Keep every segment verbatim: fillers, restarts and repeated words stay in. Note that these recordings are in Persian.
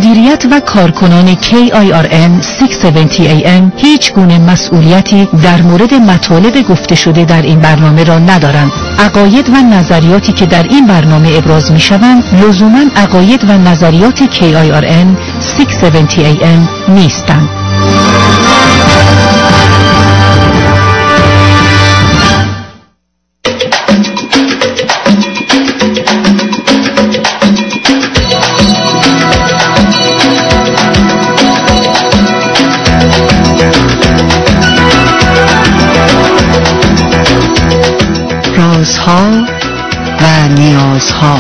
مدیریت و کارکنان کی آی آر ان ششصد و هفتاد ای ام هیچ گونه مسئولیتی در مورد مطالب گفته شده در این برنامه را ندارند. عقاید و نظریاتی که در این برنامه ابراز می‌شوند لزوماً عقاید و نظریات کی آی آر ان ششصد و هفتاد ای ام نیستند. رازها و نیازها.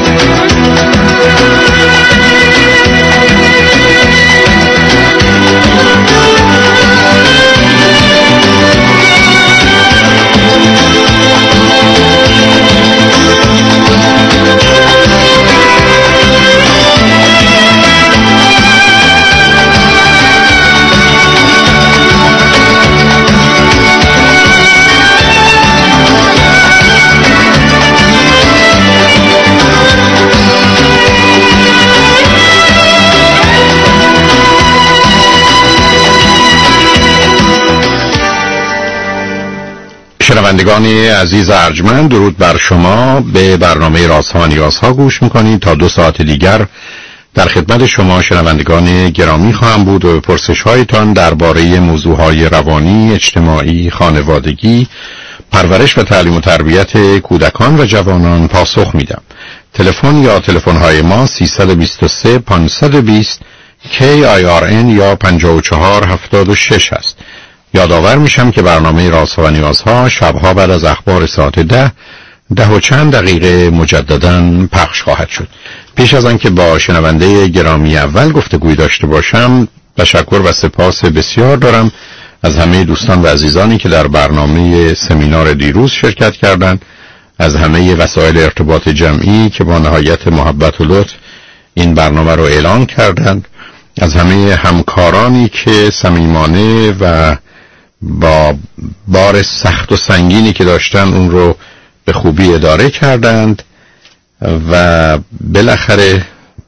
شنوندگان عزیز ارجمند، درود بر شما. به برنامه رازها و نیازها گوش میکنید. تا دو ساعت دیگر در خدمت شما شنوندگان گرامی خواهم بود و به پرسش هایتان درباره موضوعهای روانی، اجتماعی، خانوادگی، پرورش و تعلیم و تربیت کودکان و جوانان پاسخ میدم. تلفن یا تلفن های ما سیصد و بیست و سه پانصد و بیست کی آی آر ان یا پنجاه و چهار هفتاد و شش است. یادآور میشم که برنامه رازها و نیازها شبها بعد از اخبار ساعت ده ده و چند دقیقه مجدداً پخش خواهد شد. پیش از آنکه با شنونده گرامی اول گفتگوی داشته باشم، تشکر و سپاس بسیار دارم از همه دوستان و عزیزانی که در برنامه سمینار دیروز شرکت کردند، از همه وسایل ارتباط جمعی که با نهایت محبت و لطف این برنامه رو اعلان کردند، از همه همکارانی که صمیمانه و با بار سخت و سنگینی که داشتن اون رو به خوبی اداره کردند و بالاخره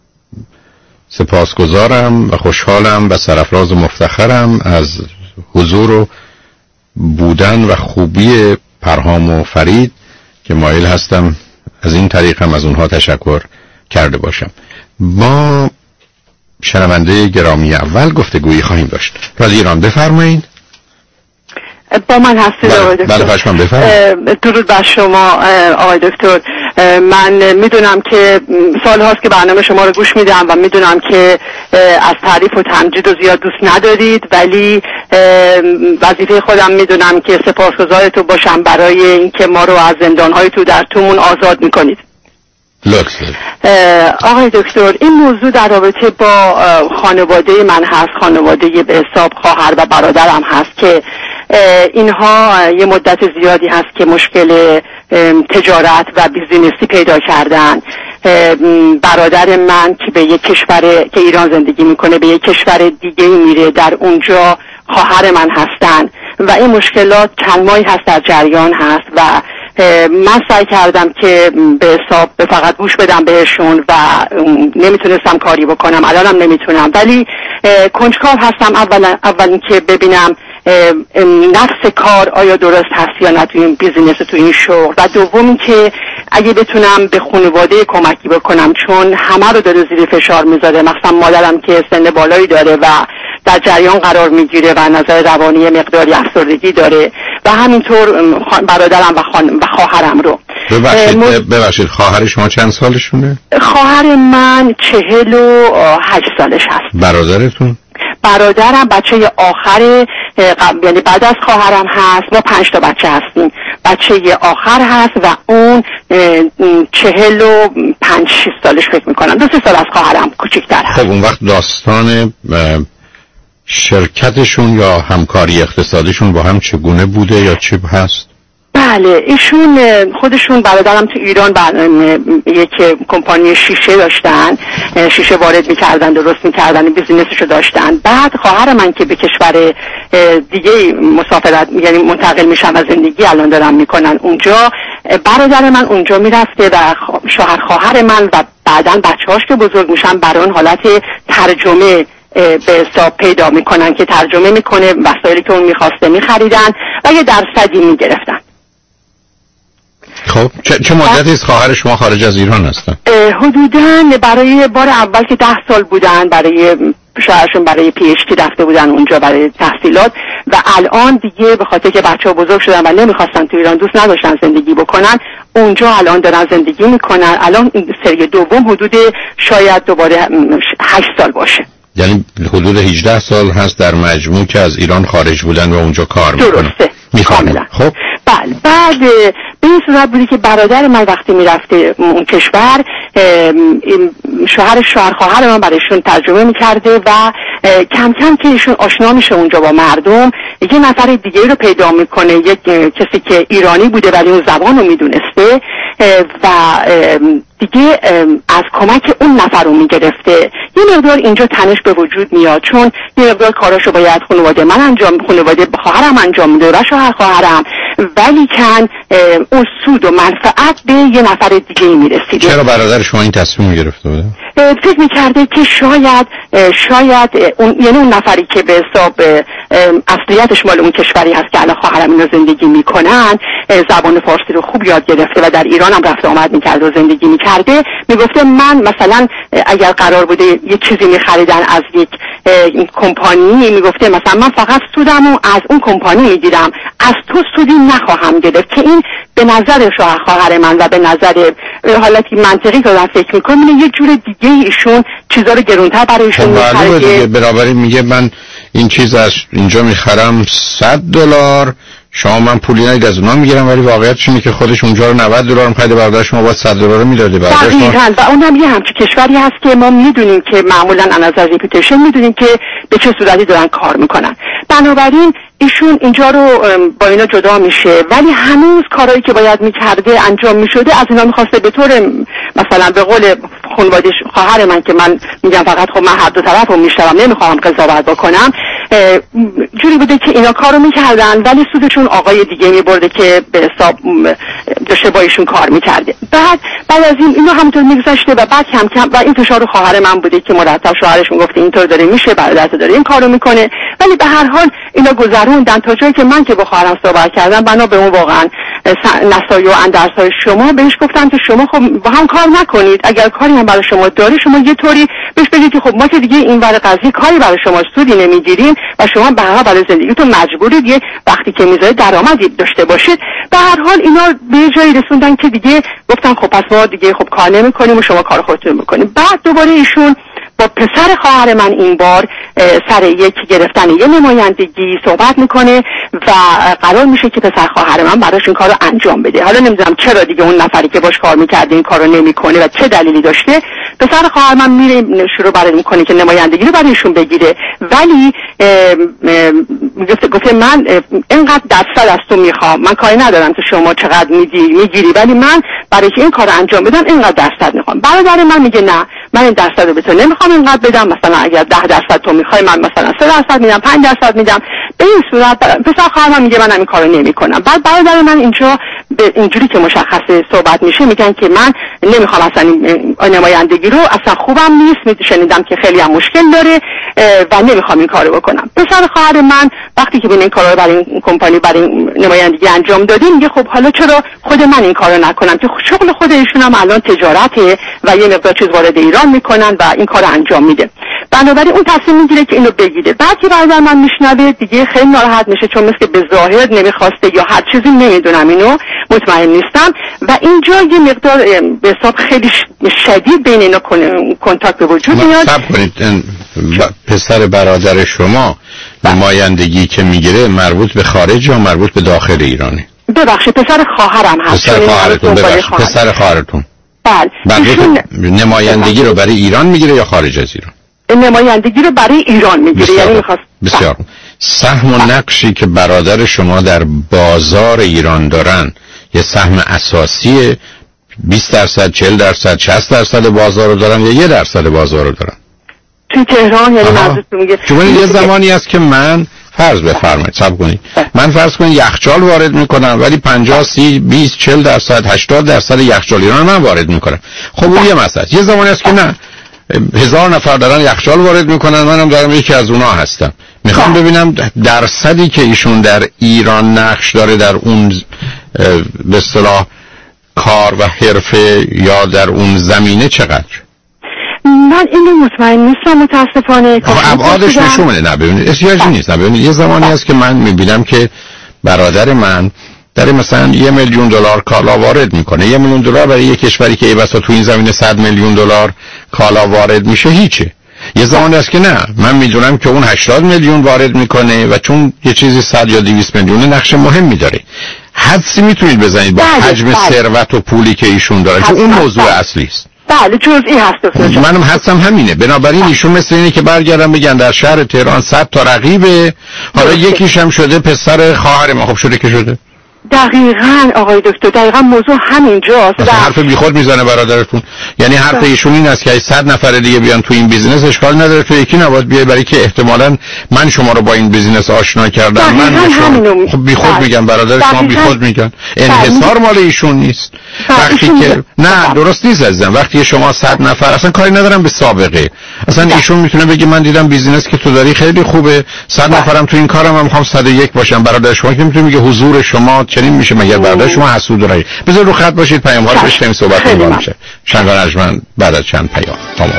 سپاسگزارم و خوشحالم و سرفراز و مفتخرم از حضور و بودن و خوبی پرهام و فرید که مایل هستم از این طریق هم از اونها تشکر کرده باشم. ما شنونده گرامی اول گفتگویی خواهیم داشت. رادیو ایران بفرمایید. با من هستید آقای دکتر؟ بله فرشمان بفرمایید. درود بر شما آقای دکتر. من میدونم که سال هاست که برنامه شما رو گوش میدم و میدونم که از تعریف و تمجید و زیاد دوست ندارید، ولی وظیفه خودم میدونم که سپاسگزارتون باشم برای اینکه ما رو از زندانهای تو در تومون آزاد میکنید. لطف. آقای دکتر، این موضوع در رابطه با خانواده من هست، خانواده به حساب خواهر و برادرم هست که اینها یه مدت زیادی هست که مشکل تجارت و بیزینسی پیدا کردن. برادر من که به یک کشور که ایران زندگی میکنه به یک کشور دیگه میره، در اونجا خواهر من هستن و این مشکلات چند ماهی هست در جریان هست و من سعی کردم که به حساب به فقط گوش بدم بهشون و نمیتونستم کاری بکنم، الانم نمیتونم، ولی کنجکاو هستم اول اول که ببینم نفس کار آیا درست هست یا نه تو این بیزینس، تو این شغل، و دوم که اگه بتونم به خانواده کمکی بکنم چون همه رو داره زیر فشار میذاره، مثلا مادرم که سن بالایی داره و در جریان قرار میگیره و نظر روانی مقداری افسردگی داره و همینطور برادرم و, خان... و خواهرم رو. ببخشید مد... ببخشید خواهر شما چند سالشونه؟ خواهر من چهل و هشت سالش هست. برادرتون؟ برادرم بچه آخر قبل، یعنی بعد از خواهرم هست. ما پنج تا بچه هستیم، بچه آخر هست و اون چهل و پنج شیست سالش فکر میکنم، دو سه سال از خواهرم کوچکتر هست. خب اون وقت داستان شرکتشون یا همکاری اقتصادیشون با هم چگونه بوده یا چی هست؟ بله، ایشون خودشون برادرم تو ایران یک کمپانی شیشه داشتن، شیشه وارد میکردن، درست میکردن، بیزینسشو داشتن. بعد خواهر من که به کشور دیگه مسافرت یعنی منتقل میشن و زندگی الان دارن میکنن اونجا، برادر من اونجا میرفته و شوهر خواهر من و بعدن بچه‌هاش که بزرگ میشن برای اون حالت ترجمه به حساب پیدا میکنن که ترجمه میکنه وسایلی که اون میخواسته میخریدن و یه درصدی میگرفتن. خب چه, چه مدتی از خواهر شما خارج از ایران هستن؟ حدوداً برای بار اول که ده سال بودن، برای شوهرشون برای پی اچ دی رفته بودن اونجا برای تحصیلات و الان دیگه به خاطر که بچه‌ها بزرگ شدن و نمیخواستن تو ایران، دوست نداشتن زندگی بکنن، اونجا الان دارن زندگی میکنن. الان سری دوم حدود شاید دوباره هشت سال باشه، یعنی حدود هجده سال هست در مجموع که از ایران خارج بودن و اونجا کار میکنن. درسته، کاملا. خب بله. بعد به این صورت بودی که برادر من وقتی میرفته اون کشور، شوهر شوهر خواهر من برایشون ترجمه میکرده و کم کم که ایشون آشنا میشه اونجا با مردم، یه نفر دیگه رو پیدا میکنه، یک کسی که ایرانی بوده ولی اون زبان رو میدونسته و دیگه از کمک اون نفر رو میگرفته. یه مقدار اینجا تنش به وجود میاد، چون یه مقدار کاراشو باید خانواده من انجام، خانواده خواهرم انجام میده و شوهر خواهرم، ولی کن اون سود و منفعت به یه نفر دیگه میرسیده. چرا برادر شما این تصمیم گرفته بوده؟ فکر میکرده که شاید شاید اون یعنی اون نفری که به حساب اصلیتش مال اون کشوری هست که الان خواهرم اینا زندگی میکنن، زبان فارسی رو خوب یاد گرفته و در ایران هم رفت آمد میکرده و زندگی میکرده، میگفته من مثلا اگر قرار بوده یک چیزی میخریدن از یک کمپانی، میگفته مثلا من فقط سودمو از اون کمپانی میگیرم، از تو سودی نخواهم گرفت، که این به نظر شوهر خواهر من و به نظر حالتی منطقی که آدم فکر میکنه یه جور دیگه ایشون چیزا رو گرونتر برایشون میخره. برابری میگه من این چیز از اینجا میخرم صد دلار، شما من پولی ندید از اونا میگیرم، ولی واقعیتش اینه که خودش اونجا رو نود دلار میخرید، برادر شما باید صد دلار رو میداده. دقیقاً. و اونم یه همچین کشوری هست که ما میدونیم که معمولا از نظر ریپوتیشن میدونیم که به چه صورتی دارن کار میکنن. بنابراین ایشون اینجا رو با اینا جدا میشه، ولی هنوز کارهایی که باید میکرده انجام میشده از اینا میخواسته، به طور مثلا به قول خانواده خواهر من که من میگم فقط خب من هر دو طرف رو میشنوم، نمیخوام قضاوت بکنم، جوری بوده که اینا کارو میکردن ولی سودشون آقای دیگه میبرده که به حساب داشته با ایشون کار میکرده. بعد بعد از این اینو همونطور میگذاشته و بعد کم کم و این فشار خواهر من بوده که مرتب شوهرش میگفته اینطور داره میشه، برادرت داره این کارو میکنه، ولی به هر حال اینا گذروندن تا جایی که من که با خواهرم صحبت کردم، بنا به اون واقعا نصایح و اندرس‌های شما بهش گفتم که شما خب با هم کار نکنید، اگر کاری هم برای شما داره شما یه طوری بهش بگید که خب ما که دیگه این ور قضیه کاری برای شما سودی نمیگیریم و شما به هر حال برای زندگیتون مجبورید یه وقتی که میذارید درآمدی داشته باشید. به هر حال اینا به جایی رسوندن که دیگه گفتن خب پس ما دیگه خب کار نمی‌کنیم و شما کار خودتون می‌کنید. بعد دوباره ایشون با پسر خواهر من این بار سر یک گرفتن یه نمایندگی صحبت میکنه و قرار میشه که پسر خواهر من براش این کارو انجام بده. حالا نمیدونم چرا دیگه اون نفری که باش کار میکرده این کارو نمیکنه و چه دلیلی داشته. پسر خواهر من میره شروع برای میکنه که نمایندگی رو برایشون بگیره، ولی گفته گفته من اینقدر درصد از تو میخوام، من کاری ندارم که شما چقدر میدی میگیری، ولی من برای که این کارو انجام بدم اینقدر درصد میخوام. برادر من میگه نه، من این درصد رو به تو نمیخوام اینقدر بدم، مثلا اگر ده درصد تو میخوای من مثلا سه درصد میدم، پنج درصد میدم. به این صورت پسر خواهرم میگه من این کارو نمیکنم. بعد برادر من اینجا به اینجوری که مشخصه صحبت میشه میگن که من نمیخوام اصلا نمایندگی رو، اصلا خوبم نیست، شنیدم که خیلی هم مشکل داره و نمیخوام این کارو بکنم. پسر خواهر من وقتی که ببین این کارو برای این کمپانی برای این نمایندگی انجام دادیم میگه خب حالا چرا خود من این کارو نکنم که شغل خود ایشون هم الان تجارته و یه مقدار چیز وارد ایران میکنن و این کارو انجام میده. بنابراین اون تصمیم میگیره که اینو بگیره. بعد که برادر من میشنوه دیگه خیلی ناراحت میشه، چون مثل به ظاهر نمیخواسته یا هر چیزی، نمیدونم اینو مطمئن نیستم. و اینجا یه مقدار به حساب خیلی شدید بین اینا کنتاکت به وجود میاد. صبر کنید، پسر برادر شما نمایندگی که میگیره مربوط به خارج یا مربوط به داخل ایرانه؟ ببخشید پسر خواهرم هست. پسر خواهرتون ببخشید پسر خواهرتون بله. ایشون نمایندگی رو برای ایران میگیره یا خارج از ایران؟ نمایندگی رو برای ایران میگیره. یعنی میخواست بسیار سهم و نقشی که برادر شما در بازار ایران دارن یه سهم اساسی بیست درصد، چهل درصد، شصت درصد بازار رو دارن یا یه درصد بازار رو دارن؟ توی تهران. یعنی منظورتون میگه چون یه زمانی است که من فرض بفرمایید صبر کنید، من فرض کنید یخچال وارد میکنم ولی پنجاه سی بیست چهل درصد هشتاد درصد یخچال ایران من وارد میکنم. خب اون یه مسئله. یه زمانی است که نه، هزار نفر دارن یخچال وارد میکنن، منم دارم یکی از اونها هستم. میخوام ببینم درصدی که ایشون در ایران نقش داره در اون به اصطلاح کار و حرفه یا در اون زمینه چقدر. من اینو مطمئن نیستم متاسفانه. ابعادش نشون میده. نه ببینید احتیاجی نیست. نه ببینید یه زمانی هست که من میبینم که برادر من داره مثلا یه میلیون دلار کالا وارد میکنه. یه میلیون دلار برای یه کشوری که ای بسا تو این زمینه صد میلیون دلار کالا وارد میشه هیچه. یه زمانی هست که نه، من میدونم که اون هشتاد میلیون وارد میکنه و چون یه چیزی صد یا دویست میلیون نقش مهمی داره. حدسی میتونید بزنید با حجم ثروت و پولی که ایشون داره که اون موضوع اصلی است. بله جزئی هست دکتر. منم حدسم همینه. بنابراین ایشون مثل اینه که برگردن بگن در شهر تهران صد تا رقیبه، حالا یکیش هم شده پسر خواهر ما. خب شده که شده. دقیقاً آقای دکتر، دقیقاً موضوع همینجاست. مثلا حرف بیخود میزنه برادرتون. یعنی حرف ایشون این است که صد نفر دیگه بیان تو این بیزینس اشکال نداره، تو یکی نباید بیای، برای که احتمالاً من شما رو با این بیزینس آشنا کردم. من شما خب بیخود میگم، برادر شما بیخود میگن. انحصار مال ایشون نیست. وقتی که نه درست نیست عزیزم، وقتی شما صد نفر، اصلا کاری ندارم به سابقه، اصلا ایشون میتونه بگه من دیدم بیزینس که تو داری خیلی خوبه، صد نفرم تو این کارم من میخوام صد و یک باشم. برادر شما که میتونه میگه حضور شما چنین میشه، مگر برادر شما حسود رایی؟ بذار رو خط باشید، پیام ها رو بشنویم، صحبت کنیم میشه. شنگان ارجمند بعد از چند پیام آماده.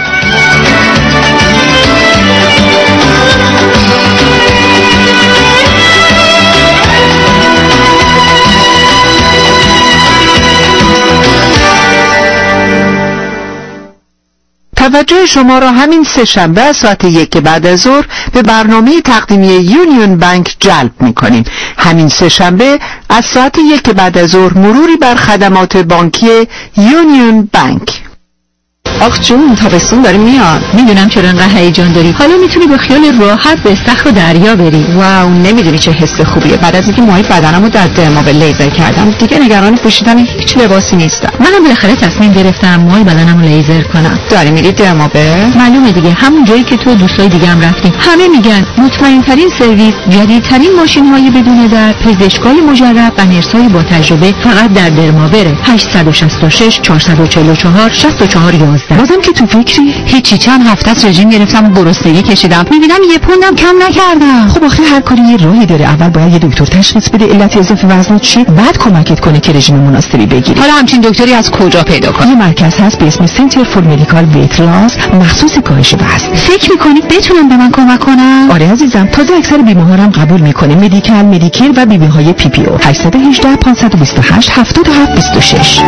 توجه شما را همین سه شنبه از ساعت یک بعد از ظهر به برنامه تقدیمی یونیون بانک جلب می‌کنیم. همین سه شنبه از ساعت یک بعد از ظهر مروری بر خدمات بانکی یونیون بانک. آخ جون، تابستون داره میاد. میدونم چرا انقدر هیجان داری. حالا میتونی با خیال راحت به استخر و دریا بری. واو، نمیدونی چه حس خوبیه. بعد از اینکه موهای بدنمو در درمابل لیزر کردم دیگه نگران پوشیدن هیچ لباسی نیستم. منم بالاخره تصمیم گرفتم موهای بدنمو لیزر کنم. داری میری درمابل؟ معلومه دیگه، همون جایی که تو دوستای دیگه هم رفتیم. همه میگن مطمئن ترین سرویس، جدیدترین ماشین های بدون در، پزشکای مجرب و نرسای با تجربه فقط در درمابل. هشت شش شش چهار چهار چهار شش چهار یک یک. بازم که تو فکری؟ هیچی، چند هفته از رژیم گرفتم و گرسنگی کشیدم، میبینم یه پوندم کم نکردم. خب آخه هر کاری یه راهی داره. اول باید یه دکتر تشخیص بده علت اضافه وزن چیه، بعد کمکت کنه که رژیم مناسبی بگیری. حالا همچین دکتری از کجا پیدا کنم؟ یه مرکز هست به اسم سنتر فور مدیکال ویت لاس، مخصوص کاهش وزن. فکر میکنی بتونن به من کمک کنن؟ آره عزیزم، تازه اکثر بیمه‌ها هم قبول میکنه. مدیکال، مدیکر و بیمه های پی پی او. هشت یک هشت پنج دو هشت هفت هفت دو شش.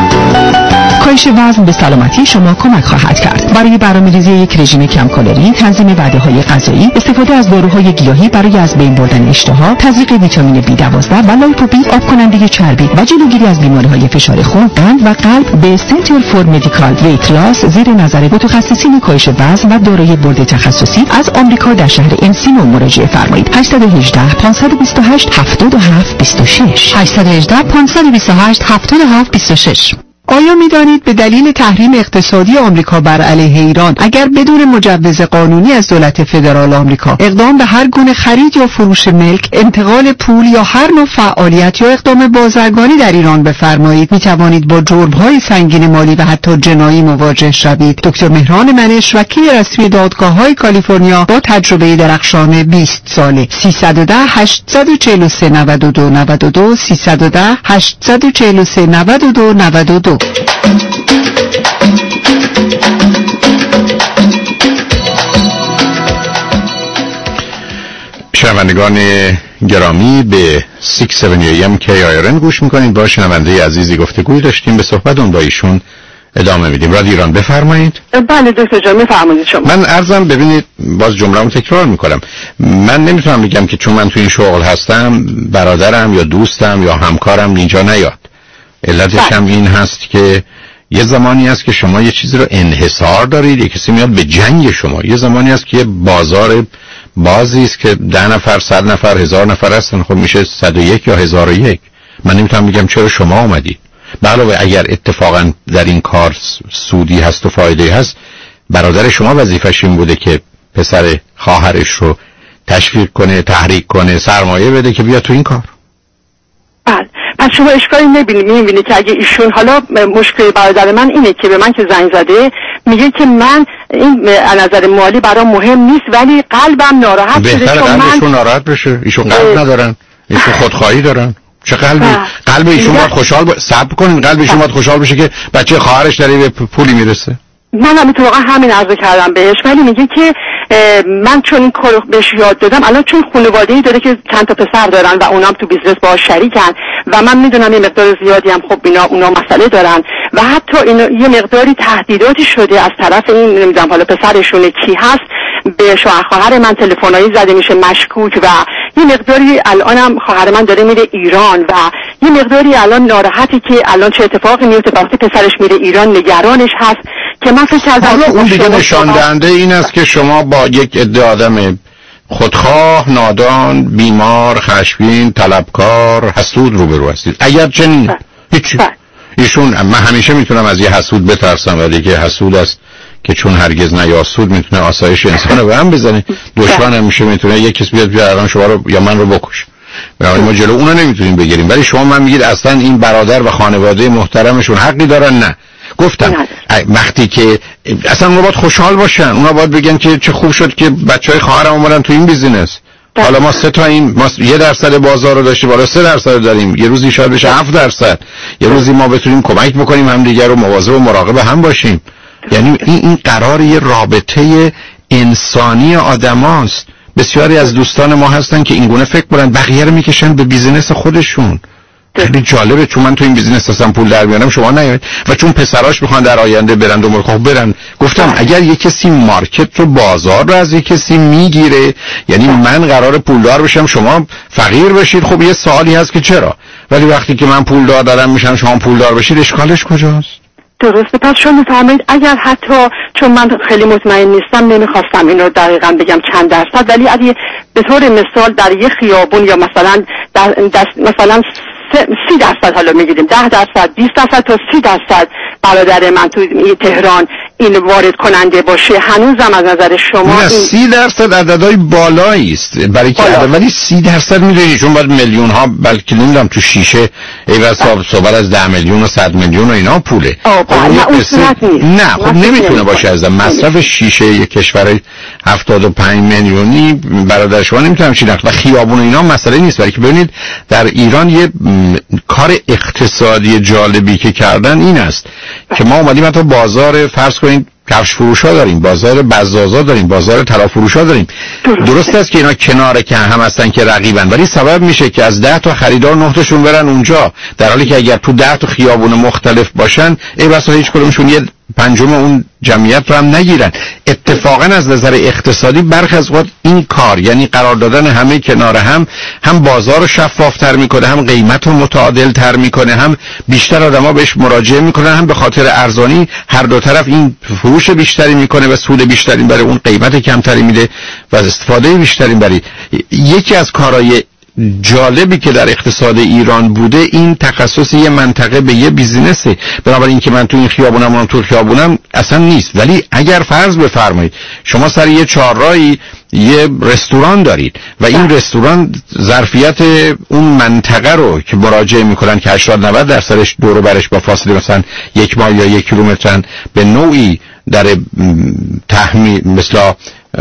کاهش وزن به سلامتی شما کمک خواهد کرد. برای برنامه‌ریزی یک رژیم کم کالری، تنظیم وعده‌های غذایی، استفاده از داروهای گیاهی برای از بین بردن اشتها، تزریق ویتامین بی دوازده و لایپوپین، آب کننده چربی و جلوگیری از بیماری‌های فشار خون، قند و قلب، به سنتر فور مدیکال ویت لاس زیر نظر متخصصین کاهش وزن و دارای بورد تخصصی از آمریکا در شهر انسینو مراجعه فرمایید. هشت یک هشت پنج دو هشت هفت هفت دو شش هشت یک هشت پنج دو هشت هفت هفت دو شش. آیا می‌دانید به دلیل تحریم اقتصادی آمریکا بر علیه ایران، اگر بدون مجوز قانونی از دولت فدرال آمریکا اقدام به هر گونه خرید یا فروش ملک، انتقال پول یا هر نوع فعالیت یا اقدام بازرگانی در ایران بفرمایید، می‌توانید با جرم‌های سنگین مالی و حتی جنایی مواجه شوید؟ دکتر مهران منش، وکیل رسمی دادگاه‌های کالیفرنیا با تجربه درخشان بیست ساله. سیصد و ده هشت چهار سه نود و دو نود و دو سیصد و ده هشت چهار سه نود و دو نود و دو. شنوندگان گرامی، به شش هفت ام کی آی آر ان گوش میکنید. با شنونده عزیزی گفتگوی داشتیم، به صحبتون با ایشون ادامه میدیم. رادیو ایران بفرمایید. بله دکتر جان بفرمایید. شما من عرضم، ببینید باز جمله‌مو تکرار میکنم، من نمیتونم بگم که چون من تو این شغل هستم برادرم یا دوستم یا همکارم اینجا نیاد. علتش هم این هست که یه زمانی است که شما یه چیزی رو انحصار دارید، یه کسی میاد به جنگ شما. یه زمانی است که یه بازار بازی است که ده نفر، صد نفر، هزار نفر هستن، خب میشه صد و یک یا هزار و یک. من نمیتونم بگم چرا شما اومدید. علاوه اگر اتفاقا در این کار سودی هست و فایده هست، برادر شما وظیفش این بوده که پسر خواهرش رو تشویق کنه، تحریک کنه، سرمایه بده که بیا تو این کار. بله. پس شما اشکالی نبینید میبینید که اگه ایشون، حالا مشکل برادر من اینه که به من که زنگ زده میگه که من این از نظر مالی برام مهم نیست ولی قلبم ناراحت شده. بهتره قلبشون من... ناراحت بشه. ایشون قلب ندارن، ایشون خودخواهی دارن. چه قلبی؟ قلب ایشون باید خوشحال ب... صبر کنین، قلب ایشون باید خوشحال بشه که بچه خواهرش داره به پولی میرسه. من هم تو واقعا همین عرض کردم بهش، ولی میگه که من چون این کارو بهش یاد دادم، الان چون خانواده‌ای داره که چند تا پسر دارن و اونام تو بیزنس باهاش شریکن و من میدونم یه مقدار زیادی هم خب اینا اونا مسئله دارن و حتی اینا یه مقداری تهدیداتی شده از طرف این نمیدونم حالا پسرشون کی هست، به شوهر خواهر من تلفنایی زده میشه مشکوک و یه مقداری الانم خواهر من داره میره ایران و یه مقداری الان ناراحتی که الان چه اتفاقی میفته وقتی پسرش میره ایران، نگرانش هست که من فکر کردم حالا اون دیگه نشان دهنده این است که شما با یک عده آدم خودخواه، نادان، بیمار، خشمگین، طلبکار، حسود روبرو هستید. اگر چنین هیچ ایشون، من همیشه میتونم از یه حسود بترسم و دیگه حسود است که چون هرگز نیاسود میتونه آسایش انسان رو به هم بزنه. دشمن همیشه میتونه یک کس بیاد بیاد الان شما رو یا من رو بکشه. برای ما جلو اونو نمیتونیم بگیریم، ولی شما من میگید اصلا این برادر و خانواده محترمشون حقی دارن. نه گفتم وقتی که اصلا اونا باید خوشحال باشن، اونا باید بگن که چه خوب شد که بچهای خواهرم اومدن تو این بیزینس. حالا ما سه تا این ما یه درصد بازار رو داشتیم، بالا سه درصد داریم، یه روزی شاید بشه هفت درصد، یه روزی ما بتونیم کمک بکنیم هم دیگر رو، مواظب و مراقب هم باشیم. یعنی این این قرار یه رابطه انسانی آدماست. بسیاری از دوستان ما هستن که اینگونه فکر کنن، بقیه رو میکشن به بیزینس خودشون. خیلی جالبه، چون من تو این بیزینس هستم پول در میارم شما نیاید، و چون پسراش میخوان در آینده برن دنبال خب برن. گفتم اگر یک کسی مارکت رو، بازار رو از یک کسی میگیره، یعنی من قرار پولدار بشم شما فقیر بشید، خب یه سوالی هست که چرا؟ ولی وقتی که من پولدار دارم میشم شما پولدار بشید، اشکالش کجاست؟ درسته. پس شما میفهمید اگر حتی چون من خیلی مطمئن نیستم نمیخواستم این رو دقیقاً بگم چند درصد، ولی اگه به طور مثال در یه خیابون یا مثلا در مثلا سی درصد حالا میگیریم ده درصد بیست درصد تا سی درصد برادر من تو تهران این وارد کننده باشه، هنوزم از نظر شما نه این... سی درصد عددهای بالایی است برای که عدد، ولی سی درصد میدونی چون باید میلیون ها، بلکه نمیدونم تو شیشه ایوه صحبت از ده میلیون و صد میلیون و اینا پوله. نه اون صورت نیست. نه خب نمیتونه باشه. از مصرف شیشه یک کشور هفتاد و پنج میلیونی برادر شما نمیتونم چی نخت و خیابون و اینا مسئله نیست. برای که ببینید در ایران یه م... کار اقتصادی جالبی که کردن این است که ما اومدیم حتی بازار فرض کنید کفش فروشا داریم، بازار بزازا داریم، بازار طلا فروشا داریم. درست است که اینا کنار که هم هستن که رقیبن، ولی سبب میشه که از ده تا خریدار نه تاشون برن اونجا، در حالی که اگر تو ده تا خیابون مختلف باشن ای بسا هیچ کدومشون یه پنجم اون جمعیت رو هم نگیرن. اتفاقا از نظر اقتصادی برخی از وقت این کار، یعنی قرار دادن همه کنار هم، هم بازار رو شفافتر میکنه، هم قیمت رو متعادل تر میکنه، هم بیشتر آدما بهش مراجعه میکنن، هم به خاطر ارزانی هر دو طرف این فروش بیشتری میکنه و سود بیشتری برای اون قیمت کمتری میده و استفاده بیشتری برای. یکی از کارهای جالبی که در اقتصاد ایران بوده این تخصص یه منطقه به یه بیزینسه. بنابراین که من تو این خیابونم اونم تو خیابونم اصلا نیست. ولی اگر فرض بفرمایید شما سر یه چهارراهی یه رستوران دارید و این رستوران ظرفیت اون منطقه رو که مراجعه میکنن که هشتاد نود درصدش دور و برش با فاصله مثلا یک مایل یا یک کیلومترن به نوعی در تحمیل مثلا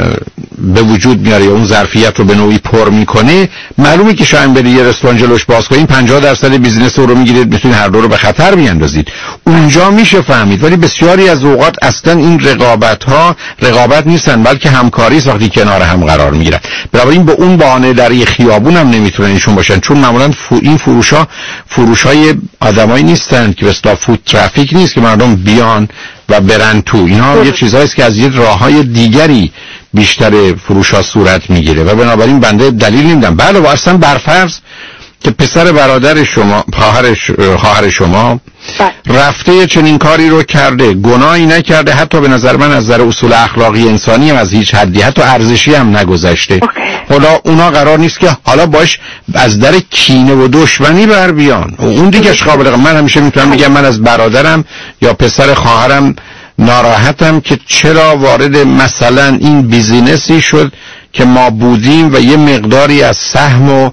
به وجود میاره یا اون ظرفیت رو به نوعی پر میکنه، معلومه که شاید برید یه رستوران جلوش باز کنین پنجاه درصد بیزینس رو میگیرید، میتونید هر دو رو به خطر بیاندازید. اونجا میشه فهمید. ولی بسیاری از اوقات اصلا این رقابت ها رقابت نیستن بلکه همکاری است وقتی کنار هم قرار میگیرن. بنابراین به اون بهانه در یه خیابون هم نمیتونن ایشون باشن، چون معمولا این فروشا فروشای آدمایی نیستن که مثلا فود ترافیک نیست که مردم بیان و برن تو. اینا یه چیزایی است که از یه راههای دیگری بیشتر فروش ها صورت میگیره و بنابراین بنده دلیل نمیدم. بله واسه برفرض که پسر برادر شما خواهر خواهر شما رفته چنین کاری رو کرده، گناهی نکرده، حتی به نظر من از نظر اصول اخلاقی انسانی هم از هیچ حدی حتی ارزشی هم نگذشته. حالا اونا قرار نیست که حالا باش از در کینه و دشمنی بر بیان. اون دیگه قابل. من همیشه میتونم بگم من از برادرم یا پسر خواهرم ناراحتم که چرا وارد مثلا این بیزینسی شد که ما بودیم و یه مقداری از سهم و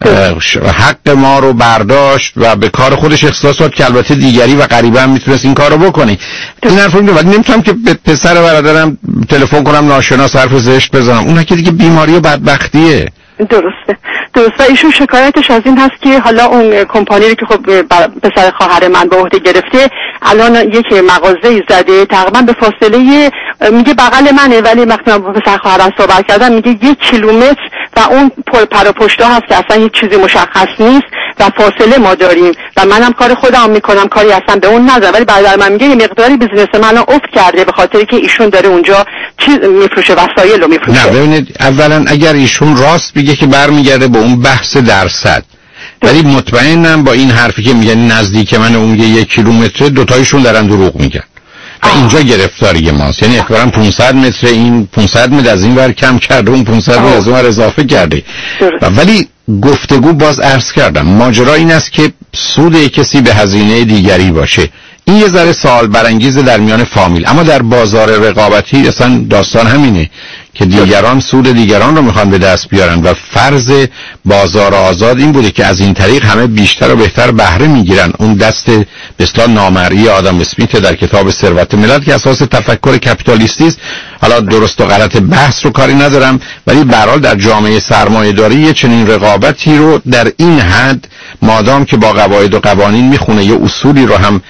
حق ما رو برداشت و به کار خودش اختصاص داد که البته دیگری و غریبه هم میتونست این کار رو بکنی. این حرف رو میگم ولی نمیتونم که به پسر برادرم تلفن کنم ناشناس حرف زشت بزنم. اون که دیگه بیماری و بدبختیه. درسته درسته. ایشون شکایتش از این هست که حالا اون کمپانی رو که خب پسر خواهر من به عهده گرفته الان یک مغازه‌ای زده تقریبا به فاصله، میگه بغل منه، ولی وقتی من با پسر خواهرم صحبت کردم میگه یک کیلومتر و اون پر پر و پشتا هست که اصلا هیچ چیزی مشخص نیست و فاصله ما داریم و منم کار خودم میکنم، کاری اصلا به اون ندارم. ولی برادر من میگه یه مقداری بیزینس من افت کرده به خاطری که ایشون داره اونجا چیز میفروشه، وسایل رو میفروشه. نه ببینید، اولا اگر ایشون راست بگه که برمیگرده به اون بحث درصد، ولی مطمئنم با این حرفی که میگن نزدیک من اون یک کیلومتر دوتایشون دارن دروغ میگن و اینجا گرفتاری ماست. یعنی اخبارم پانصد متر، این پانصد متر از این ور کم کرده، اون پانصد متر از اون ور اضافه کرده. و ولی گفتگو باز عرض کردم ماجرا این است که سود کسی به هزینه دیگری باشه. این یه ذره سوال برانگیزه در میان فامیل، اما در بازار رقابتی اصلا داستان همینه که دیگران سود دیگران رو میخوان به دست بیارن و فرض بازار آزاد این بوده که از این طریق همه بیشتر و بهتر بهره میگیرن. اون دست به اصطلاح نامرئی آدم اسمیت در کتاب ثروت ملل که اساس تفکر کپیتالیستی است. حالا درست و غلط بحث رو کاری ندارم، ولی به هر حال در جامعه سرمایه‌داری یه چنین رقابتی رو در این حد مادام که با قواعد و قوانین میخونه یه اصولی رو هم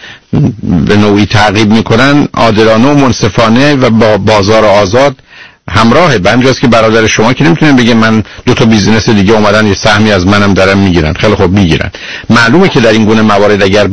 به نوعی تعقیب میکنن، عادلانه و منصفانه و با بازار آزاد همراهه. بنجاست که برادر شما که نمیتونه بگه من دو تا بیزینس دیگه اومدن یه سهمی از منم دارن میگیرن. خیلی خوب میگیرن. معلومه که در این گونه موارد اگر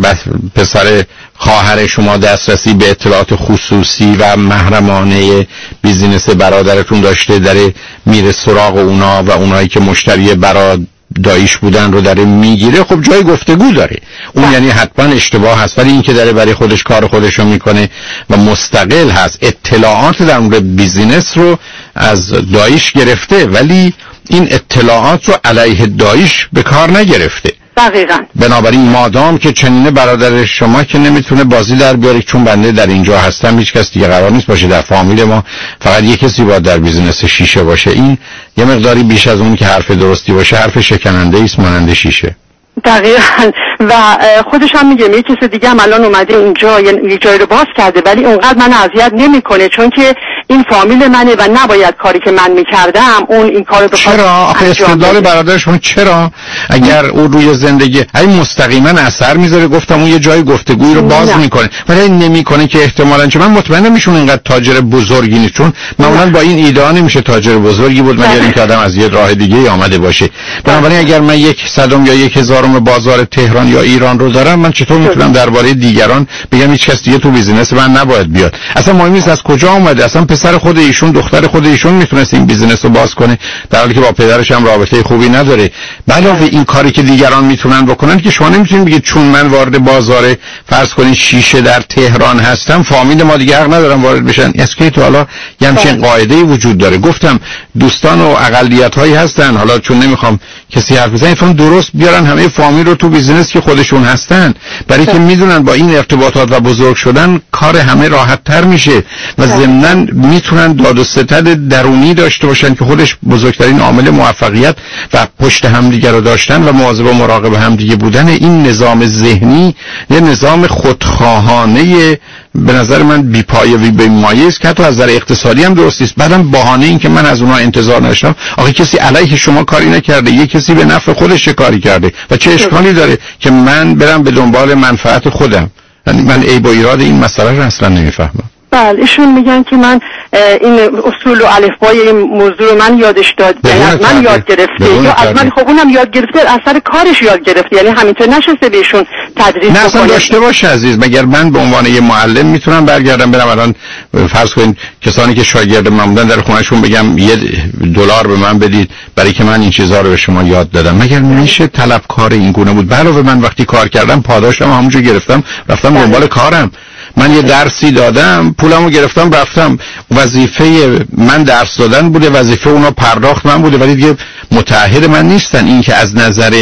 پسر خواهر شما دسترسی به اطلاعات خصوصی و محرمانه بیزینس برادرتون داشته، داره میره سراغ اونا و اونایی که مشتری برادر دایش بودن رو داره میگیره، خب جای گفتگو داره. اون یعنی حتما اشتباه هست. ولی این که داره برای خودش کار خودش رو میکنه و مستقل هست، اطلاعات در مورد بیزینس رو از دایش گرفته ولی این اطلاعات رو علیه دایش به کار نگرفته. دقیقاً. بنابراین مادام که چنینه برادر شما که نمیتونه بازی در بیاره، چون بنده در اینجا هستم هیچ کس دیگه قرار نیست باشه در فامیل ما، فقط یک کسی باید در بیزینس شیشه باشه. این یه مقداری بیش از اون که حرف درستی باشه، حرف شکننده است مانند شیشه. دقیقاً. و خودش هم میگه یه کسی دیگه هم الان اومده اینجا یه جایی رو باز کرده ولی اونقدر من اذیت نمیکنه چون که این فامیل منه و نباید کاری که من میکردم اون این کارو بخواد. چرا؟ آخه استدلال برادر شما چرا؟ اگر اون روی زندگی این مستقیما اثر میذاره، گفتم اون یه جای گفتگویی رو باز نه. میکنه ولی نمیکنه که احتمالاً، چون من مطمئنم ایشون اینقدر تاجر بزرگی نیست، چون معمولاً با این ایده نمیشه تاجر بزرگی بود مگر اینکه آدم از یه راه دیگه آمده باشه. بنابراین اگر من یک صدم یا یک هزارم بازار تهران یا ایران رو دارم، من چطور میتونم درباره دیگران بگم هیچ کس دیگه تو بیزینس من نباید بیاد؟ اصلا مهم نیست از کجا اومده، اصلا پسر خود ایشون دختر خود ایشون میتونست این بیزینس رو باز کنه در حالی که با پدرش هم رابطه خوبی نداره. علاوه این کاری که دیگران میتونن بکنن که شما نمیتونید بگید چون من وارد بازار فرض کنید شیشه در تهران هستم فامیل ما دیگه حق ندارن وارد بشن. اسکی تو حالا یه همچین قاعده‌ای وجود داره. گفتم دوستان و اقلیت‌هایی هستن، حالا چون نمیخوام کسی حرف بزنه، چون درست بیارن همه فامیل رو تو بیزینس که خودشون هستن، برای که میدونن با این ارتباطات و بزرگ شدن کار همه راحت تر میشه و ضمناً میتونن داد و ستد درونی داشته باشن که خودش بزرگترین عامل موفقیت و پشت همدیگه رو داشتن و مواظب و مراقب همدیگه بودن. این نظام ذهنی یه نظام خودخواهانه به نظر من بی‌پایه و بی‌مایه است که حتی از نظر اقتصادی هم درست نیست. بعدم بهانه این که من از اونها انتظار نداشتم. آخه کسی علیه شما کاری نکرده، یک کسی به نفع خودش کاری کرده و چه اشکالی داره که من برم به دنبال منفعت خودم؟ یعنی من عیب و ایراد این مسئله رو اصلا نمیفهمم. بله ایشون میگن که من این اصول و الفبای این موضوع رو من یادش داد، یعنی از من یاد گرفته یا از من خب اونم یاد گرفته، اثر کارش یاد گرفته، یعنی همینطور نشسته بهشون تدریس نه بکنه. اصلا داشته باشه عزیز. مگر من به عنوان یه معلم میتونم برگردم برم الان فرض کنید کسانی که شاگرد من بودن در خونهشون بگم یه دلار به من بدید برای که من این چیزا رو به شما یاد دادم؟ مگر میشه طلبکار این گونه بود؟ علاوه من وقتی کار کردم پاداشم همونجا گرفتم رفتم دنبال کارم. من یه درسی دادم پولمو گرفتم رفتم. وظیفه من درس دادن بوده، وظیفه اونا پرداخت من بوده، ولی دیگه متعهد من نیستن. این که از نظر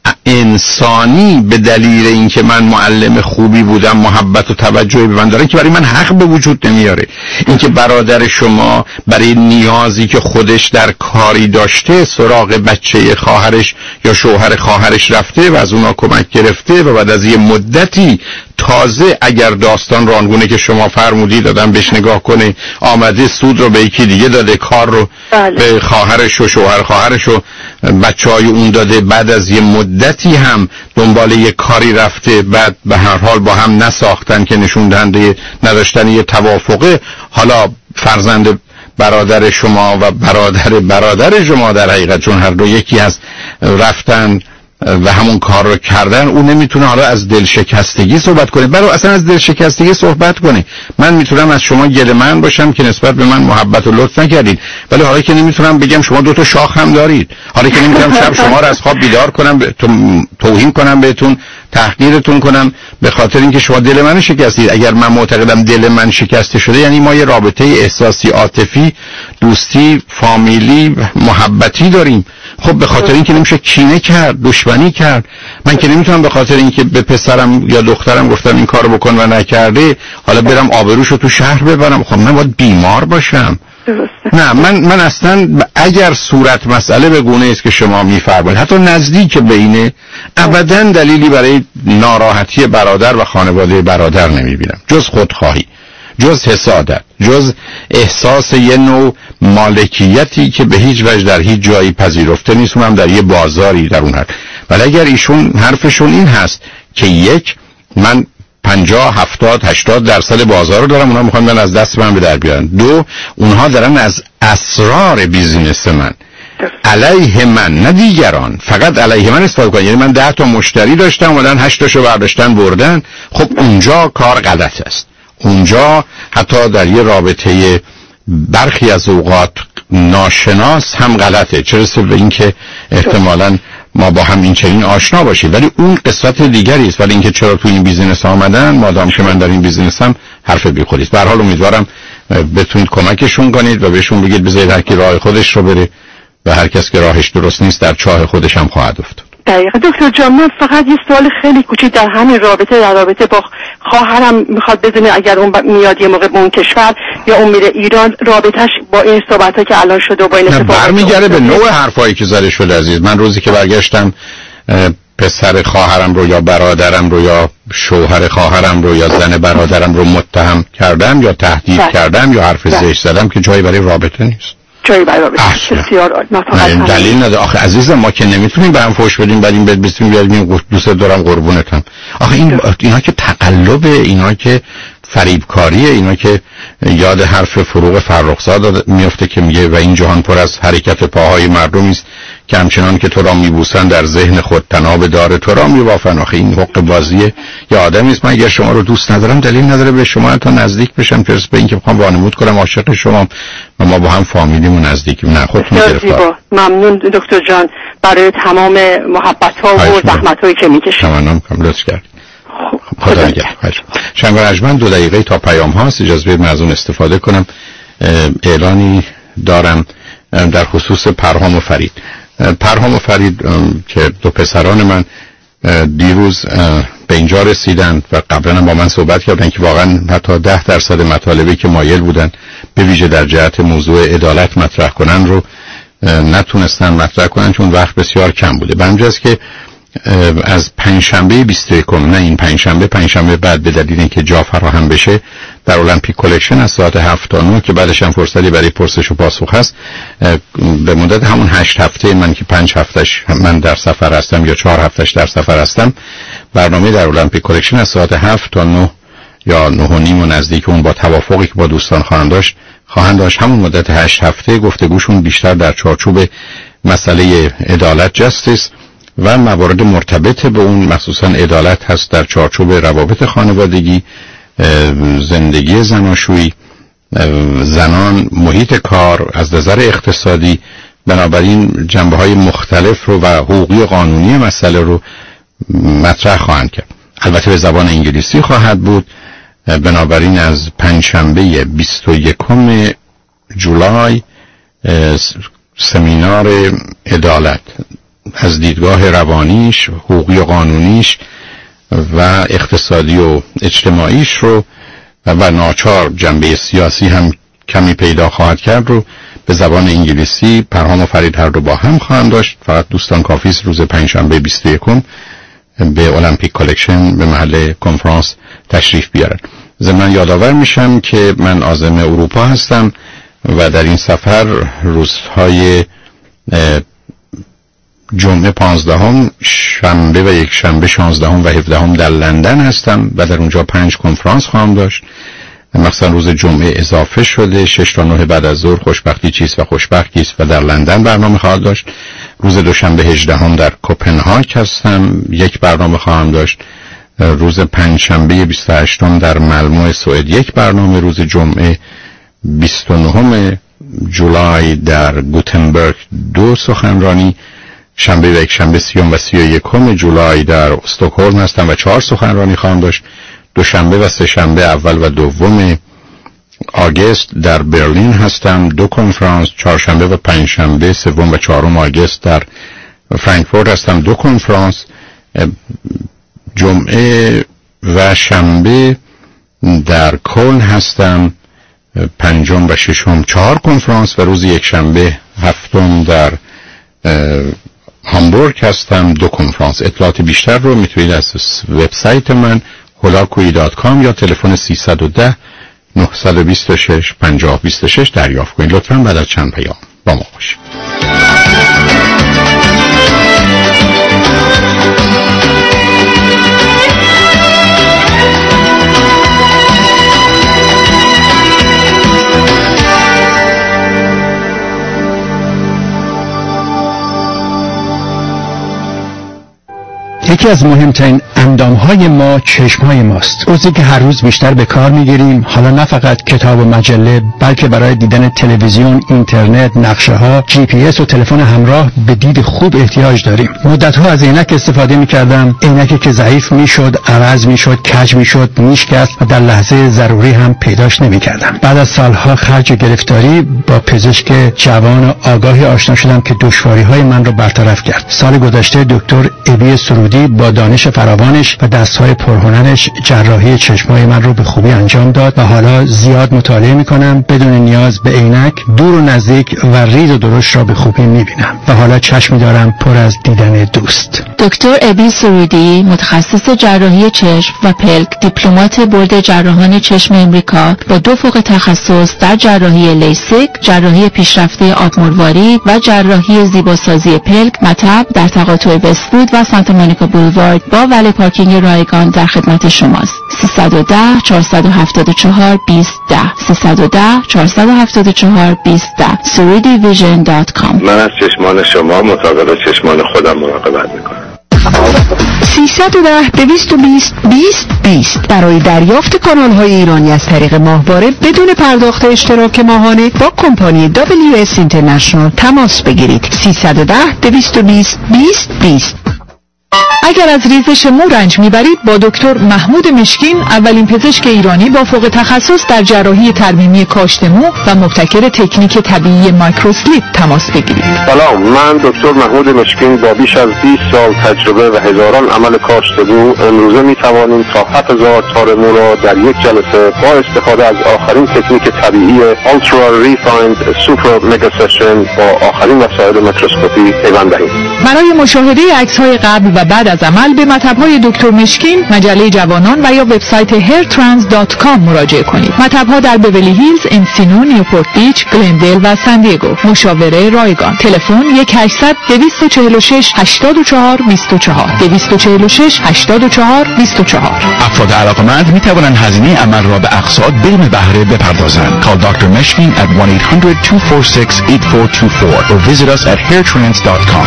انسانی به دلیل اینکه من معلم خوبی بودم محبت و توجهی به من داره که برای من حق به وجود نمیاره. اینکه برادر شما برای نیازی که خودش در کاری داشته سراغ بچه خواهرش یا شوهر خواهرش رفته و از اونا کمک گرفته و بعد از یه مدتی تازه اگر داستان رانگونه که شما فرمودید دادم بهش نگاه کنه آمده سود رو به یکی دیگه داده، کار رو بله. به خواهرش و شوهر خواهرش و بچه های اون داده، بعد از یه مدتی هم دنبال یه کاری رفته، بعد به هر حال با هم نساختن که نشون دهنده نداشتن یه توافقه. حالا فرزند برادر شما و برادر برادر شما در حقیقت چون هر دو یکی هست رفتن و همون کار رو کردن، اون نمیتونه حالا از دل شکستگی صحبت کنه، برای اصلا از دل شکستگی صحبت کنه. من میتونم از شما گله‌مند باشم که نسبت به من محبت و لطف نکردید، ولی حالا که نمیتونم بگم شما دو تا شاخ هم دارید، حالا که نمیتونم شب شما رو از خواب بیدار کنم، توهین کنم بهتون، تحقیرتون کنم به خاطر اینکه شما دل منو شکستید. اگر من معتقدم دل من شکسته شده یعنی ما یه رابطه احساسی، عاطفی، دوستی، فامیلی، محبتی داریم. خب به خاطر اینکه نمیشه کینه کرد، دشمنی کرد. من که نمیتونم به خاطر اینکه به پسرم یا دخترم گفتم این کارو بکن و نکرده حالا برم آبروشو تو شهر ببرم. خب من باید بیمار باشم. نه من من اصلا اگر صورت مسئله به گونه است که شما میفرمایید حتی نزدیک بینه، ابدا دلیلی برای ناراحتی برادر و خانواده برادر نمیبینم جز خودخواهی، جز حسادت، جز احساس یه نوع مالکیتی که به هیچ وجه در هیچ جایی پذیرفته نیست، اونم در یه بازاری در اون حد. ولی اگر ایشون حرفشون این هست که یک من پنجاه هفتاد هشتاد درصد بازار رو دارم، اونها میخوان من از دست من به در بیارن. دو، اونها دارن از اسرار بیزینس من علیه من نه دیگران فقط علیه من استفاده کنن. یعنی من ده تا مشتری داشتم اومدن هشت تاشو برداشتن بردن. خب اونجا کار غلط است. اونجا حتی در یه رابطه برخی از اوقات ناشناس هم غلطه، چه رسه به این که احتمالاً ما با هم این چنین آشنا باشیم، ولی اون قسمت دیگری است. ولی اینکه چرا تو این بیزینس آمدن، مادام که من در این بیزینسم، حرف بیخودی است. به هر حال امیدوارم بتونید کمکشون کنید و بهشون بگید بذارید هر کی راه خودش رو بره و هر کس که راهش درست نیست در چاه خودش هم خواهد افتاد. دقیقا دکتر جان، من فقط یه سوال خیلی کوچیک در همین رابطه در رابطه با خواهرم میخواد بدونه اگر اون میاد یه موقع به اون کشور یا اون میره ایران، رابطهش با این صحبت‌ها که الان شده و با این اتفاقات برمیگره به نوع حرفایی که زده شده. عزیز من روزی که برگشتم پسر خواهرم رو یا برادرم رو یا شوهر خواهرم رو یا زن برادرم رو متهم کردم یا تهدید بله. کردم یا حرف زشت زدم که جایی برای رابطه نیست. جایی برای رابطه بسیار نه دلیل نداره. آخه عزیزم ما که نمیتونیم به هم فوش بدیم بعد این بد بستیم بیاریم دوست دارم قربونتم. آخه این اینا که تقلبه، اینا که فریبکاریه، اینا که یاد حرف فروغ فرخزاد میفته که میگه و این جهان پر از حرکت پاهای مردمی است که همچنان که تو را میبوسن در ذهن خود تناب دار تو را میبافن. آخه این حق بازیه یا آدمی است. من اگر شما رو دوست ندارم دلیل نداره به شما تا نزدیک بشم که به اینکه بخوام وانمود کنم عاشق شما و ما با هم فامیلیم و نزدیکیم. نه خودتون گرفتار. ممنون دکتر جان برای تمام محبت ها و زحمت هایی که میکشید. ممنونم که لطف کردید. خدا نگهدار. شنگ رجمن دو دقیقه تا پیام هاست، اجازه بدید من از اون استفاده کنم. اعلانی دارم در خصوص پرهام و فرید. پرهام و فرید که دو پسران من دیروز به اینجا رسیدن و قبلا با من صحبت کردن که واقعا حتی ده درصد مطالبی که مایل بودن به ویژه در جهت موضوع عدالت مطرح کنن رو نتونستن مطرح کنن چون وقت بسیار کم بوده. به همجاست که از پنجشنبه بیست و یکم نه این پنجشنبه پنجشنبه بعد به دلیل اینکه جا فراهم بشه در المپیک کلکشن از ساعت هفت تا نه که بعدش هم فرصتی برای پرسش و پاسخ هست به مدت همون هشت هفته من که پنج هفتش من در سفر هستم یا چهار هفتش در سفر هستم، برنامه در المپیک کلکشن از ساعت هفت تا نه یا نه و نیم و نزدیک اون با توافقی که با دوستان خواهند داشت خواهند داشت همون مدت هشت هفته گفتگوشون بیشتر در چارچوب مسئله عدالت جستیس و موارد مرتبط به اون مخصوصا عدالت هست در چارچوب روابط خانوادگی، زندگی زناشویی، زنان، محیط کار، از نظر اقتصادی. بنابراین جنبه‌های مختلف رو و حقوقی و قانونی مسئله رو مطرح خواهند کرد. البته به زبان انگلیسی خواهد بود. بنابراین از پنجشنبه بیست و یکم جولای سمینار عدالت از دیدگاه روانیش، حقوقی و قانونیش و اقتصادی و اجتماعیش رو و ناچار جنبه سیاسی هم کمی پیدا خواهد کرد رو به زبان انگلیسی پرهام و فرید هر دو با هم خواهند داشت. فقط دوستان کافی است روز پنجشنبه بیست و یکم به المپیک کالکشن به محل کنفرانس تشریف بیارن. ضمن یادآور میشم که من عازم اروپا هستم و در این سفر روزهای جمعه پانزدهم، شنبه و یک شنبه شانزدهم و هفدهم در لندن هستم و در اونجا پنج کنفرانس خواهم داشت. مثلا روز جمعه اضافه شده شش تا نه بعد از ظهر خوشبختی چیست و خوشبخت کیست و در لندن برنامه خواهد داشت. روز دوشنبه هجدهم در کوپنهاگ هستم، یک برنامه خواهم داشت. روز پنجشنبه بیست و هشتم در ملمو سوئد یک برنامه. روز جمعه بیست و نهم جولای در گوتنبرگ دو سخنرانی. شنبه و یک شنبه سیوم و سی و یکم جولای در استکهلم هستم و چهار سخنرانی خواهم داشت. دوشنبه و سه شنبه اول و دوم آگوست در برلین هستم، دو کنفرانس. چهارشنبه و پنجشنبه سوم و چهارم آگوست در فرانکفورت هستم، دو کنفرانس. جمعه و شنبه در کلن هستم، پنجم و ششم چهار کنفرانس و روز یک شنبه هفتم در هامبورگ هستم، دو کنفرانس. اطلاعات بیشتر رو میتونید از وبسایت من هولاکویی دات کام یا تلفن سیصد و ده نهصد و بیست و شش پنجاه بیست و شش دریافت کنید. لطفاً بعد از چند پیام با ما باشید. یکی از مهمترین اندامهای ما چشمهای ماست. عضوی که هر روز بیشتر به کار میگیریم، حالا نه فقط کتاب و مجله بلکه برای دیدن تلویزیون، اینترنت، نقشه ها، جی پی اس و تلفن همراه به دید خوب احتیاج داریم. مدت‌ها از عینک استفاده می‌کردم، عینکی که ضعیف میشد، عوض میشد، کج میشد، میشکست و در لحظه ضروری هم پیداش نمی‌کردم. بعد از سالها خرج و گرفتاری با پزشک جوان و آگاهی آشنا شدم که دشواری‌های من رو برطرف کرد. سال گذشته دکتر ابی سرودی با دانش فراوانش و دستهای پرهنرش جراحی چشمای من رو به خوبی انجام داد و حالا زیاد مطالعه میکنم، بدون نیاز به عینک دور و نزدیک و ریز و درشت را به خوبی میبینم و حالا چشمی دارم پر از دیدن دوست. دکتر ابی سرودی متخصص جراحی چشم و پلک، دیپلمات بورد جراحان چشم امریکا با دو فوق تخصص در جراحی لیسیک، جراحی پیشرفته آبمرواری و جراحی زیباسازی پلک، مطب در تقاطع وست‌وود و سانتا مونیکا بولوارد با ولی پارکینگ رایگان در خدمت شماست. سیصد و ده چهارصد و هفتاد و چهار بیست ده سیصد و ده چهارصد و هفتاد و چهار بیست ده سرودی ویژن دات کام. من از چشمان شما مطابق چشمان خودم مراقبت میکنم. سیصد و ده دویست و بیست بیست بیست برای دریافت کانال های ایرانی از طریق ماهواره بدون پرداخت اشتراک ماهانه با کمپانی دبلیو اس اینترنشنال تماس بگیرید. سیصد و ده دویست و بیست بیست بیست. اگر از ریزش مو رنج میبرید با دکتر محمود مشکین، اولین پزشک ایرانی با فوق تخصص در جراحی ترمیمی کاشت مو و مبتکر تکنیک طبیعی مایکروسلیپ تماس بگیرید. سلام، من دکتر محمود مشکین با بیش از بیست سال تجربه و هزاران عمل کاشت مو امروزه میتوانیم تا هفت هزار تار مو را در یک جلسه با استفاده از آخرین تکنیک طبیعی Ultra Refined Super Mega Session با آخرین وسایل میکروسکوپی پیوند دهیم. برای مشاهده عکس‌های قبل و بعد از عمل به مطب‌های دکتر مشکین، مجله جوانان و یا وبسایت هیر ترانس دات کام مراجعه کنید. مطب‌ها در بیولی هیلز، انسینو، نیوپورت بیچ، گلندل و سان دیگو. مشاوره رایگان. تلفن یک هشتصد دویست و چهل و شش هشتاد و چهار بیست و چهار دویست و چهل و شش هشتاد و چهار بیست و چهار. افراد علاقمند می توانند هزینه عمل را به اقساط بدون بهره بپردازند. Call دکتر Meshkin at one eight hundred two four six eight four two four or visit us at hair trans dot com.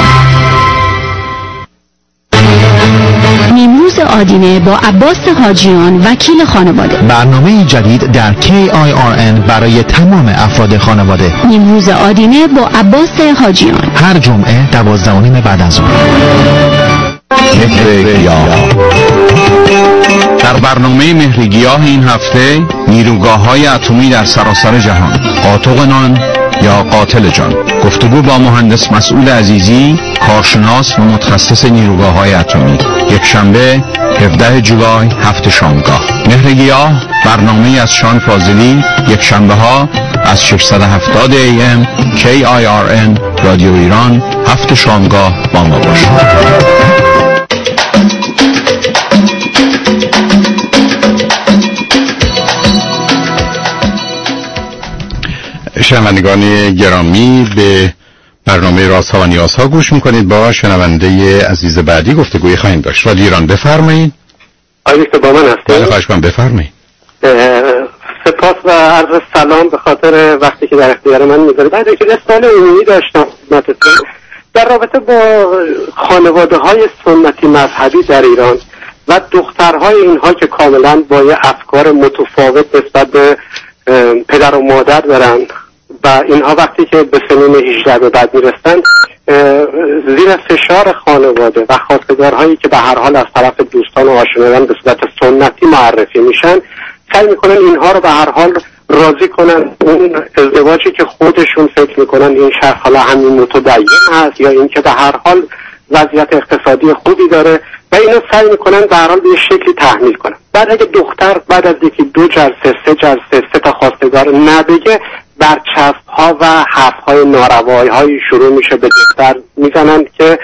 نیمروز آدینه با عباس حاجیان وکیل خانواده. برنامه جدید در کی آی آر ان برای تمام افراد خانواده. نیمروز آدینه با عباس حاجیان هر جمعه دوازده و نیم بعد از ظهر. در برنامه مهر گیاه این هفته نیروگاه‌های اتمی در سراسر جهان، قاطق نان، یا قاتل جان؟ گفتگو با مهندس مسئول عزیزی، کارشناس و متخصص نیروگاه‌های اتمی. یک شنبه هفدهم جولای، هفت شامگاه. مهر گیاه، برنامه از شان فاضلی، یک شنبه ها از ششصد و هفتاد ای ام کی آی آر ان رادیو ایران، هفت شامگاه با ما باشید. شنوندگان گرامی، به برنامه رازها و نیازها گوش میکنید. با شنونده عزیز بعدی گفتگوی خواهیم داشت. رادیو ایران، بفرمایید. آقای دکتر با من هستید؟ بله، خواهش کنم بفرمایید. سپاس و عرض سلام به خاطر وقتی که در اختیار من میذارید. بعد اینکه سوال عمومی داشتم خدمتتون در رابطه با خانواده های سنتی مذهبی در ایران و دخترهای اینها که کاملا با یه افکار متفاوت نسبت به پدر و مادر دارن و اینها وقتی که به سنین هجده به بعد میرسن زیر فشار خانواده و خواستگارهایی که به هر حال از طرف دوستان و آشنایان به صورت سنتی معرفی میشن سعی میکنن اینها رو به هر حال راضی کنن اون ازدواجی که خودشون فکر میکنن این شخص حالا همین متدین هست یا این که به هر حال وضعیت اقتصادی خوبی داره و اینو سعی میکنن به هر حال به شکلی تحمیل کنن. بعد اگه دختر بعد از یکی دو جلسه سه جلسه سه تا خواستگار نبگه، برچسب ها و حرف های ناروایی های شروع میشه به دختر میزنن که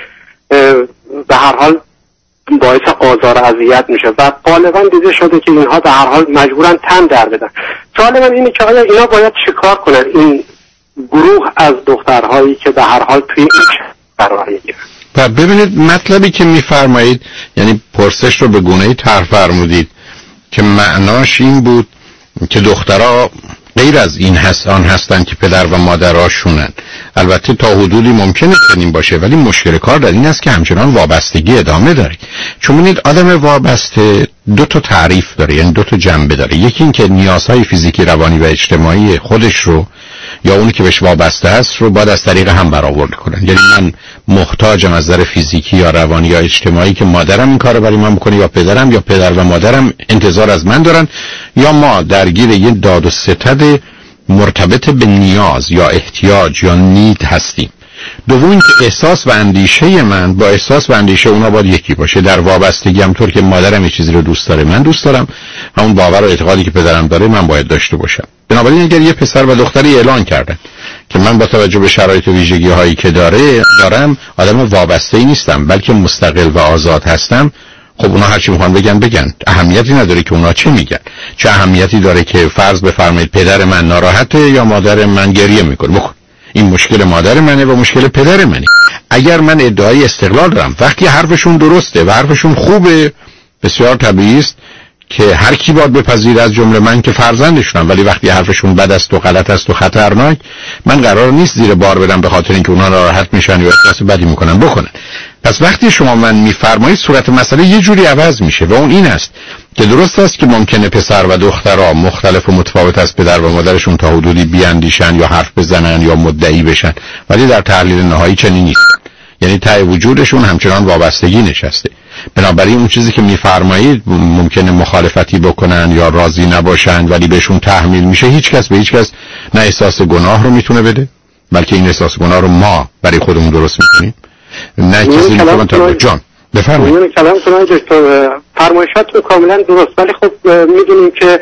به هر حال باعث آزار و اذیت میشه و غالبا دیده شده که اینها به هر حال مجبورن تن در بدن. سوال من اینه که آیا اینا باید چیکار کنن، این گروه از دخترهایی که به هر حال توی این قرار میگیرن؟ و ببینید، مطلبی که میفرمایید یعنی پرسش رو به گونه‌ای طرح فرمودید که معناش این بود که دخترها غیر از این هست آن هستن که پدر و مادراشونن. البته تا حدودی ممکنه چنین باشه، ولی مشکل کار در این است که همچنان وابستگی ادامه داره. چون ببینید، آدم وابسته دو تا تعریف داره، یعنی دو تا جنبه داره. یکی این که نیازهای فیزیکی، روانی و اجتماعی خودش رو یا اونی که بهش وابسته است رو باید از طریق هم برآورده کنن. یعنی من محتاجم از نظر فیزیکی یا روانی یا اجتماعی که مادرم این کارو برای من بکنه یا پدرم، یا پدر و مادرم انتظار از من دارن، یا ما درگیر یه داد و ستد مرتبط به نیاز یا احتیاج یا نید هستیم. دوم که احساس و اندیشه من با احساس و اندیشه اونا باید یکی باشه. در وابستگی همطور که مادرم یه چیزی رو دوست داره من دوست دارم، همون باور و اعتقادی که پدرم داره من باید داشته باشم. بنابراین اگر یه پسر و دختری اعلان کردن که من با توجه به شرایط و ویژگی هایی که داره دارم آدم وابسته‌ای نیستم بلکه مستقل و آزاد هستم، خب اونا هر چی میخوان بگن بگن، اهمیتی نداره که اونا چه میگن. چه اهمیتی داره که فرض بفرمایید پدر من ناراحته یا مادر من گریه میکنه، بکن، این مشکل مادر منه و مشکل پدر منه. اگر من ادعای استقلال دارم، وقتی حرفشون درسته و حرفشون خوبه، بسیار طبیعی است که هر کی باید بپذیر از جمله من که فرزندشونم، ولی وقتی حرفشون بد است و غلط است و خطرناک، من قرار نیست زیر بار بدم به خاطر اینکه اونا ناراحت میشن یا احساس بدی میکنن بکنن. پس وقتی شما من میفرمایید صورت مسئله یه جوری عوض میشه و اون این است که درست است که ممکنه پسر و دخترها مختلف و متفاوت از پدر و مادرشون تا حدودی بیاندیشن یا حرف بزنن یا مدعی بشن، ولی در تحلیل نهایی چنین نیست. یعنی ته وجودشون همچنان وابستگی نشسته. بنابراین اون چیزی که میفرمایید ممکنه مخالفتی بکنن یا راضی نباشن ولی بهشون تحمیل میشه. هیچ کس به هیچ کس نه احساس گناه رو میتونه بده، بلکه این احساس گناه رو ما برای خودمون درست میکنیم. نه کسی نمیتونه تا جان بفرمایید. این کلامتون آقای دکتر فرمایشاتون کاملا درست، ولی خب میدونیم که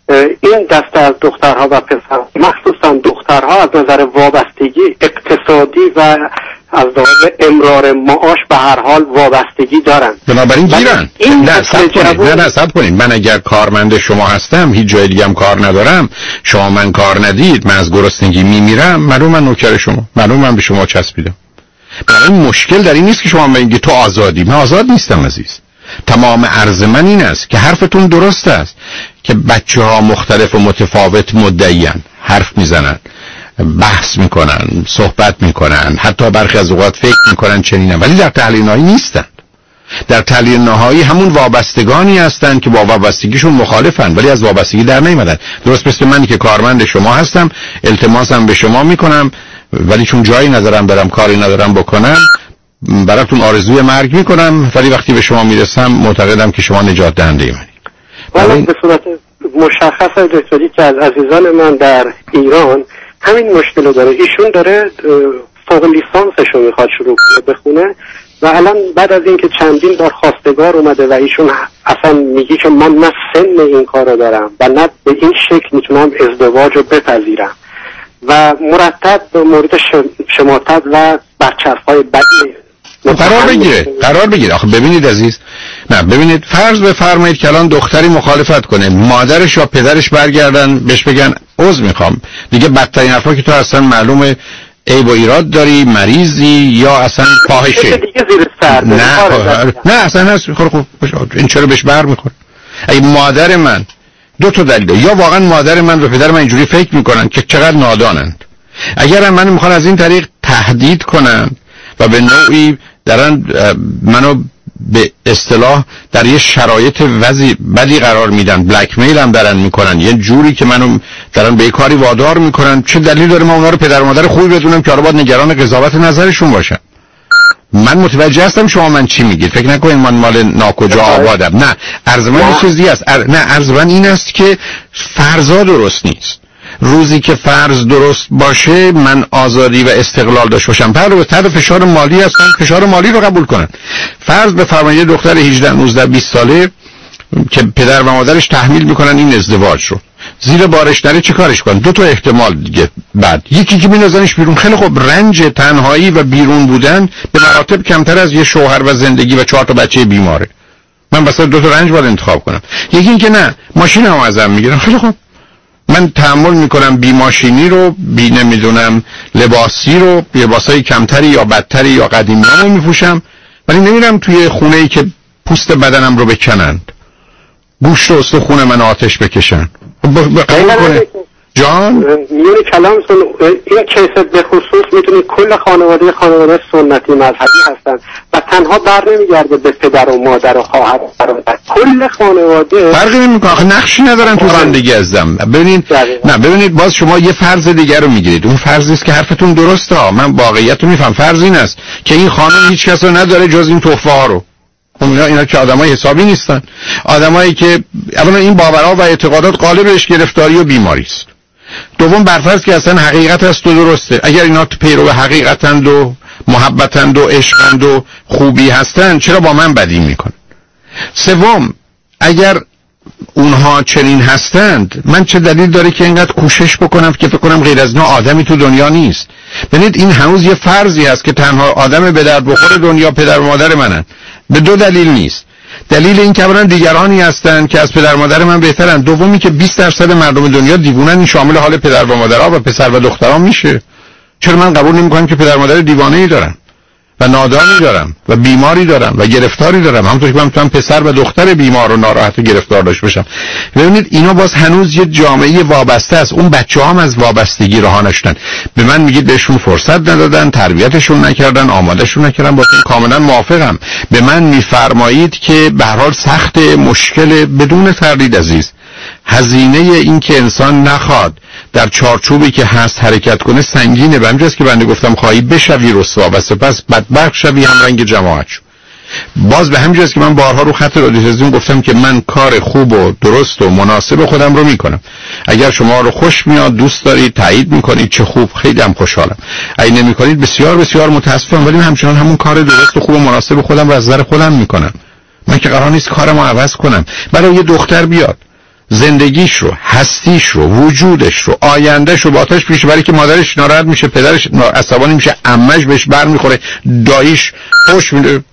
این دسته از دخترها و پسر، مخصوصا دخترها، از نظر وابستگی اقتصادی و از لحاظ امرار معاش به هر حال وابستگی دارن. بنابراین گیرن. نه صبر کنید، نه نه صبر کنید. من اگر کارمند شما هستم، هیچ جای دیگه هم کار ندارم، شما من کار ندید، من از گرسنگی میمیرم، معلوم من نوکر شما، معلوم من به شما چسبیدم. بنابراین مشکل در این نیست که شما بگید تو آزادی. من آزاد نیستم عزیز. تمام عرض من این است که حرفتون درست است که بچه ها مختلف و متفاوت مدعیان، حرف میزنن، بحث میکنن، صحبت میکنن، حتی برخی از اوقات فکر میکنن چنینن، ولی در تحلیل نهایی نیستن. در تحلیل نهایی همون وابستگانی هستن که با وابستگیشون مخالفن ولی از وابستگی در نیومدن. درست مثل منی که کارمند شما هستم، التماسم به شما میکنم ولی چون جایی ندارم برم کاری ندارم بکنم، براتون آرزوی مرگ میکنم، ولی وقتی به شما میرسم معتقدم که شما نجات دهنده منی. ولی به صورت مشخص دکتری که از عزیزان من در ایران همین مشکل رو داره. ایشون داره فوق لیسانسش رو میخواد شروع بخونه و الان بعد از اینکه چندین بار خواستگار اومده و ایشون اصلا میگی که من نه سن این کار رو دارم و نه به این شکل میتونم ازدواج رو بپذیرم و مرتب به مورد شماتت و برچسب‌های بدی قرار بگیره قرار بگیره آخه ببینید عزیز، نه ببینید، فرض بفرمایید که الان دختری مخالفت کنه، مادرش یا پدرش برگردن بهش بگن عذر میخوام، دیگه بدترین حرفا که تو اصلا معلومه عیب و ایراد داری، مریضی یا اصلا فاحشه. نه نه اصلا هست میخوره. خب این چرا بهش بر میخوره؟ ای مادر من دو تا دلیل، یا واقعا مادر من و پدر من اینجوری فکر میکنن که چقدر نادانند، اگر من میخوان از این طریق تهدید کنن و به نوعی دارن منو به اصطلاح در یه شرایط وضعی بدی قرار میدن، بلک میل هم دارن میکنن، یه جوری که منو دارن به کاری وادار میکنن، چه دلیل داره من اونا رو پدر و مادر خوبی بدونم که حالا باید نگران قضاوت نظرشون باشم؟ من متوجه هستم شما من چی میگید، فکر نکنید من مال ناکجا آبادم، نه عرض من یه چیزی است، ار... نه عرض من این است که فرضا درست نیست. روزی که فرض درست باشه من آزادی و استقلال داشته باشم، پر و تحت فشار مالی هستن، فشار مالی رو قبول کنن. فرض بفرمایید دختر هجده نوزده بیست ساله که پدر و مادرش تحمیل میکنن این ازدواج رو، زیر بارش نره چه کارش کنن؟ دو تا احتمال دیگه، بعد یکی که میندازنش بیرون، خیلی خب رنج تنهایی و بیرون بودن به مراتب کمتر از یه شوهر و زندگی و چهار تا بچه بیماره، من واسه دو تا رنج باید انتخاب کنم. یکی این که نه ماشینمو ازم میگیرن، خیلی خب من تحمل میکنم بی ماشینی رو، بی نمیدونم لباسی رو، لباسای کمتری یا بدتری یا قدیمیامو میپوشم، ولی نمیرم توی خونه‌ای که پوست بدنم رو بکنند، گوشت و استخون من آتش بکشن. قبول کنه جان میونی کلامتون این کیس به خصوص میتونی کل خانواده خانواده سنتی مذهبی هستن و تنها بر نمیگرده به پدر و مادر و خواهر و برادر، کل خانواده فرقی نمیکنه، آخه نقشی ندارن تو زندگی ازم. ببینید نه ببینید باز شما یه فرض دیگر رو میگیرید، اون فرضی است که حرفتون درسته ها، من واقعیت رو میفهم. فرض این است که این خانم هیچ کس رو نداره جز این تحفه ها رو. اینا اینا که آدمای حسابی نیستن، آدمایی که اولا این باورها و اعتقادات قالبش گرفتاری و بیماری است. دوم برفرض که اصلا حقیقت است و درسته، اگر اینا پیرو حقیقتند و محبتند و عشقند و خوبی هستند چرا با من بدی میکنن؟ سوم اگر اونها چنین هستند من چه دلیل داره که اینقدر کوشش بکنم که فکر کنم غیر از اینا آدمی تو دنیا نیست؟ ببینید این هنوز یه فرضی هست که تنها آدم به درد بخور دنیا پدر و مادر منن، به دو دلیل نیست. دلیل این که اولا دیگرانی هستن که از پدر و مادر من بهترن، دومی که بیست درصد مردم دنیا دیوونن، این شامل حال پدر و مادرها و پسر و دختران میشه. چرا من قبول نمی‌کنم که پدر و مادر دیوانه‌ای دارن و نادانی دارم و بیماری دارم و گرفتاری دارم، همونطور که من میتونم پسر و دختر بیمار و ناراحت و گرفتار داشته باشم. ببینید اینا باز هنوز یه جامعه وابسته است، اون بچه‌ها هم از وابستگی رها نشدن. به من میگید بهشون فرصت ندادن، تربیتشون نکردن، آمادهشون نکردن، با این کاملا موافقم. به من میفرمایید که به هر حال سخت، مشکل، بدون تردید عزیز، هزینه این که انسان نخواد در چارچوبی که هست حرکت کنه سنگینه. به همجاست که بنده گفتم خواهی بشوی رسوا و سپس بدبخت شوی هم رنگ جماعت شو. باز به همجاست که من بارها رو خط رادیو تلویزیون گفتم که من کار خوب و درست و مناسب خودم رو میکنم. اگر شما رو خوش میاد، دوست دارید، تایید میکنید، چه خوب، خیلی هم خوشحالم. اگه نمیکنید بسیار بسیار متاسفم، ولی من همچنان همون کار درست و خوب و مناسب خودم رو از نظر خودم میکنم. من که قرار نیست کارمو عوض کنم. برای یه دختر بیاد زندگیش رو، هستیش رو، وجودش رو، آیندهش رو با آتش پیش بری که مادرش ناراحت میشه، پدرش عصبانی میشه، عمش بهش بر میخوره، داییش خوش میده،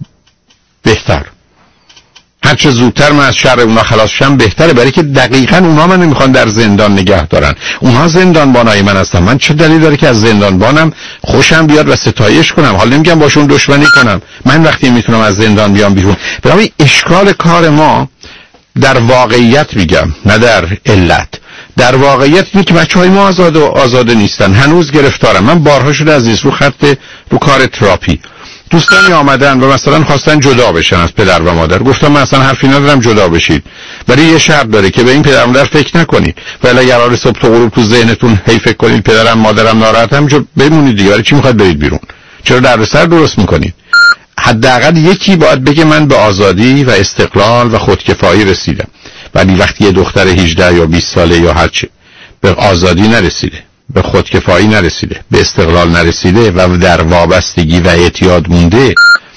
بهتر هرچه زودتر من از شر اونا خلاص شم بهتره، برای که دقیقاً اونا من نمیخوان در زندان نگه دارن. اونها زندان بانای من هستن. من چه دلیل داره که از زندان بانم خوشم بیاد و ستایش کنم؟ حالا نمیگم باشون دشمنی کنم، من وقتی میتونم از زندان بیام بیرون. برای اشکال کار ما در واقعیت میگم، نه در علت، در واقعیت اینه که بچهای ما آزاد و آزاده نیستن، هنوز گرفتارن. من بارها شده عزیز رو خط رو کار تراپی دوستانی آمدن و مثلا خواستن جدا بشن از پدر و مادر، گفتم من اصلا حرفی ندارم جدا بشید، ولی یه شرط داره که به این پدر و مادر فکر نکنید، ولی اگر قرار صبح تا غروب تو ذهنتون هی فکر کنید پدرم مادرم ناراحت، همینجا بمونید دیگه. ولی چی میخواد برید بیرون؟ چرا دردسر درست میکنید؟ حداقل یکی باید بگه من به آزادی و استقلال و خودکفایی رسیدم. ولی وقتی یه دختر هجده یا بیست ساله یا هرچی به آزادی نرسیده، به خودکفایی نرسیده، به استقلال نرسیده و در وابستگی و اعتیاد مونده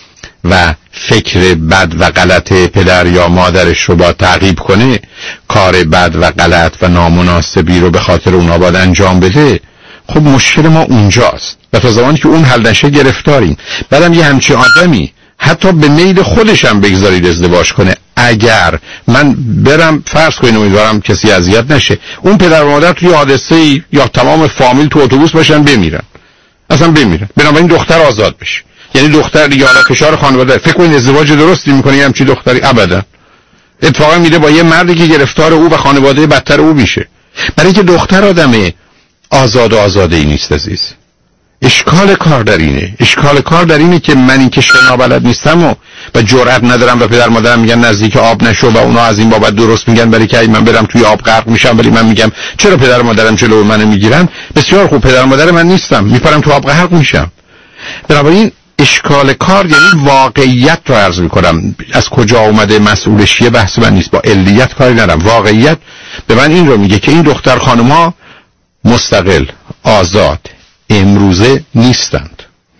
و فکر بد و غلط پدر یا مادرش رو با تعقیب کنه، کار بد و غلط و نامناسبی رو به خاطر اونا باید انجام بده، خب مشکل ما اونجاست و تا زمانی که اون حل نشه گرفتاریم. بعدم یه همچین آدمی حتی به میل خودش هم بگذارید ازدواج کنه، اگر من برم فرض کنید، امیدوارم کسی اذیت نشه، اون پدر و مادر توی حادثه‌ای یا تمام فامیل تو اتوبوس باشن بمیرن، اصلا بمیرن، بنابراین دختر آزاد بشه. یعنی دختر دیگه حالا فشار خانواده، فکر کنید ازدواج درستی میکنه یه همچین دختری؟ ابدا. اتفاقا میره با یه مردی که گرفتار او و خانواده بدتر او میشه، برای که دختر آدمه آزاد و آزاده ای نیست عزیز. اشکال کار در اینه، اشکال کار در اینه که من این که شنا بلد نیستم و و جرئت ندارم و پدر مادرم میگن نزدیک آب نشو و اونا از این بابت درست میگن، برای که من برم توی آب غرق میشم، ولی من میگم چرا پدر مادرم جلو منو میگیرن؟ بسیار خوب، پدر مادر من نیستم، میپرم تو آب غرق میشم. بنابراین اشکال کار یعنی واقعیت رو عرض میکنم، از کجا اومده مسئولش یه بحث من نیست، با علیت کاری ندارم. واقعیت به من این رو میگه که این دختر خانم‌ها مستقل، آزاد، امروزه نیستند.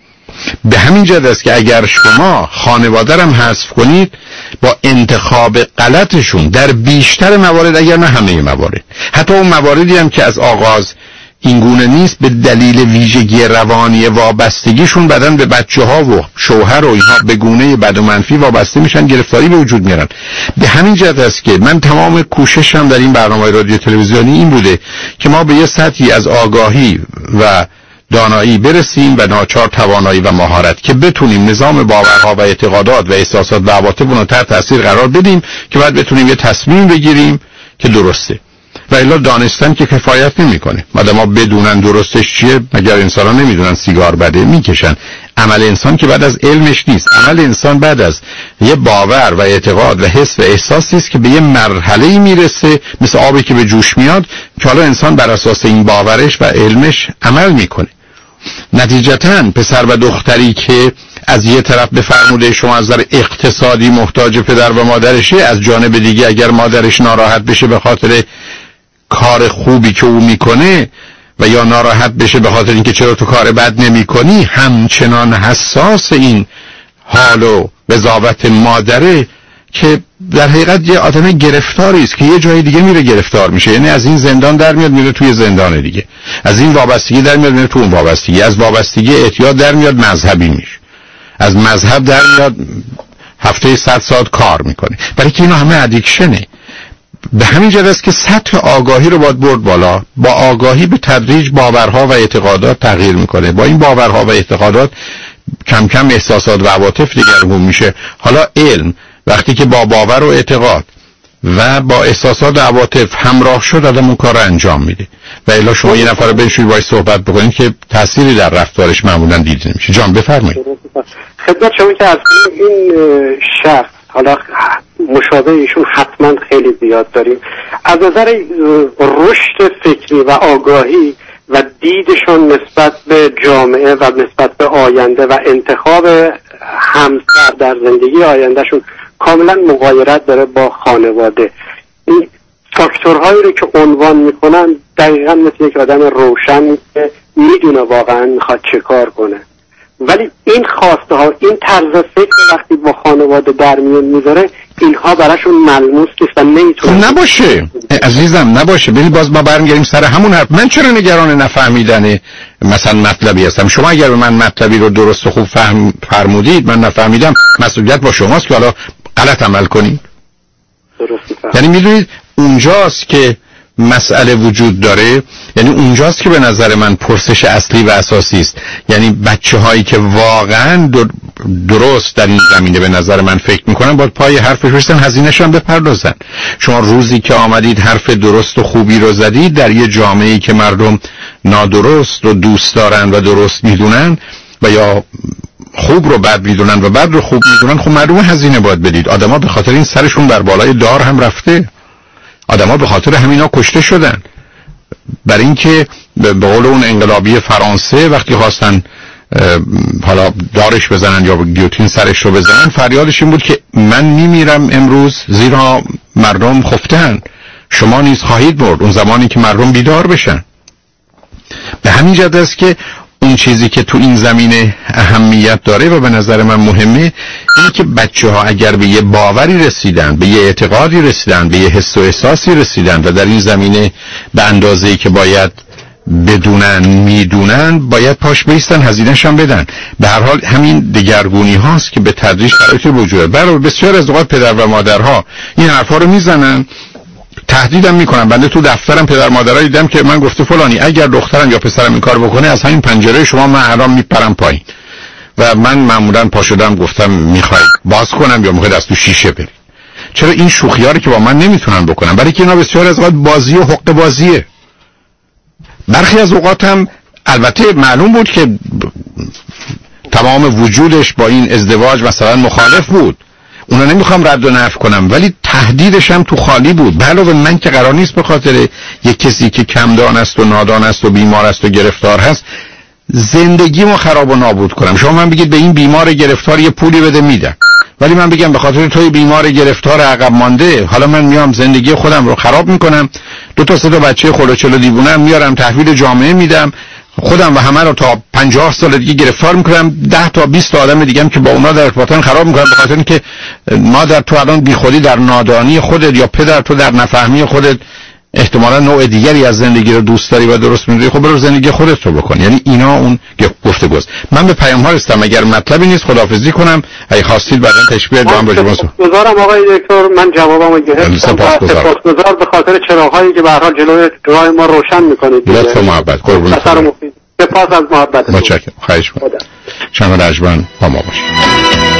به همین جهت است که اگر شما خانواده هم حذف کنید، با انتخاب غلطشون در بیشتر موارد، اگر نه همه موارد، حتی اون مواردی هم که از آغاز اینگونه نیست، به دلیل ویژگی روانی وابستگیشون بدن به بچه ها و شوهر و اینها به گونه بد و منفی وابسته میشن، گرفتاری به وجود میارن. به همین جهت است که من تمام کوششم در این برنامه رادیو تلویزیونی این بوده که ما به یه سطحی از آگاهی و دانایی برسیم و ناچار توانایی و مهارت که بتونیم نظام باورها و اعتقادات و احساسات و عواطف رو تحت تاثیر قرار بدیم که بعد بتونیم یه تصمیم بگیریم که درسته. و الا دانستن که کفایت نمیکنه. مادام ما بدونن درستش چیه، مگر انسان ها نمیدونن سیگار بده میکشن. عمل انسان که بعد از علمش نیست، عمل انسان بعد از یه باور و اعتقاد و حس و احساسی است که به یه مرحله‌ای میرسه، مثل آبی که به جوش میاد، که حالا انسان بر اساس این باورش و علمش عمل میکنه. نتیجتاً پسر و دختری که از یه طرف به فرموده شما از نظر اقتصادی محتاج پدر و مادرشه، از جانب دیگه اگر مادرش ناراحت بشه به خاطر کار خوبی که او میکنه و یا ناراحت بشه به خاطر اینکه چرا تو کار بد نمیکنی، همچنان حساس این حال و قضاوت مادره که در حقیقت یه آدم گرفتاری است که یه جای دیگه میره گرفتار میشه. یعنی از این زندان در میاد میره توی زندان دیگه، از این وابستگی در میاد میره تو اون وابستگی، از وابستگی اعتیاد در میاد مذهبی میشه، از مذهب در میاد هفته صد ساعت کار میکنه، برای که اینا همه ادیکشنه. به همین جهت است که سطح آگاهی رو باید برد بالا. با آگاهی به تدریج باورها و اعتقادات تغییر میکنه، با این باورها و اعتقادات کم کم احساسات و عواطف دگرگون میشه. حالا علم وقتی که با باور و اعتقاد و با احساسات و عواطف همراه شد، آدم اون کار رو انجام میده. و الا شما یه نفر بنشونید باهاش صحبت بکنید که تأثیری در رفتارش معمولا دیده نمیشه. جان بفرمایید. خدمت شما که از این شخص، حالا مشابه ایشون حتما خیلی زیاد داریم، از نظر رشد فکری و آگاهی و دیدشون نسبت به جامعه و نسبت به آینده و انتخاب همسر در زندگی آیندهشون کاملا مغایرت داره با خانواده. این فاکتورهایی رو که عنوان میکنن دقیقا مثل یک آدم روشن که میدونه واقعا میخواد چه کار کنه، ولی این خواسته ها، این طرز فکر وقتی با خانواده در میون میذاره، اینها براشون ملموس نیست و نمیتونه. نباشه عزیزم، نباشه. ببین باز ما برمیگردیم سر همون حرف. من چرا نگران نفهمیدن مثلا مطلبی هستم؟ شما اگر به من مطلبی رو درست و خوب فهم فرمودید، من نفهمیدم، مسئولیت با شماست که حالا غلط عمل کنید. درست. یعنی میدونید اونجاست که مسئله وجود داره، یعنی اونجاست که به نظر من پرسش اصلی و اساسی است. یعنی بچه هایی که واقعا درست در این زمینه به نظر من فکر میکنن باید پای حرفش بشتن، هزینه‌ش هم بپردازن. شما روزی که آمدید حرف درست و خوبی رو زدید در یه جامعه‌ای که مردم نادرست رو دوست دارن و درست میدونن و یا خوب رو بد میدونن و بد رو خوب میدونن، خب معلومه هزینه باید بدید. آدما به خاطر این سرشون بر بالای دار هم رفته، آدما به خاطر همینا کشته شدن. برای اینکه به قول اون انقلابی فرانسه وقتی خواستن حالا دارش بزنن یا گیوتین سرش رو بزنن، فریادش این بود که من میمیرم امروز زیرا مردم خفتن، شما نیز خواهید مرد اون زمانی که مردم بیدار بشن. همین جهت است که اون چیزی که تو این زمینه اهمیت داره و به نظر من مهمه اینه که بچه ها اگر به یه باوری رسیدن، به یه اعتقادی رسیدن، به یه حس و احساسی رسیدن و در این زمینه به اندازه‌ای که باید بدونن میدونن، باید پاش بیستن، هزینه‌ش هم بدن. به هر حال همین دگرگونی هاست که به تدریج شرایط وجود داره. برای بسیار از اوقات پدر و مادرها این حرفا رو میزنن، تهدیدم میکنم. بنده تو دفترم پدر مادرها دیدم که من گفته فلانی اگر دخترم یا پسرم این کار بکنه از همین پنجره شما من حرام میپرم پایین. و من معمولا پا شدم گفتم میخواید باز کنم یا میخواید از تو شیشه برید. چرا این شوخی‌ها رو که با من نمیتونن بکنن؟ برای که اینا بسیار از اوقات بازی و حق بازیه. برخی از اوقات هم البته معلوم بود که تمام وجودش با این ازدواج مثلا مخالف بود، اونا نمیخوام رد و نفی کنم، ولی تهدیدش هم تو خالی بود. به علاوه من که قرار نیست به خاطر یک کسی که کم دان است و نادان است و بیمار است و گرفتار هست زندگیمو خراب و نابود کنم. شما من بگید به این بیمار گرفتار یه پولی بده میدم، ولی من بگم به خاطر توی بیمار گرفتار عقب مانده حالا من میام زندگی خودم رو خراب میکنم، دو تا سه تا بچه خلوچلو دیوونم میارم تحویل جامعه میدم، خودم و همه رو تا پنجاه سال دیگه گرفتار میکنم، ده تا بیست تا آدم دیگه هم که با اونا در ارتباطن خراب میکنم، به خاطر اینکه مادر تو الان بیخودی در نادانی خودت یا پدر تو در نفهمی خودت احتمالا نوع دیگری از زندگی رو دوست داری و درست می‌دونی، خب برو زندگی خودت رو بکن. یعنی اینا اون گفتگوست. من به پیام ها رسیدم، اگر مطلبی نیست خداحافظی کنم، اگه خواستید بعداً تشبیه با هم بجوام. سپاسگزارم آقای دکتر، من جوابمو گرفتم. سپاسگزار به خاطر چراغ‌هایی که به هر حال جلوی راه ما روشن می‌کنید. لطف و محبت. قربونت. سپاس از محبتتون. متشکرم. خواهش می‌کنم. شما رجبان با ما باشید.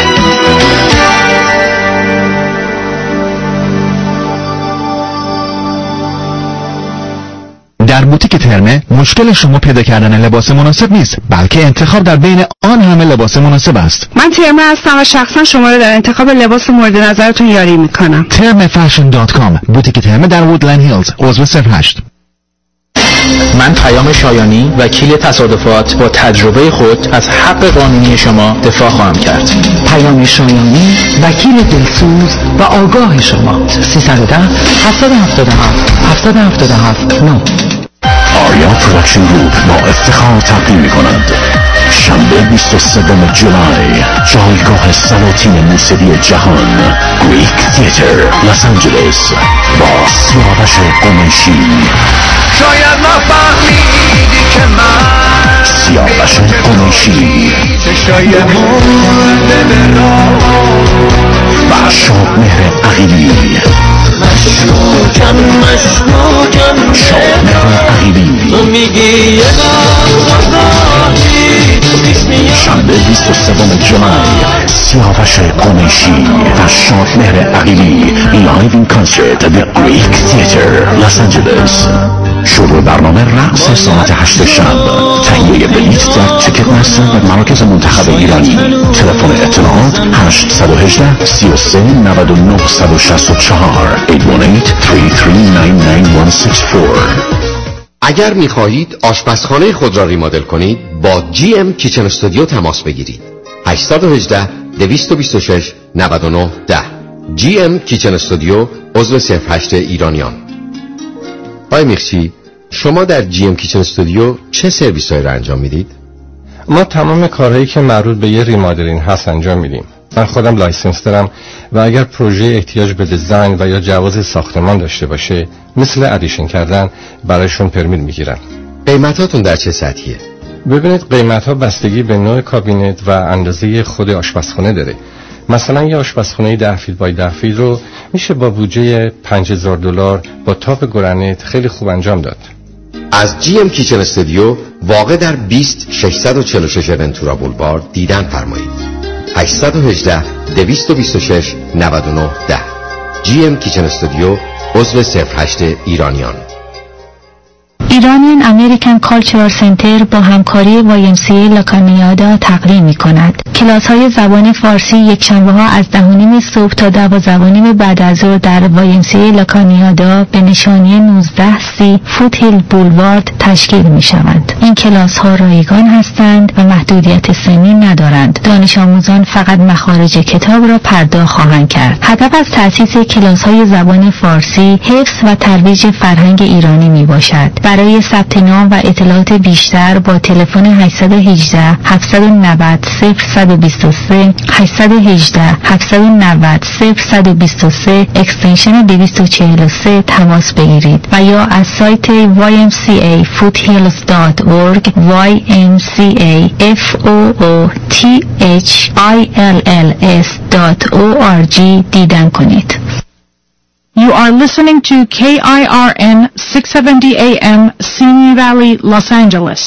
در بوتیک ترمه مشکل شما پیدا کردن لباس مناسب نیست، بلکه انتخاب در بین آن همه لباس مناسب است. من ترمه هستم و شخصا شما رو در انتخاب لباس مورد نظرتون یاری میکنم. ترمه فشن دات کام، بوتیک ترمه در وودلند هیلز، عضو صفر هشت. من پیام شایانی، وکیل تصادفات، با تجربه خود از حق قانونی شما دفاع خواهم کرد. پیام شایانی، وکیل دلسوز و آگاه شما. سیصد و ده هفتاد و هفتاد و هفت هفتاد و هفتاد و هفت نه. آریا پروداکشن گروپ با افتخار تقدیم می‌کند شنبه بیست و سوم جولای جایگاه سلاطین موسیقی جهان، گریک تیاتر، لس آنجلس، با سیاوش قمیشی. شاید نفهمیدی که من سیاوش قمیشی شاید مرده به راه و شادمهر عقیلی. مشروکم مشروکم شادمهر عقیلی تو میگی یه شنبه بیست و سوم جولای سیاوش قمیشی و شادمهر عقیلی لایو این کنسرت در گریک تیاتر، لس آنجلس. شروع برنامه رقص ساعت هشت شب. تهیه بلیط در تیکت مستر و مراکز منتخب ایرانی. تلفن اطلاعات هشت یک هشت سه سه نه نه شش چهار هشت یک هشت سه سه نه نه یک شش چهار. اگر می‌خواهید آشپزخانه خود را ریمادل کنید، با جی ام کیچن استودیو تماس بگیرید. هشت یک هشت دو دو شش نه نه یک صفر. جی ام کیچن استودیو، عضو صفر هشت ایرانیان. آقای میخچی، شما در جی ام کیچن استودیو چه سرویس‌هایی را انجام میدید؟ ما تمام کارهایی که مربوط به یه ریمادلینگ هست انجام میدیم. من خودم لایسنس دارم و اگر پروژه احتیاج به دیزاین و یا جواز ساختمان داشته باشه، مثل ادیشن کردن، برایشون پرمیت میگیرم. قیمتاتون در چه سطحیه؟ ببینید قیمت‌ها بستگی به نوع کابینت و اندازه خود آشپزخونه داره. مثلا یه آشپزخونه ده فیت بای ده فیت رو میشه با بودجه پنج هزار دلار با تاپ گرانیت خیلی خوب انجام داد. از جی ام کیچن استودیو واقع در بیست ششصد و چهل و شش ونتورا بولوارد دیدن فرمایید. هشت یک هشت دو دو شش نه نه یک صفر. جی ام کیچن استودیو، عضو صفر هشت ایرانیان. ایرانیان امریکن کالچرال سنتر با همکاری وای ام سی ای لاکانیادا تقدیم می کند. کلاس های زبان فارسی یک شنبه ها از ده و نیم صبح تا دوازده و نیم بعد از ظهر در وای ام سی ای لاکانیادا به نشانی نوزده سی فوت هیل بولوارد تشکیل می شوند. این کلاس ها رایگان هستند و محدودیت سنی ندارند. دانش آموزان فقط مخارج کتاب را پرداخت خواهند کرد. هدف از تأسیس کلاس های زبان فارسی حفظ و ترویج فرهنگ ایرانی می باشد. برای برای ثبت نام و اطلاعات بیشتر با تلفن هشت یک هشت هفت نه صفر صفر دو سه هشت یک هشت هفت نه صفر صفر دو سه اکستنشن دویست و چهل و سه تماس بگیرید و یا از سایت وای ام سی ای foothills dot org وای ام سی ای اف او او تی اچ آی ال ال اس dot org دیدن کنید. You are listening to K I R N six seventy A M Simi Valley, Los Angeles.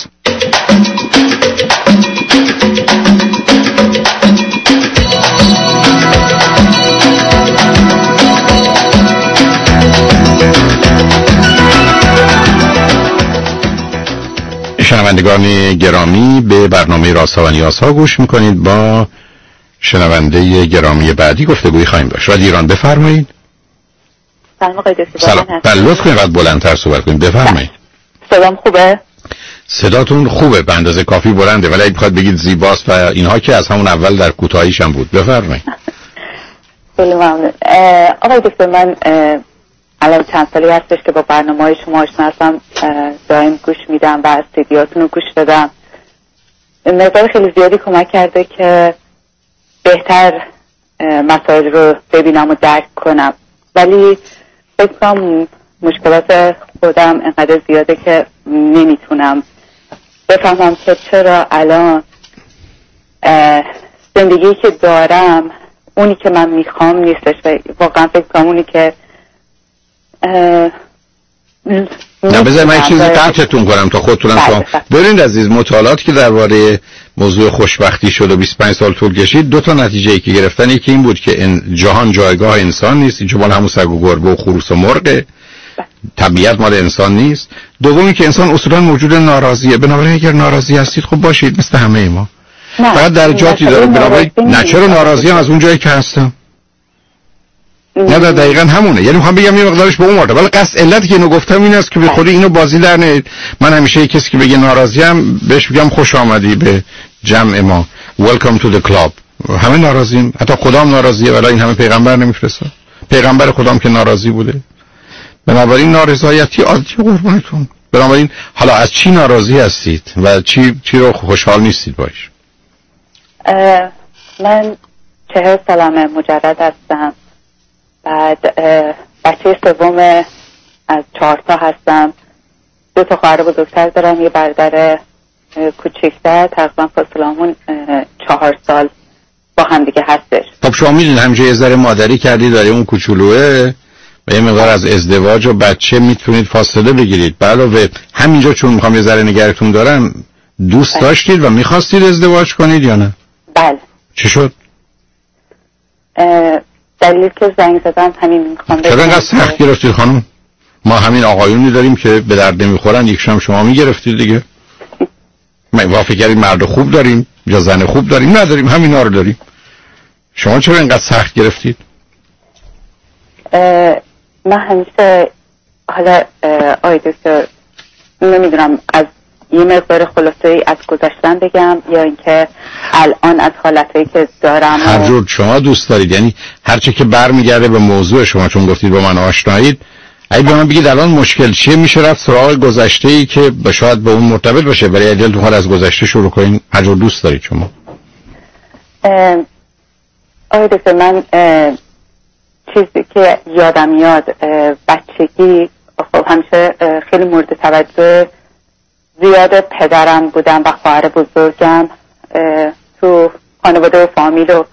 شنوندگان گرامی، به برنامه رازها و نیازها گوش میکنید. با شنونده گرامی بعدی گفتگوی خواهیم داشت. رادیو ایران، بفرمایید. سلام آقای دکتر. سلام. لطف کنید بعد بلندتر صحبت کنید. بفرمایید. صدام خوبه؟ صداتون خوبه، به اندازه کافی بلنده، ولی اگه بخواد بگید زیباست و اینها که از همون اول در کوتاهیش هم بود. بفرمایید. خیلی ممنون. آقای دکتر، من الان چند سالی هستش که با برنامه‌های شما آشنا هستم، دائم گوش میدم و استدیوهاتون رو گوش دادم. مقدار خیلی زیادی کمک کرده که بهتر مسائل رو ببینم و درک کنم، ولی فکر کنم مشکلات خودم انقدر زیاده که نمیتونم بفهمم که چرا الان زندگی که دارم اونی که من میخوام نیستش و واقعا فکر کنم اونی که نه بذار من چیزی قطعتون کنم تا خودتونم شما برین عزیز. مطالعاتی که درباره موضوع خوشبختی شد و بیست و پنج سال طول کشید، دو تا نتیجه ای که گرفتن، یکی این بود که این جهان جایگاه انسان نیست، اینجا مال همون سگ و گربه و خروس و مرغه، طبیعت مال انسان نیست. دومی که انسان اصولا موجود ناراضیه، بنابراین اگر ناراضی هستید خب باشید مثل همه ما، فقط درجاتی داره. بنابراین نه چرا ناراضی هم از اون جایی که هستم، نه در دقیقاً همونه. یعنی میخوام بگم یه مقدارش به اون مرده، ولی قصد علتی که اینو گفتم این است که به خودی اینو بازی در نه. من همیشه کسی که بگه ناراضیم بهش میگم خوش آمدی به جمع ما، welcome to the club. همه ناراضیم، حتی خدام ناراضیه، ولی این همه پیغمبر نمیفرستاد. پیغمبر خدام که ناراضی بوده. بنابراین نارضایتی عادی قربونتون. بنابراین حالا از چی ناراضی هستید و چی چی رو خوشحال نیستید باش؟ من چهل سالمه، مجرد هستم. بعد بچه سوم از چهار تا هستم. دو تا خواهر بزرگتر دارم، یه برادر کوچکتر، تقریبا فاصله‌مون چهار سال با هم دیگه هستش. خب شما میدونید همیشه یه ذره مادری کردی داره اون کوچولوه و یه مقدار از ازدواج و بچه میتونید فاصله بگیرید. علاوه همینجا چون میخوام یه ذره نگرتون دارم، دوست بله. داشتید و میخواستید ازدواج کنید یا نه؟ بله. چی شد؟ دلیل که زنگ زدم همین میخوام چرا اینقدر سخت گرفتید خانم؟ ما همین آقایونی داریم که به درد نمیخورن، یکشم شما میگرفتید دیگه. ما وافق کردیم مرد خوب داریم یا زن خوب داریم؟ نداریم، همینا رو داریم. شما چرا اینقدر سخت گرفتید؟ من همیشه حالا آی دکتر نمیدونم از یه مقدار خلاصه ای از گذشتن بگم یا اینکه الان از حالتایی که دارم هر جور شما دوست دارید. یعنی هر چه که برمیگرده به موضوع شما، چون گفتید با من آشنایید، اگه به من بگید الان مشکل چیه، میشه رفت سراغ گذشته ای که شاید به اون مرتبط باشه، ولی اگه تو حال از گذشته شروع کنین هر جور دوست دارید شما. آقای دکتر من چیزی که یادم میاد بچگی خب همیشه خیلی مورد توجه زیاد پدرم بودم و خواهر بزرگم تو خانواده و فامیل و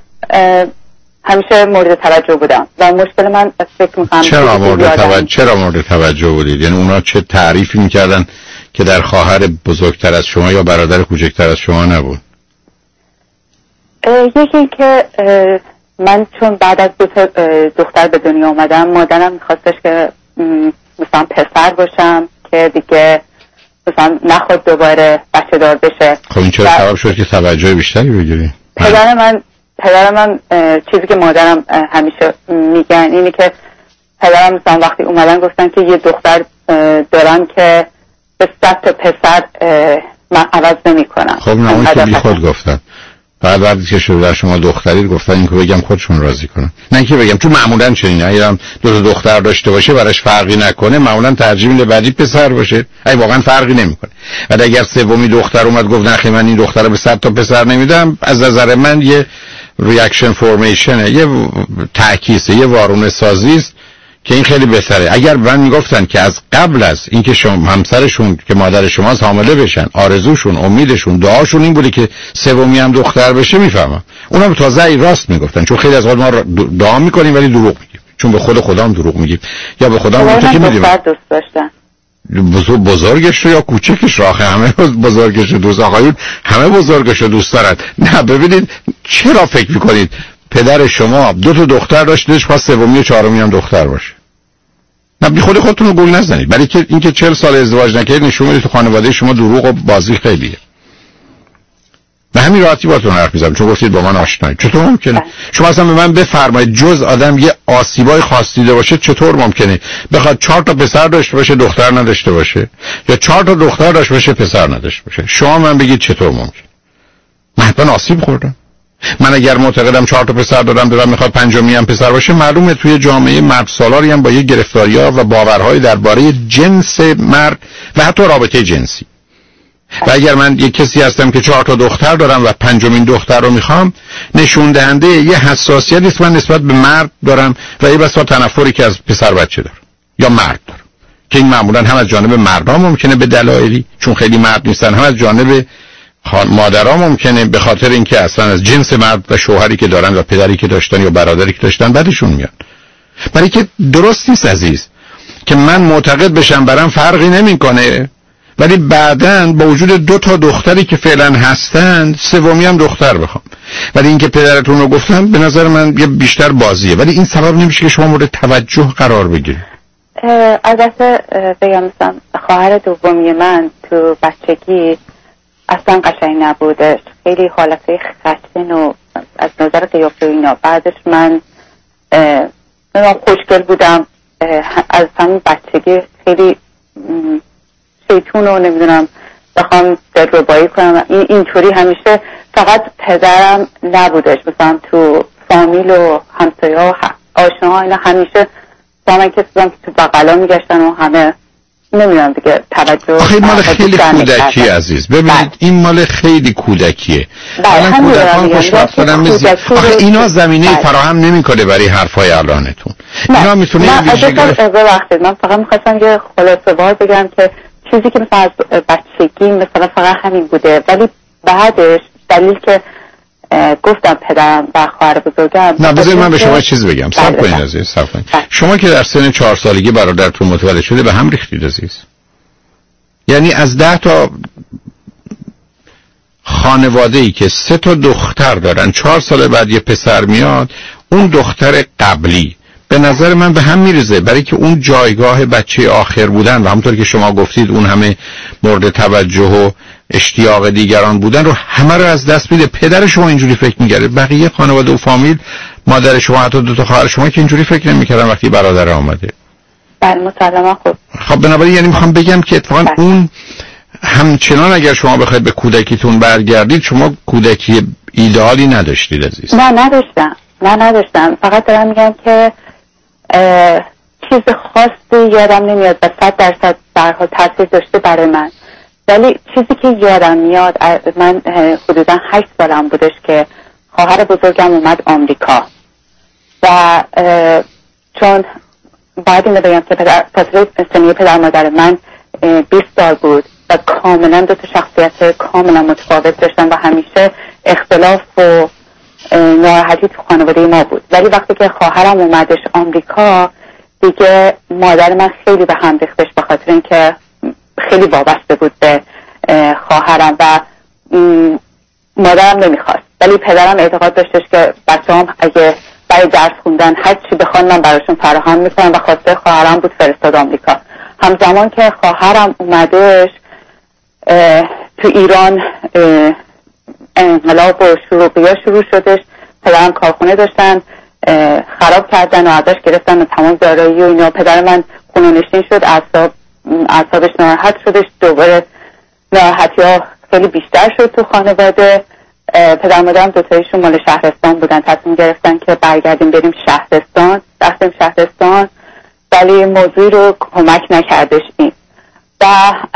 همیشه مورد توجه بودم و مشکل من فکر میکنم چرا مورد توجه چرا مورد توجه بودید؟ یعنی اونا چه تعریفی میکردن که در خواهر بزرگتر از شما یا برادر کوچکتر از شما نبود؟ یکی این که من چون بعد از دو تا دختر به دنیا آمدم، مادرم میخواستش که مثلا پسر باشم که دیگه مثلا نخواد دوباره بچه دار بشه. خب این چرا سبب شد که توجه بیشتری بگیری؟ پدر من پدر من چیزی که مادرم همیشه میگن اینه که پدرم مثلا وقتی اومدن گفتن که یه دختر دارن که به صد تا پسر من عوض نمی کنم. خب نه اون که بی خود گفتن. فقط وقتی که شده در شما دختری گفتن این که بگم خودشون راضی کنن، نه اینکه بگم چون معمولا چنینه اگرم دو تا دختر داشته باشه براش فرقی نکنه معمولا ترجیح میده بعدی پسر باشه، اگه واقعا فرقی نمیکنه. ولی اگر سومی دختر اومد گفت نه من این دختر رو به صد تا پسر نمیدم، از نظر من یه ریاکشن فورمیشنه، یه تعکیسه، یه وارونه سازی است که این خیلی بهتره. اگر من میگفتن که از قبل از اینکه شما همسرشون که مادر شماست حامله بشن، آرزوشون، امیدشون، دعاشون این بوده که سومی هم دختر بشه، میفهمم. اونم تازه ای راست میگفتن، چون خیلی از وقت ما دعا میکنیم ولی دروغ میگیم، چون به خود خدا هم دروغ میگیم یا به خدا هم که میگیم دوست داشتن بزرگش رو یا کوچکش رو، آخه همه بزرگش رو دوست، آقایون همه بزرگش رو دوست دارن. نه ببینید چرا فکر میکنید پدر شما دو تا دختر داشت دلش خواست سومی و چهارمی هم دختر باشه؟ نه بی خود خودتون رو گول نزنید. برای که اینکه چهل سال ازدواج نکردید نشون میده تو خانواده شما دروغ و بازی خیلیه. به همین راحتی باهاتون حرف میزنم چون گفتید با من آشنایید. چطور ممکنه شما اصلا به من بفرمایید جز آدم یه آسیبای خاص دیده باشه چطور ممکنه بخواد چهار تا پسر داشته باشه دختر نداشته باشه، یا چهار تا دختر داشته باشه پسر نداشته باشه؟ شما من بگید چطور ممکنه؟ من حتما آسیب خوردم. من اگر معتقدم چهار تا پسر دارم دارم میخواد پنجمی هم پسر باشه، معلومه توی جامعه مرد سالاری هم با یه گرفتاری‌ها و باورهای درباره جنس مرد و حتی رابطه جنسی. و اگر من یک کسی هستم که چهار تا دختر دارم و پنجمین دختر رو میخوام، نشون دهنده یه حساسیتی است من نسبت به مرد دارم و یه بسا تنفری که از پسر بچه دارم یا مرد دارم، که این معمولا هم از جانب مردان ممکنه به دلایلی چون خیلی مرد نیستن، هم از جانب مادرها ممکنه به خاطر اینکه اصلا از جنس مرد و شوهری که دارن و پدری که داشتن یا برادری که داشتن بعدشون میاد. برای که درست نیست عزیز که من معتقد بشم برام فرقی نمیکنه ولی بعداً با وجود دو تا دختری که فعلا هستن سومی هم دختر بخوام. ولی اینکه پدرتون رو گفتم به نظر من یه بیشتر بازیه، ولی این سبب نمیشه که شما مورد توجه قرار بگیرید. البته بگم مثلا خواهر دومی من تو بچگی اصلا قشنگ نبودش، خیلی حالتهای خشن و از نظر قیافه و اینا. بعدش من من خوشگل بودم، از همین بچگی خیلی شیطون رو نمیدونم بخوام دلربایی کنم این اینطوری همیشه. فقط پدرم نبودش، مثلا تو فامیل و همسایه ها و آشناها اینا همیشه با من کسی بودم که تو بغلا میگشتن و همه نمیدونم دیگه توجه. آخه این مال خیلی کودکی عزیز، ببینید این مال خیلی کودکیه. الان کودکان خوشبخت کنم میزید. آخه اینا زمینه فراهم نمیکنه برای حرفای الانتون. اینا میتونه من ببخشید من فقط میخواستم یه خلاصه باز بگم که چیزی که مثلا از بچگی مثلا فقط همین بوده، ولی بعدش دلیل که گفتم پدرم و خواهر بزرگم. نه بذارید من به شما چیز بگم. صبر کنید عزیز، صبر کنید. شما که در سن چهار سالگی برادرتون متولد شده به هم ریختید عزیز. یعنی از ده تا خانواده‌ای که سه تا دختر دارن چهار سال بعد یه پسر میاد، اون دختر قبلی به نظر من به هم میرزه، برای که اون جایگاه بچه آخر بودن و همونطور که شما گفتید اون همه مورد توجه و اشتیاق دیگران بودن رو همه رو از دست میده. پدر شما اینجوری فکر می‌کرده، بقیه خانواده و فامیل، مادر شما، حتی دو تا خواهر شما که اینجوری فکر نمی‌کردن وقتی برادر آمده. بله مسلما. خب خب بنابراین یعنی میخوام بگم که اتفاقا اون همچنان اگر شما بخواید به کودکیتون برگردید شما کودکی ایدئالی نداشتید عزیز. نه نداشتم نه نداشتم فقط دارم میگم که چیز خاصی یادم نمیاد و صد درصد برها تاثیر داشته برای من. ولی چیزی که یادم میاد، من حدودا هشت سالم بودش که خواهر بزرگم اومد آمریکا و چون باید اینو بگم که پدر فاصله سنی پدر مادر من بیست سال بود و کاملا دو تا شخصیت کاملا متفاوت داشتن و همیشه اختلاف و ناراحتی تو خانواده ما بود. ولی وقتی که خواهرم اومدش آمریکا دیگه مادر من خیلی به هم ریختش به خاطر اینکه خیلی وابسته بود به خواهرم و مادرم نمیخواست، ولی پدرم اعتقاد داشتش که بچه‌هام اگه برای درس خوندن هر چی بخوان من براشون فراهم میکنم و خواسته خواهرم بود فرستاد آمریکا. همزمان که خواهرم اومدش تو ایران انقلاب و شروعی‌ها شروع شدش، پدرم کارخونه داشتن خراب کردن و ازش گرفتن و تمام دارایی و اینا. پدر من خونه نشین شد، اعصاب اعصابش ناراحت شدش، دوباره ناراحتی ها خیلی بیشتر شد تو خانواده. پدر مادرم دوتایشون مال شهرستان بودن، تصمیم گرفتن که برگردیم بریم شهرستان. رفتیم شهرستان ولی موضوعی رو کمک نکردش این. و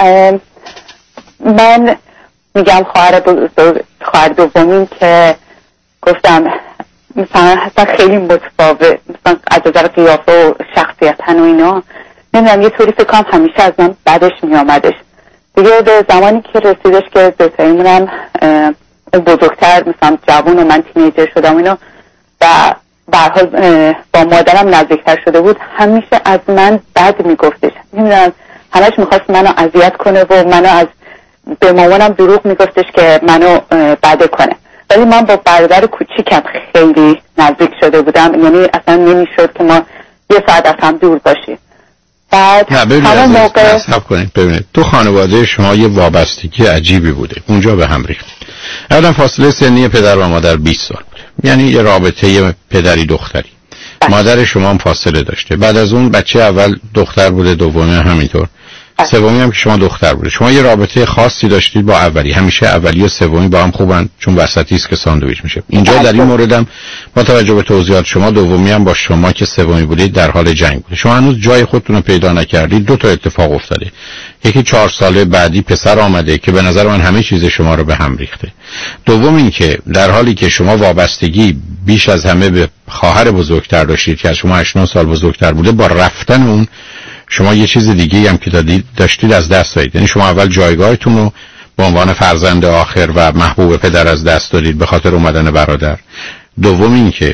من میگم خواهر خواهر دومین که گفتم مثلا اصلا خیلی متفاوت، مثلا از نظر قیافه و شخصیتن و اینا، نمیدونم یه طوری فکر کنم همیشه از من بدش میامدش. دیگه به زمانی که رسیدش که دوتاییمونم اون بزرگتر مثلا جوون و من تینیجر شدم اینا و به هر حال با مادرم نزدیکتر شده بود، همیشه از من بد میگفتش. نمیدونم همش میخواست منو اذیت کنه و منو از به مامانم دروغ میگفتش که منو بده کنه. ولی من با برادر کوچیکم خیلی نزدیک شده بودم، یعنی اصلا نمیشد که ما یه ساعت از هم دور باشیم. بعد همون موقع نصب کنید. ببینید تو خانواده شما یه وابستگی عجیبی بوده، اونجا به هم ریختید. اولا فاصله سنی پدر و مادر بیست سال بوده، یعنی یه رابطه پدری دختری. بله. مادر شما هم فاصله داشته. بعد از اون بچه اول دختر بوده، دومی همینطور، سومی هم که شما دختر بوده. شما یه رابطه خاصی داشتید با اولی. همیشه اولی و سومی با هم خوبن چون وسطی است که ساندویچ میشه. اینجا در این موردم با توجه به توضیحات شما دومی هم با شما که سومی بودید در حال جنگ بوده. شما هنوز جای خودتون رو پیدا نکردید. دو تا اتفاق افتاده. یکی چهار ساله بعدی پسر آمده که به نظر من همه چیز شما رو به هم ریخته. دوم این که در حالی که شما وابستگی بیش از همه به خواهر بزرگتر داشتید که از شما هشت نه سال بزرگتر بوده، با رفتن اون شما یه چیز دیگه هم که دادید داشتید از دست دادید. یعنی شما اول جایگاهتون رو به عنوان فرزند آخر و محبوب پدر از دست دادید به خاطر اومدن برادر. دوم این که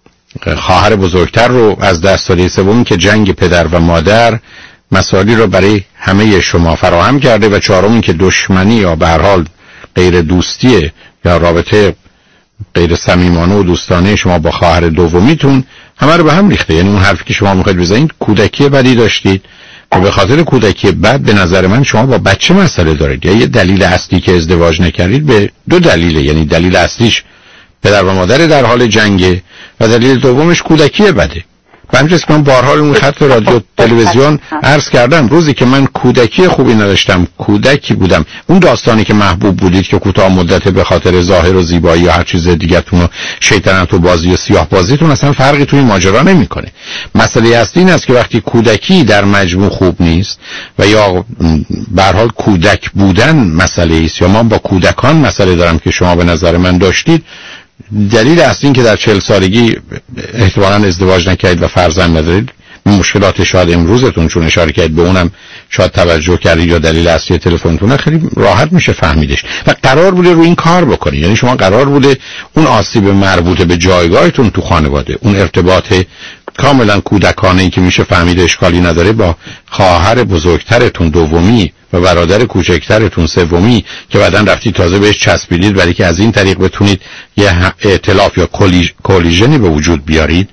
خواهر بزرگتر رو از دست دادید. سوم این که جنگ پدر و مادر مسائلی رو برای همه شما فراهم کرده. و چهارم این که دشمنی یا به هر حال غیر دوستی یا رابطه غیر صمیمانه و دوستانه شما با خواهر دومیتون همه رو به هم ریخته. یعنی اون حرفی که شما میخواید بزنید کودکی بدی داشتید و به خاطر کودکی بد به نظر من شما با بچه مسئله دارید. یا یه دلیل اصلی که ازدواج نکردید به دو دلیله. یعنی دلیل اصلیش پدر و مادر در حال جنگه و دلیل دومش کودکی بده. و همچنین که من بارها اون خط رادیو تلویزیون عرض کردم، روزی که من کودکی خوبی نداشتم، کودکی بودم، اون داستانی که محبوب بودید که کوتاه مدت به خاطر ظاهر و زیبایی یا هر چیز دیگه‌تون و شیطنت و بازی و سیاه بازیتون اصلا فرقی توی ماجرا نمیکنه. مسئله اصلی این است که وقتی کودکی در مجموع خوب نیست و یا به هر حال کودک بودن مسئله است، یا من با کودکان مسئله دارم که شما به نظر من داشتید، دلیل اصلی این که در چهل سالگی احتمالاً ازدواج نکردید و فرزند ندارید، مشکلات شاید امروزتون چون اشاره کردید به اونم شاید توجه کردید یا دلیل اصلی تلفنتون، خیلی راحت میشه فهمیدش. و قرار بوده روی این کار بکنید. یعنی شما قرار بوده اون آسیب مربوط به جایگاهتون تو خانواده، اون ارتباط کاملا کودکانه‌ای که میشه فهمید اشکالی نداره با خواهر بزرگترتون دومی و برادر کوچکترتون سومی که بعداً رفتید تازه بهش چسبیدید برای که از این طریق بتونید یه ائتلاف یا کولیژنی به وجود بیارید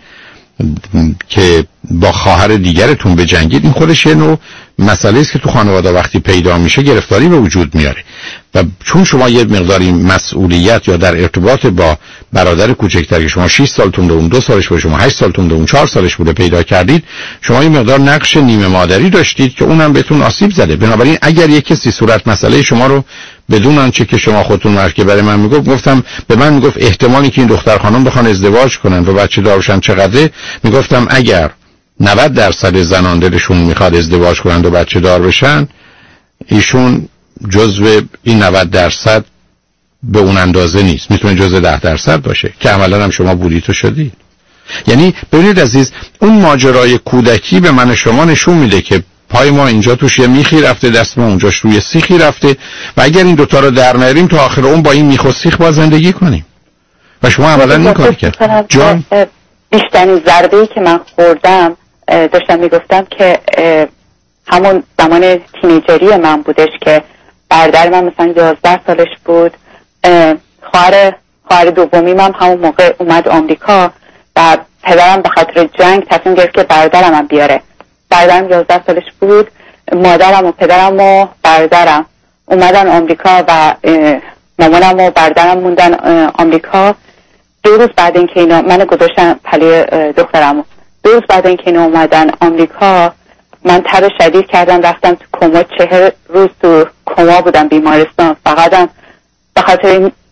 که با خواهر دیگرتون بجنگید، این خودش یه نوع مسئله است که تو خانواده وقتی پیدا میشه گرفتاری به وجود میاره. و چون شما یه مقداری مسئولیت یا در ارتباط با برادر کوچکتر که شما شش سالتون اون دو سالش بود، شما هشت سالتون اون چهار سالش بوده پیدا کردید، شما یه مقدار نقش نیمه مادری داشتید که اونم بهتون آسیب زده. بنابراین اگر یک کسی صورت مسئله شما رو بدون آنچه که شما خودتون مرد که برای من میگفت، گفتم به من میگفت احتمالی که این دختر خانم بخوان ازدواج کنن و بچه دارشن چقدره، میگفتم اگر نود درصد زنان دلشون میخواد ازدواج کنن و بچه دار بشن، ایشون جزو این نود درصد به اون اندازه نیست، میتونه جزو ده درصد باشه که عملا هم شما بودید و شدید. یعنی ببینید عزیز، اون ماجرای کودکی به من شما نشون میده که پای ما اینجا توش یه میخی رفته، دست ما اونجاش روی سیخی رفته و اگر این دوتا رو در نیاریم تا آخر اون با این میخ و سیخ با زندگی کنیم. و شما عملا این کار کرد. جان بیشترین ضربه‌ای که من خوردم داشتم میگفتم که همون زمان تینیجری من بودش که برادر من مثلا یازده سالش بود، خواهر خواهر دومی من همون موقع اومد آمریکا و پدرم به خاطر جنگ تصمیم گرفت که برادرم هم بیاره. برادرم یازده سالش بود، مادرم و پدرم و برادرم اومدن آمریکا و مامانم و برادرم موندن آمریکا. دو روز بعد اینکه اینا منو گذاشتن پلی دخترمو، دو روز بعد اینکه اینا اومدن آمریکا من تب شدید کردم، رفتم تو کما، چهل روز تو کما بودم بیمارستان. فقط به خاطر این,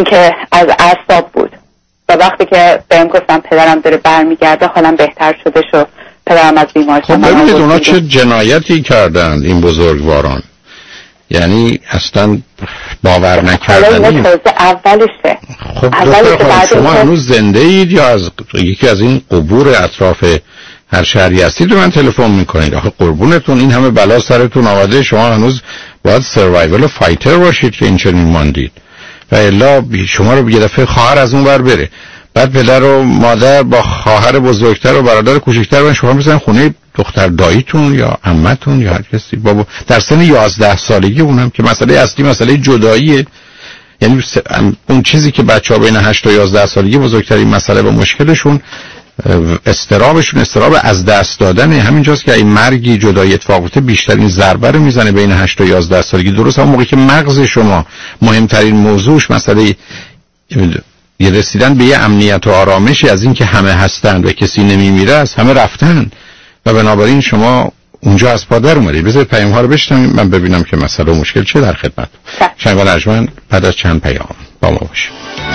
اینکه از اعصاب بود و وقتی که بهم گفتم پدرم داره برمیگرده حالم بهتر شده شو پدرم از بیمارستان. خب ببینید اونا چه جنایتی کردند این بزرگواران، یعنی اصلا باور نکردنی. حالا اولشه. خب اولشه شما هنوز زنده اید یا از یکی از این قبور اطراف هر شهری هستید و من تلفن میکنید؟ آخه قربونتون این همه بلا سرتون آمده، شما هنوز باید سروایول فایتر باشید که این چنین ماندید و الا شما رو یه دفعه خواهر از اون ور بره، بعد پدر و مادر با خواهر بزرگتر و برادر کوچکتر و شما بزنن خونه دختر داییتون یا عمتون یا هر کسی بابا در سن یازده سالگی، اونم که مسئله اصلی مسئله جداییه. یعنی اون چیزی که بچه‌ها بین هشت تا یازده سالگی بزرگترین مسئله و مشکلشون استرابشون استراب از دست دادن همینجاست که این مرگی جدایی اتفاق بیفته بیشترین ضربه رو میزنه بین هشت تا یازده سالگی. درست همون موقعی که مغز شما مهمترین موضوعش مسئله یه رسیدن به یه امنیت و آرامشی از این که همه هستن و کسی نمیمیره از همه رفتن و بنابراین شما اونجا از پادر اومدید. بذارید پیام ها رو بشنویم من ببینم که مسئله و مشکل چه در خدمت. شنوان ارجمند بعد از چند پیام با ما باشید.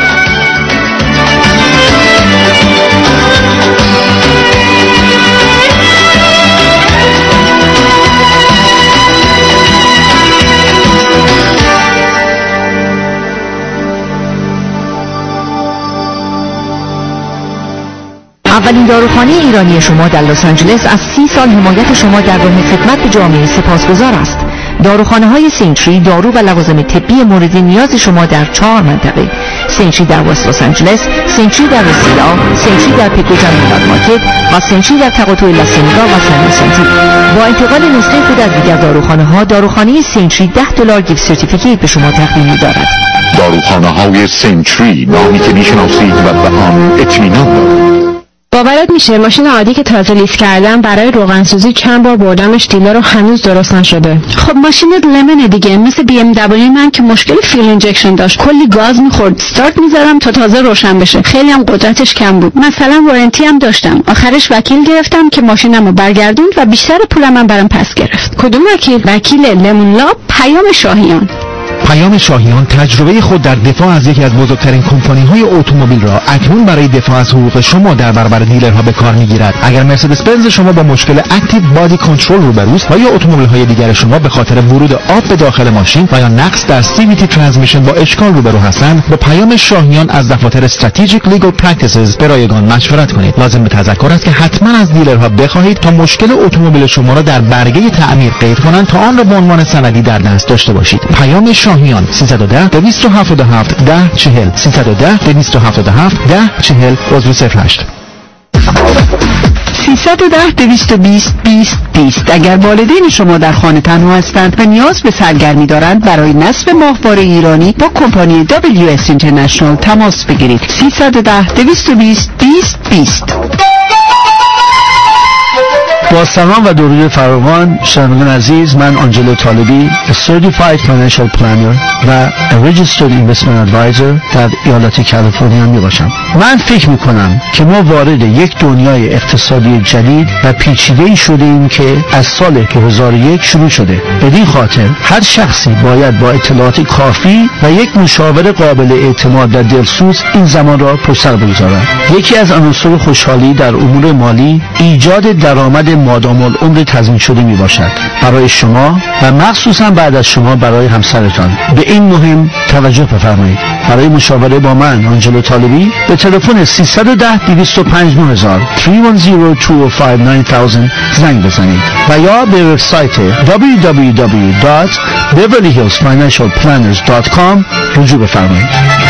اولین داروخانه ایرانی شما در لس آنجلس از سی سال حمایت شما در راه خدمت به جامعه سپاسگزار است. داروخانه های سینتری دارو و لوازم طبی مورد نیاز شما در چهار منطقه: سینتری در وست لس آنجلس، سینتری در رسیلا، سینتری در پیکوجان میلاد مارکت و سینتری در تقاطع لاسینگا و سن سنتی. با انتقال نسخه خود از دیگر داروخانه ها، داروخانه سینتری ده دلار گیفت سرتیفیکیت به شما تقدیم می‌دارد. داروخانه های سینتری نامی که میشناسید و به آن اطمینان دارید. باورت میشه ماشین عادی که تازه لیز کردم برای روغنسوزی چند بار بردمش دیلر رو هنوز درست نشده. خب ماشینت لمنه دیگه، مثل بی ام دبلیو من که مشکل فیل اینجکشن داشت، کلی گاز میخورد، استارت میذارم تا تازه روشن بشه، خیلی هم قدرتش کم بود. مثلا وارنتی هم داشتم، آخرش وکیل گرفتم که ماشینمو برگردوند و بیشتر پولم من برام پس گرفت. کدوم وکیل؟ وکیل لمون لاب پیام شاهیان. پیام شاهیان تجربه خود در دفاع از یکی از بزرگترین کمپانی‌های اتومبیل را اکنون برای دفاع از حقوق شما در برابر دیلرها به کار می‌گیرد. اگر مرسدس بنز شما با مشکل اکتیو بادی کنترل روبروست و یا اتومبیل‌های دیگر شما به خاطر ورود آب به داخل ماشین و یا نقص در سی وی تی ترانسمیشن با اشکال روبرو هستند، با پیام شاهیان از دفاتر استراتژیک لیگل پرکتیسز به رایگان مشورت کنید. لازم به تذکر است که حتما از دیلرها بخواهید تا مشکل اتومبیل شما را در برگه تعمیر قید کنند تا آن را به عنوان سندی در دست داشته باشید. پیام شاهیان سیصد و ده دویست و هفتاد و هفت ده چهل سیصد و ده دویست و هفتاد و هفت ده چهل عضو صفر هشت سیصد و ده دویست و بیست بیست بیست. اگر والدین شما در خانه تنها هستند و نیاز به سرگرمی دارند، برای نصب ماهواره ایرانی با کمپانی دبلیو اس اینترنشنال تماس بگیرید. سیصد و ده دویست و بیست بیست بیست. با سلام و درود فراوان شنوندگان عزیز، من آنجلو طالبی Certified Financial Planner و Registered Investment Advisor در ایالت کالیفرنیا می باشم. من فکر می کنم که ما وارد یک دنیای اقتصادی جدید و پیچیده‌ای شده ایم که از سال دو هزار و یک شروع شده. بدین خاطر هر شخصی باید با اطلاعات کافی و یک مشاور قابل اعتماد و دلسوز این زمان را پشت سر بگذارد. یکی از عناصر خوشحالی در امور مالی ایجاد درآمد مادام العمر تضمین شده می باشد برای شما و مخصوصا بعد از شما برای همسرتان. به این مهم توجه بفرمایید. برای مشاوره با من آنجلو طالبی به تلفن سیصد و ده دویست و پنج نه هزار سه یک صفر دو پنج نه صفر زنگ بزنید و یا به وبسایت دبلیو دبلیو دبلیو دات بیورلی هیلز فاینانشال پلنرز دات کام رجوع بفرمایید.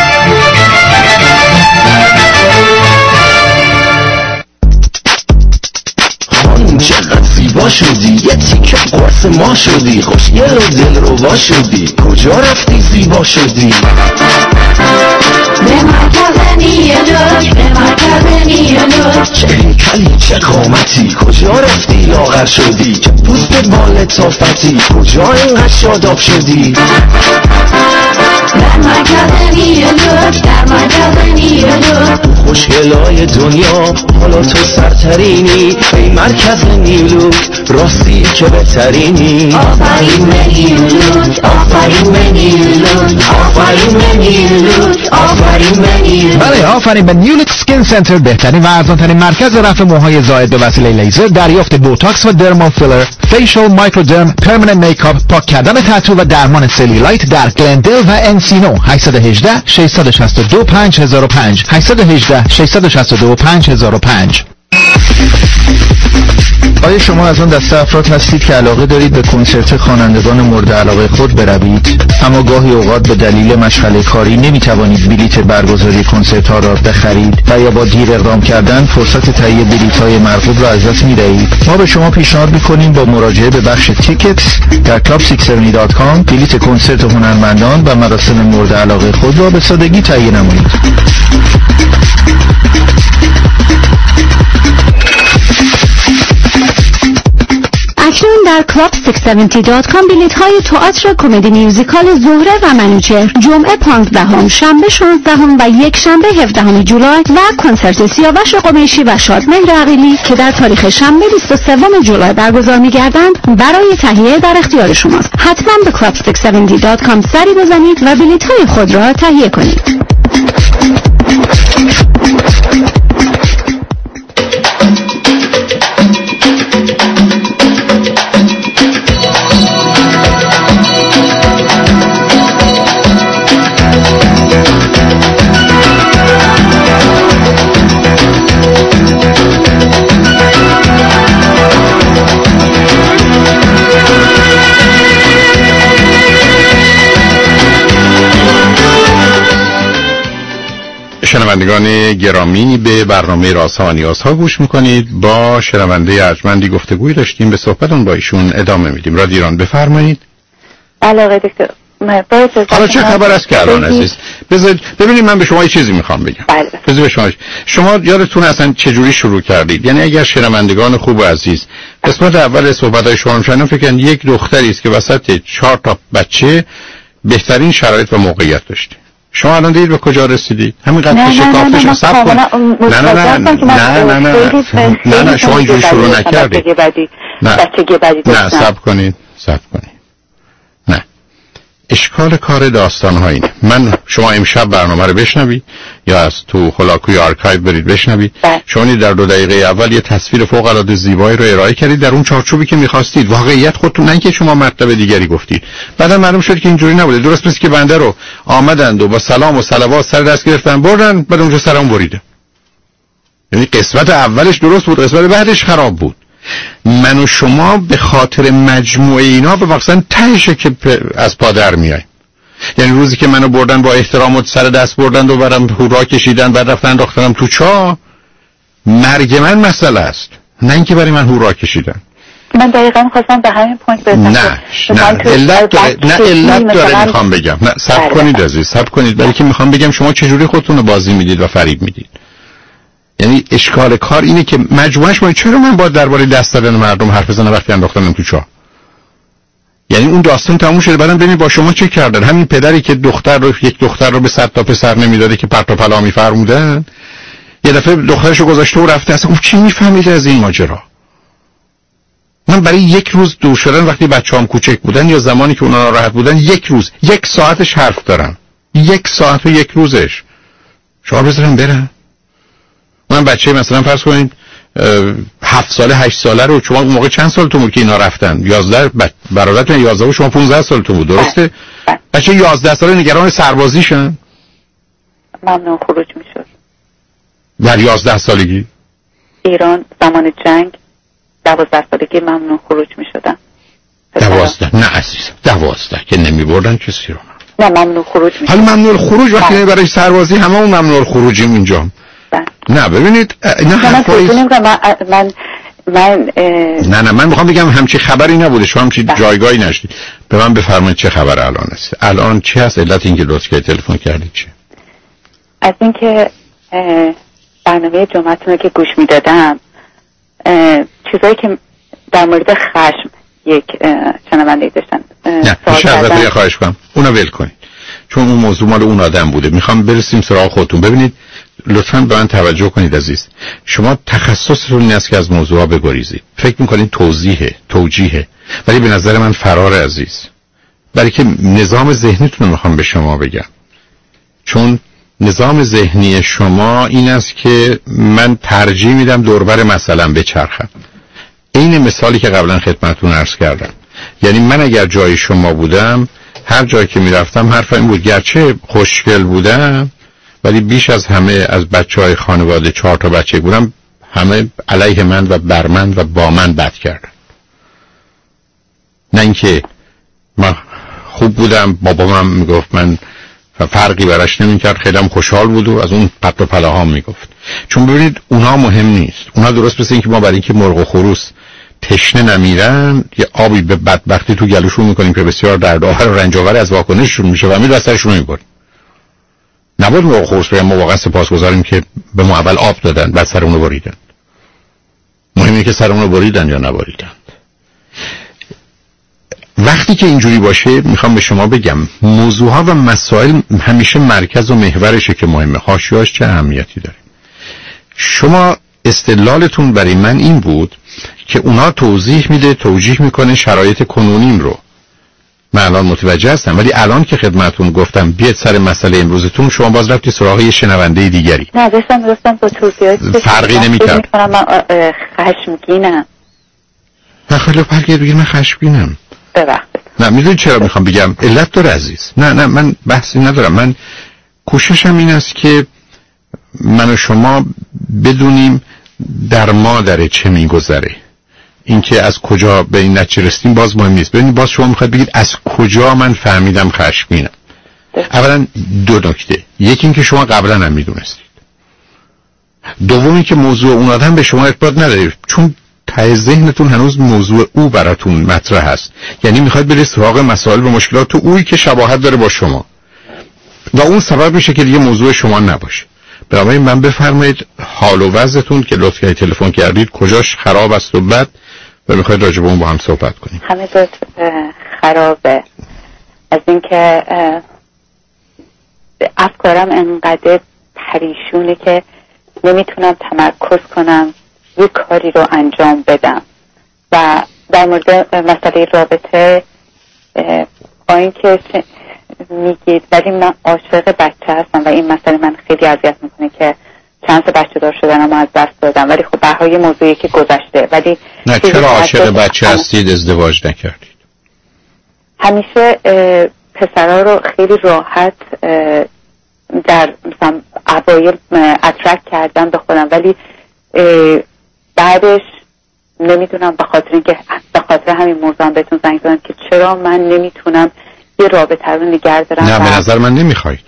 چقدر زیبا شدی، یه تیکه قرص ما شدی، خوشگل و دل رو وا شدی، کجا رفتی زیبا شدی؟ به مرکز نیلوک، به مرکز نیلوک، چه هیکلی چه قامتی، کجا رفتی لاغر شدی، چه پوست بال تافتی، کجا اینقدر شاداب شدی؟ در مرکز نیلوک، در مرکز نیلوک، تو خوشگلای دنیا حالا تو سرترینی، ای مرکز نیلوک راستی که بهترینی. آفرین به نیلوک، آفرین به نیلوک، آفرین به نیلوک، آفرین بله، آفرین به نیولوک سکین سنتر، بهترین و ارزانترین مرکز رفع موهای زائد به وسیله لیزر، دریافت بوتاکس و درمال فیلر، فیشل، مایکرودرم، پرمننت میکاپ، پاک کردن تتو و درمان سلیولایت در گلندل و انسینو. هشت یک هشت شش شش دو پنج صفر صفر پنج هشت یک هشت شش شش دو پنج صفر صفر پنج. آیا شما از آن دسته افراد هستید که علاقه دارید به کنسرت خوانندگان مورد علاقه خود بروید، اما گاهی اوقات به دلیل مشغله کاری نمی توانید بلیت برگزاری کنسرت ها را بخرید و یا با دیر اقدام کردن فرصت تهیه بلیت های مرغوب را از دست می دهید؟ ما به شما پیشنهاد می کنیم با مراجعه به بخش تیکتس در کلاب شش هفتاد دات کام بلیت کنسرت هنرمندان و مراسم مورد علاقه خود را به سادگی تهیه نمایید. اکنون در کلاب شش هفتاد دات کام بلیط های تئاتر کمدی میوزیکال زهره و منوچهر جمعه پانزدهم، شنبه شانزدهم و یک شنبه هفدهم جولای و کنسرت سیاوش قمیشی و شادمهر عقیلی که در تاریخ شنبه بیست و سوم جولای برگزار می‌گردند برای تهیه در اختیار شماست. حتما به کلاب شش هفتاد دات کام سری بزنید و بلیط های خود را تهیه کنید. شنوندگان گرامی، به برنامه رازها و نیازها گوش میکنید. با شنونده ارجمندی گفتگوی داشتیم، به صحبتون با ایشون ادامه میدیم. رادیو ایران، بفرمایید. بله آقای دکتر. حالا چه خبر است که الان عزیز؟ بذارید ببینید، من به شما یه چیزی میخوام بگم. بله. بذارید به شما شما یادتون اصلا چجوری شروع کردید؟ یعنی اگر شنوندگان خوب و عزیز قسمت اول صحبت‌های شما رو شنیدن، فکر کنید یک دختری است که وسط چهار تا بچه بهترین شرایط و موقعیت داشته. شما الان دیدید به کجا رسیدید؟ همین قد پیش کافش حساب کن. نه نه نه نه نه نه نه نه شما اینجوری شروع نکردید. نه نه صبر کنید صبر کنید. نه، اشکال کار داستان ها اینه. من شما امشب برنامه رو بشنوید یا از تو هولاکوی آرکایو برید بشنوید. شما در دو دقیقه اول یه تصویر فوق العاده زیبایی رو ارائه کردید در اون چارچوبی که می‌خواستید. واقعیت خودتون، نه که شما مطلب دیگری گفتید. بعدا معلوم شد که اینجوری نبوده. درست مثل که بنده رو آمدند و با سلام و صلوات سر دست گرفتن بردن، بعد اونجا سرم بریده. یعنی قسمت اولش درست بود، قسمت بعدش خراب بود. من و شما به خاطر مجموعه اینا به واقعا تهشه که از پا در میایم. یعنی روزی که منو بردن با احترام و سر دست بردن و برام هورا کشیدن، بعد رفتن انداختنم تو چاه، مرگ من مسئله است، نه اینکه برای من هورا کشیدن. من دقیقاً خواستم به همین پوینت برسم. نه نه علت داره، نه علت داره میخوام بگم. نه صبر کنید عزیز، صبر کنید، برای که میخوام بگم شما چجوری خودتون رو بازی میدید و فریب میدید. یعنی اشکال کار اینه که مجموعش ما چرا من باید درباره دست دادن مردم حرف بزنم وقتی انداختنم تو چاه؟ یعنی اون داستان تموم شده، بعدم ببینید با شما چه کردن. همین پدری که دختر رو یک دختر رو به صد تا پسر نمیداده که پرت و پلا میفرمودن، یه دفعه دخترشو گذاشته و رفته. اصلا اون چی میفهمید از این ماجرا؟ من برای یک روز دور شدن وقتی بچه‌ام کوچک بودن یا زمانی که اونا ناراحت بودن، یک روز یک ساعتش حرف دارم، یک ساعت و یک روزش. شما بذارم برم. من بچه مثلا فرض کنید هفت ساله هشت ساله رو، شما اون موقع چند سالتون بود که اینا رفتن؟ یازده. برادرتون یازده و شما پونزده سالتون بود، درسته؟ بچه یازده ساله نگران سربازیشن؟ ممنوع خروج میشد در یازده سالگی ایران زمان جنگ. دوازده سالگی ممنوع خروج میشدن. دوازده؟ نه عزیزم، دوازده که نمی بردن کسی رو. نه ممنوع خروج میشدن. حالا ممنوع خروج وقتی برای سربازی همه اون ممنوع خروجیم اینجا. نه ببینید، نه حرفایی من من من نه نه من میخوام بگم همچی خبری نبوده، شما همچی جایگاهی نشدید. به من بفرمایید چه خبر الان است؟ الان چی هست؟ علت اینکه لطف کردید تلفن کردید چیه؟ از اینکه برنامه جمعتون که گوش میدادم، چیزایی که در مورد خشم یک شنونده داشتن. نه میشه ازتون یه خواهش کنم اونو ول کنید، چون اون موضوع مال اون آدم بوده. میخوام برسیم سراغ خودتون. ببینید لطفاً به من توجه کنید عزیز. شما تخصصتون این است که از موضوعا بگریزید. فکر میکنید توضیحه، توجیهه، ولی به نظر من فرار عزیز. برای که نظام ذهنیتون رو میخوام به شما بگم، چون نظام ذهنی شما این است که من ترجیح میدم دوربر مثلا بچرخم. این مثالی که قبلا خدمتتون عرض کردم، یعنی من اگر جای شما بودم هر جایی که میرفتم حرفم این بود، گرچه خوشگل بودم ولی بیش از همه از بچهای خانواده، چهار تا بچه بودم، همه علیه من و بر من و با من بد کردن. نه اینکه من خوب بودم، بابام هم میگفت من فرقی براش نمیکرد، خیلی هم خوشحال بود و از اون پت و پلاها میگفت. چون ببینید اونا مهم نیست، اونا درست مثل این که ما برای اینکه مرغ و خروس تشنه نمیرن یه آبی به بدبختی تو گلوشون میکنیم که بسیار دردآور و رنج‌آور از واکنششون میشه و میره سرشون میبریم. نبود مرغ و خروس بگم ما واقعا سپاسگزاریم که به ما اول آب دادن بعد سرمونو بریدن. مهمه که سرمونو بریدن یا نبریدن. وقتی که اینجوری باشه میخوام به شما بگم موضوعها و مسائل همیشه مرکز و محورشه که مهمه، حاشیه‌اش چه اهمیتی داره. شما استدلالتون برای من این بود که اونا توضیح میده، توجیه میکنه شرایط کنونیم رو. من الان متوجه هستم، ولی الان که خدمتون گفتم بیاید سر مسئله امروزتون، شما باز رفتی سراغ یه شنونده دیگری. نه داشتم درستم با توضیحات فرقی نمی‌کرد. من خشمگینم. نه خیلی فرقی دیگه، من خشمگینم. ببخشید. نه میدونی چرا میخوام بگم؟ علت داره عزیز. نه نه من بحثی ندارم. من کوششم این است که من و شما بدونیم در ما داره چه میگذره. اینکه از کجا به این نتیجه رسیدیم باز مهم نیست. ببینید باز شما میخواید بگید از کجا من فهمیدم خشمگینم. اولا دو نکته، یکی اینکه شما قبلا هم میدونستید، دومی که موضوع اون آدم به شما ارتباط نداره، چون ته ذهنتون هنوز موضوع او براتون مطرح هست. یعنی میخواید برید سراغ مسائل و مشکلات تو اویی که شباهت داره با شما و اون سبب میشه که دیگه موضوع شما نباشه. برای من بفرمایید حال و وضعتون که لطف کردید تلفن کردید کجاش خراب است و بد و میخواید راجع به اون با هم صحبت کنیم. همه جا خرابه. از اینکه افکارم انقدر پریشونه که نمیتونم تمرکز کنم یک کاری رو انجام بدم. و در مورد مسئله رابطه با اینکه میگید ولی من عاشق بچه هستم و این مسئله من خیلی اذیت میکنه که چند تا بچه دار شدنم از دست دادم، ولی خب بهای موضوعی که گذشته. ولی نه چرا عاشق بچه هستید ازدواج نکردید؟ همیشه پسرها رو خیلی راحت در مثلا اوایل اترک کردم به خودم، ولی بعدش نمیدونم به خاطر اینکه به خاطر همین موضوع بهتون زنگ زدم که چرا من نمیتونم یه رابطه رو نگه دارم. نه به نظر من نمیخواید،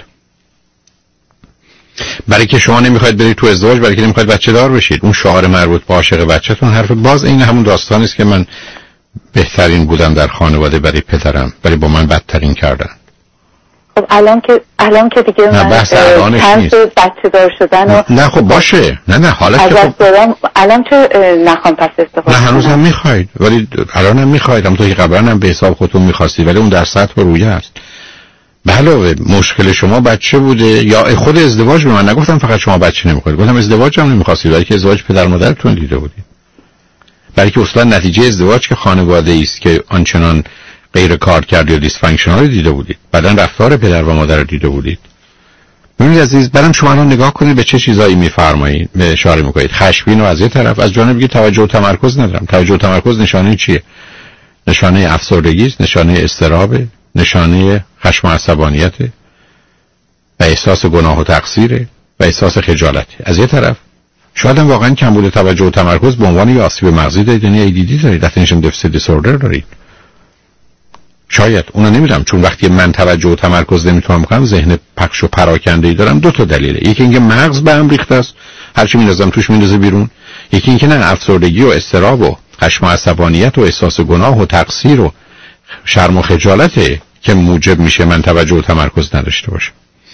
برای که شما نمیخواید برید تو ازدواج، برای که نمیخواید بچه دار بشید. اون شعار مربوط به عاشق بچه‌تون حرف باز این همون داستانی است که من بهترین بودم در خانواده برای پدرم، برای با من بدترین کردن. خب الان که الان که دیگه نه بحث الانش نیست. بچه دار شدن و نه خب باشه، نه نه حالا که خب الان چه نخوام پس استفاده نه هنوز هم میخواید، ولی الان هم میخواید، هم تو که قبلا هم به حساب خودتون میخواستید، ولی اون در سطح و رویه است. به علاوه مشکل شما بچه بوده یا خود ازدواج به من نگفتم فقط شما بچه نمیخواید، گفتم ازدواج هم نمیخواستید، ولی که ازدواج پدر مادرتون دیده بودید. برای که اصلا نتیجه ازدواج که خانواده ای است که آنچنان غیر کار کرد یا دیسفانکشنال دیده بودید، بعدن رفتار پدر و مادر رو دیده بودید. ببینید عزیز، برام شما الان نگاه کنید به چه چیزایی میفرمایید، به اشاره میکنید. خشمگین و از یه طرف، از جانب دیگه توجه و تمرکز ندارم. توجه و تمرکز نشانه چیه؟ نشانه افسردگی است، نشانه اضطراب، نشانه خشم و عصبانیت و احساس گناه و تقصیر و احساس خجالت. از یه طرف شاید هم واقعا کمبود توجه و تمرکز به عنوان یه آسیب مغزی دارید، یعنی ای دی دی دارید، اتنشن دفیسیت دیسوردر دارید. شاید اونو نمیدونم، چون وقتی من توجه و تمرکز نمیتونم کنم، ذهن پخش و پراکنده‌ای دارم. دو تا دلیله، یکی اینکه مغز به هم ریخته است، هرچی میندازم توش میندازه بیرون، یکی اینکه نه، افسردگی و اضطراب و خشم و عصبانیت و احساس گناه و تقصیر و شرم و خجالته که موجب میشه من توجه و تمرکز نداشته باشم.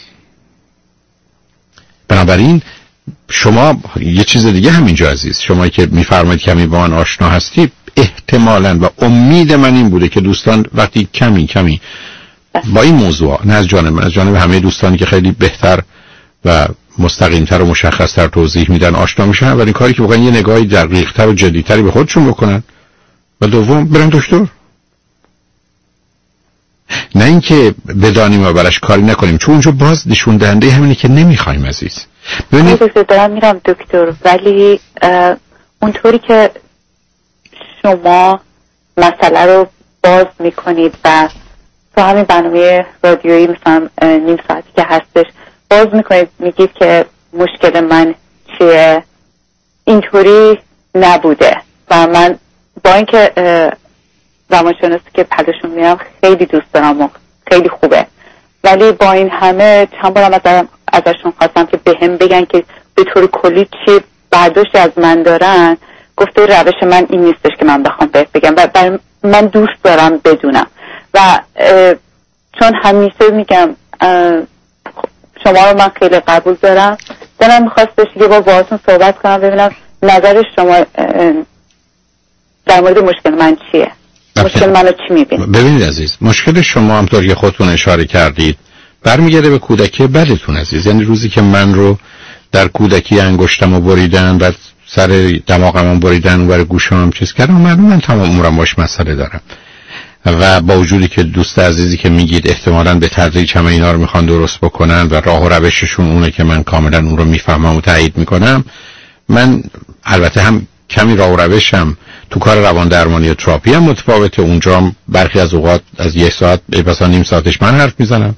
بنابراین شما یه چیز دیگه همینجا عزیز، شما که میفرمایید کمی با من آشنا هستی، احتمالاً و امید من این بوده که دوستان وقتی کمی کمی با این موضوع، نه از جانب من، از جانب همه دوستانی که خیلی بهتر و مستقیمتر و مشخصتر توضیح میدن آشنا میشن، ولی کاری که واقعا یه نگاهی دقیق‌تر و جدی‌تری به خودشون بکنن و دوم برن دکتر. نه اینکه بدانیم و براش کاری نکنیم، چون اونجا باز نشون دهنده همینه که نمیخوایم عزیز. ببینید دارم میرم دکتر، ولی اونطوری که شما مسئله رو باز میکنید و تو همین برنامه رادیویی مثلا نیم ساعتی که هستش باز میکنید میگید که مشکل من چیه، اینطوری نبوده و من با اینکه روانشناسی که پدشون میرم خیلی دوست دارم و خیلی خوبه، ولی با این همه چند بارم از ازشون خواستم که به هم بگن که به طور کلی چی برداشت از من دارن، گفته روش من این نیستش که من بخوام بهت بگم و برای من دوست دارم بدونم و چون همیشه میگم شما رو من خیلی قبول دارم، دارم میخواستش که با باهاتون صحبت کنم ببینم نظر شما در مورد مشکل من چیه، مشکل منو چی میبینید. ببینید عزیز، مشکل شما همطور که خودتون اشاره کردید برمیگرده به کودکی بدتون عزیز. یعنی روزی که من رو در کودکی انگشتمو بریدن و سر دماغمو بریدن و بر گوشم چیز کردن، من من تمام عمرم باش مسئله دارم و با وجودی که دوست عزیزی که میگید احتمالاً به تدریج همه اینا رو میخوان درست بکنن و راه و روششون اونه که من کاملا اون رو میفهمم و تایید میکنم، من البته هم کمی راه و روشم تو کار روان درمانی و تراپی هم متفاوته. اونجا برخی از اوقات از یک ساعت مثلا نیم ساعتش من حرف میزنم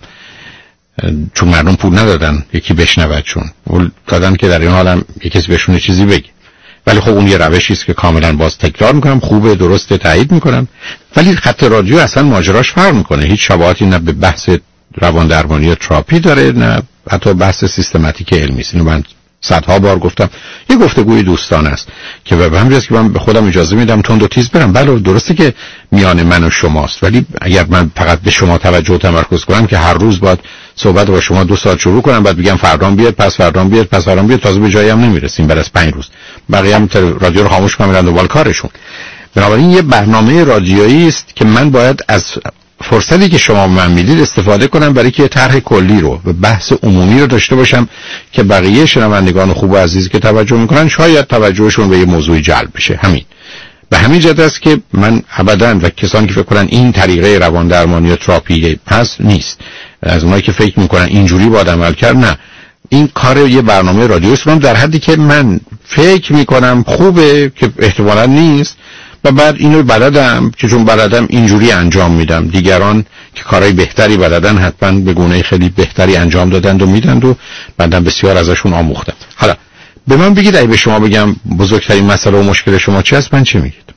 چون مردم پول ندادن یکی بشنود، چون پول دادن که در این حالم یکی کسی بهشون چیزی بگه. ولی خب اون یه روشی است که کاملا باز تکرار میکنم، خوبه، درسته، تایید میکنم. ولی خط رادیو اصلا ماجراش فرق میکنه، هیچ شباهتی نه به بحث روان درمانی و تراپی داره نه حتی بحث سیستماتیک علمی است. اینو من صدها بار گفتم، یه گفتگوی دوستانه است که به همین جاست که من به خودم اجازه میدم تند و تیز برم. بله درسته که میان من و شماست، ولی اگر من فقط به شما توجه و تمرکز کنم که هر روز باید صحبت با شما دو ساعت شروع کنم، بعد بگم فردام بیاد، پس فردام بیاد، پس فردام بیاد، تازه به جایی هم نمیرسیم بعد از پنج روز. بقیه هم رادیو رو خاموش کنن دنبال کارشون. بنابراین یه برنامه رادیویی است که من باید از فرصتی که شما من میدید استفاده کنم برای که طرح کلی رو و بحث عمومی رو داشته باشم که بقیه شنوندگان خوب و عزیزی که توجه میکنن شاید توجهشون به یه موضوعی جلب بشه. همین به همین جهت است که من ابداً و کسانی که فکر کنن این طریقه روان درمانی و تراپی هست نیست، از اونایی که فکر میکنن اینجوری باید عمل کرد، نه، این کار یه برنامه رادیو است در حدی که من فکر میکنم خوبه که احتمالاً نیست و بعد اینو بلدم که چون بلدم اینجوری انجام میدم. دیگران که کارهای بهتری بلدن حتما به گونه خیلی بهتری انجام دادند و میدند و بعدم بسیار ازشون آموختم. حالا به من بگید اگه به شما بگم بزرگترین مسئله و مشکل شما چی است، من چی میگید؟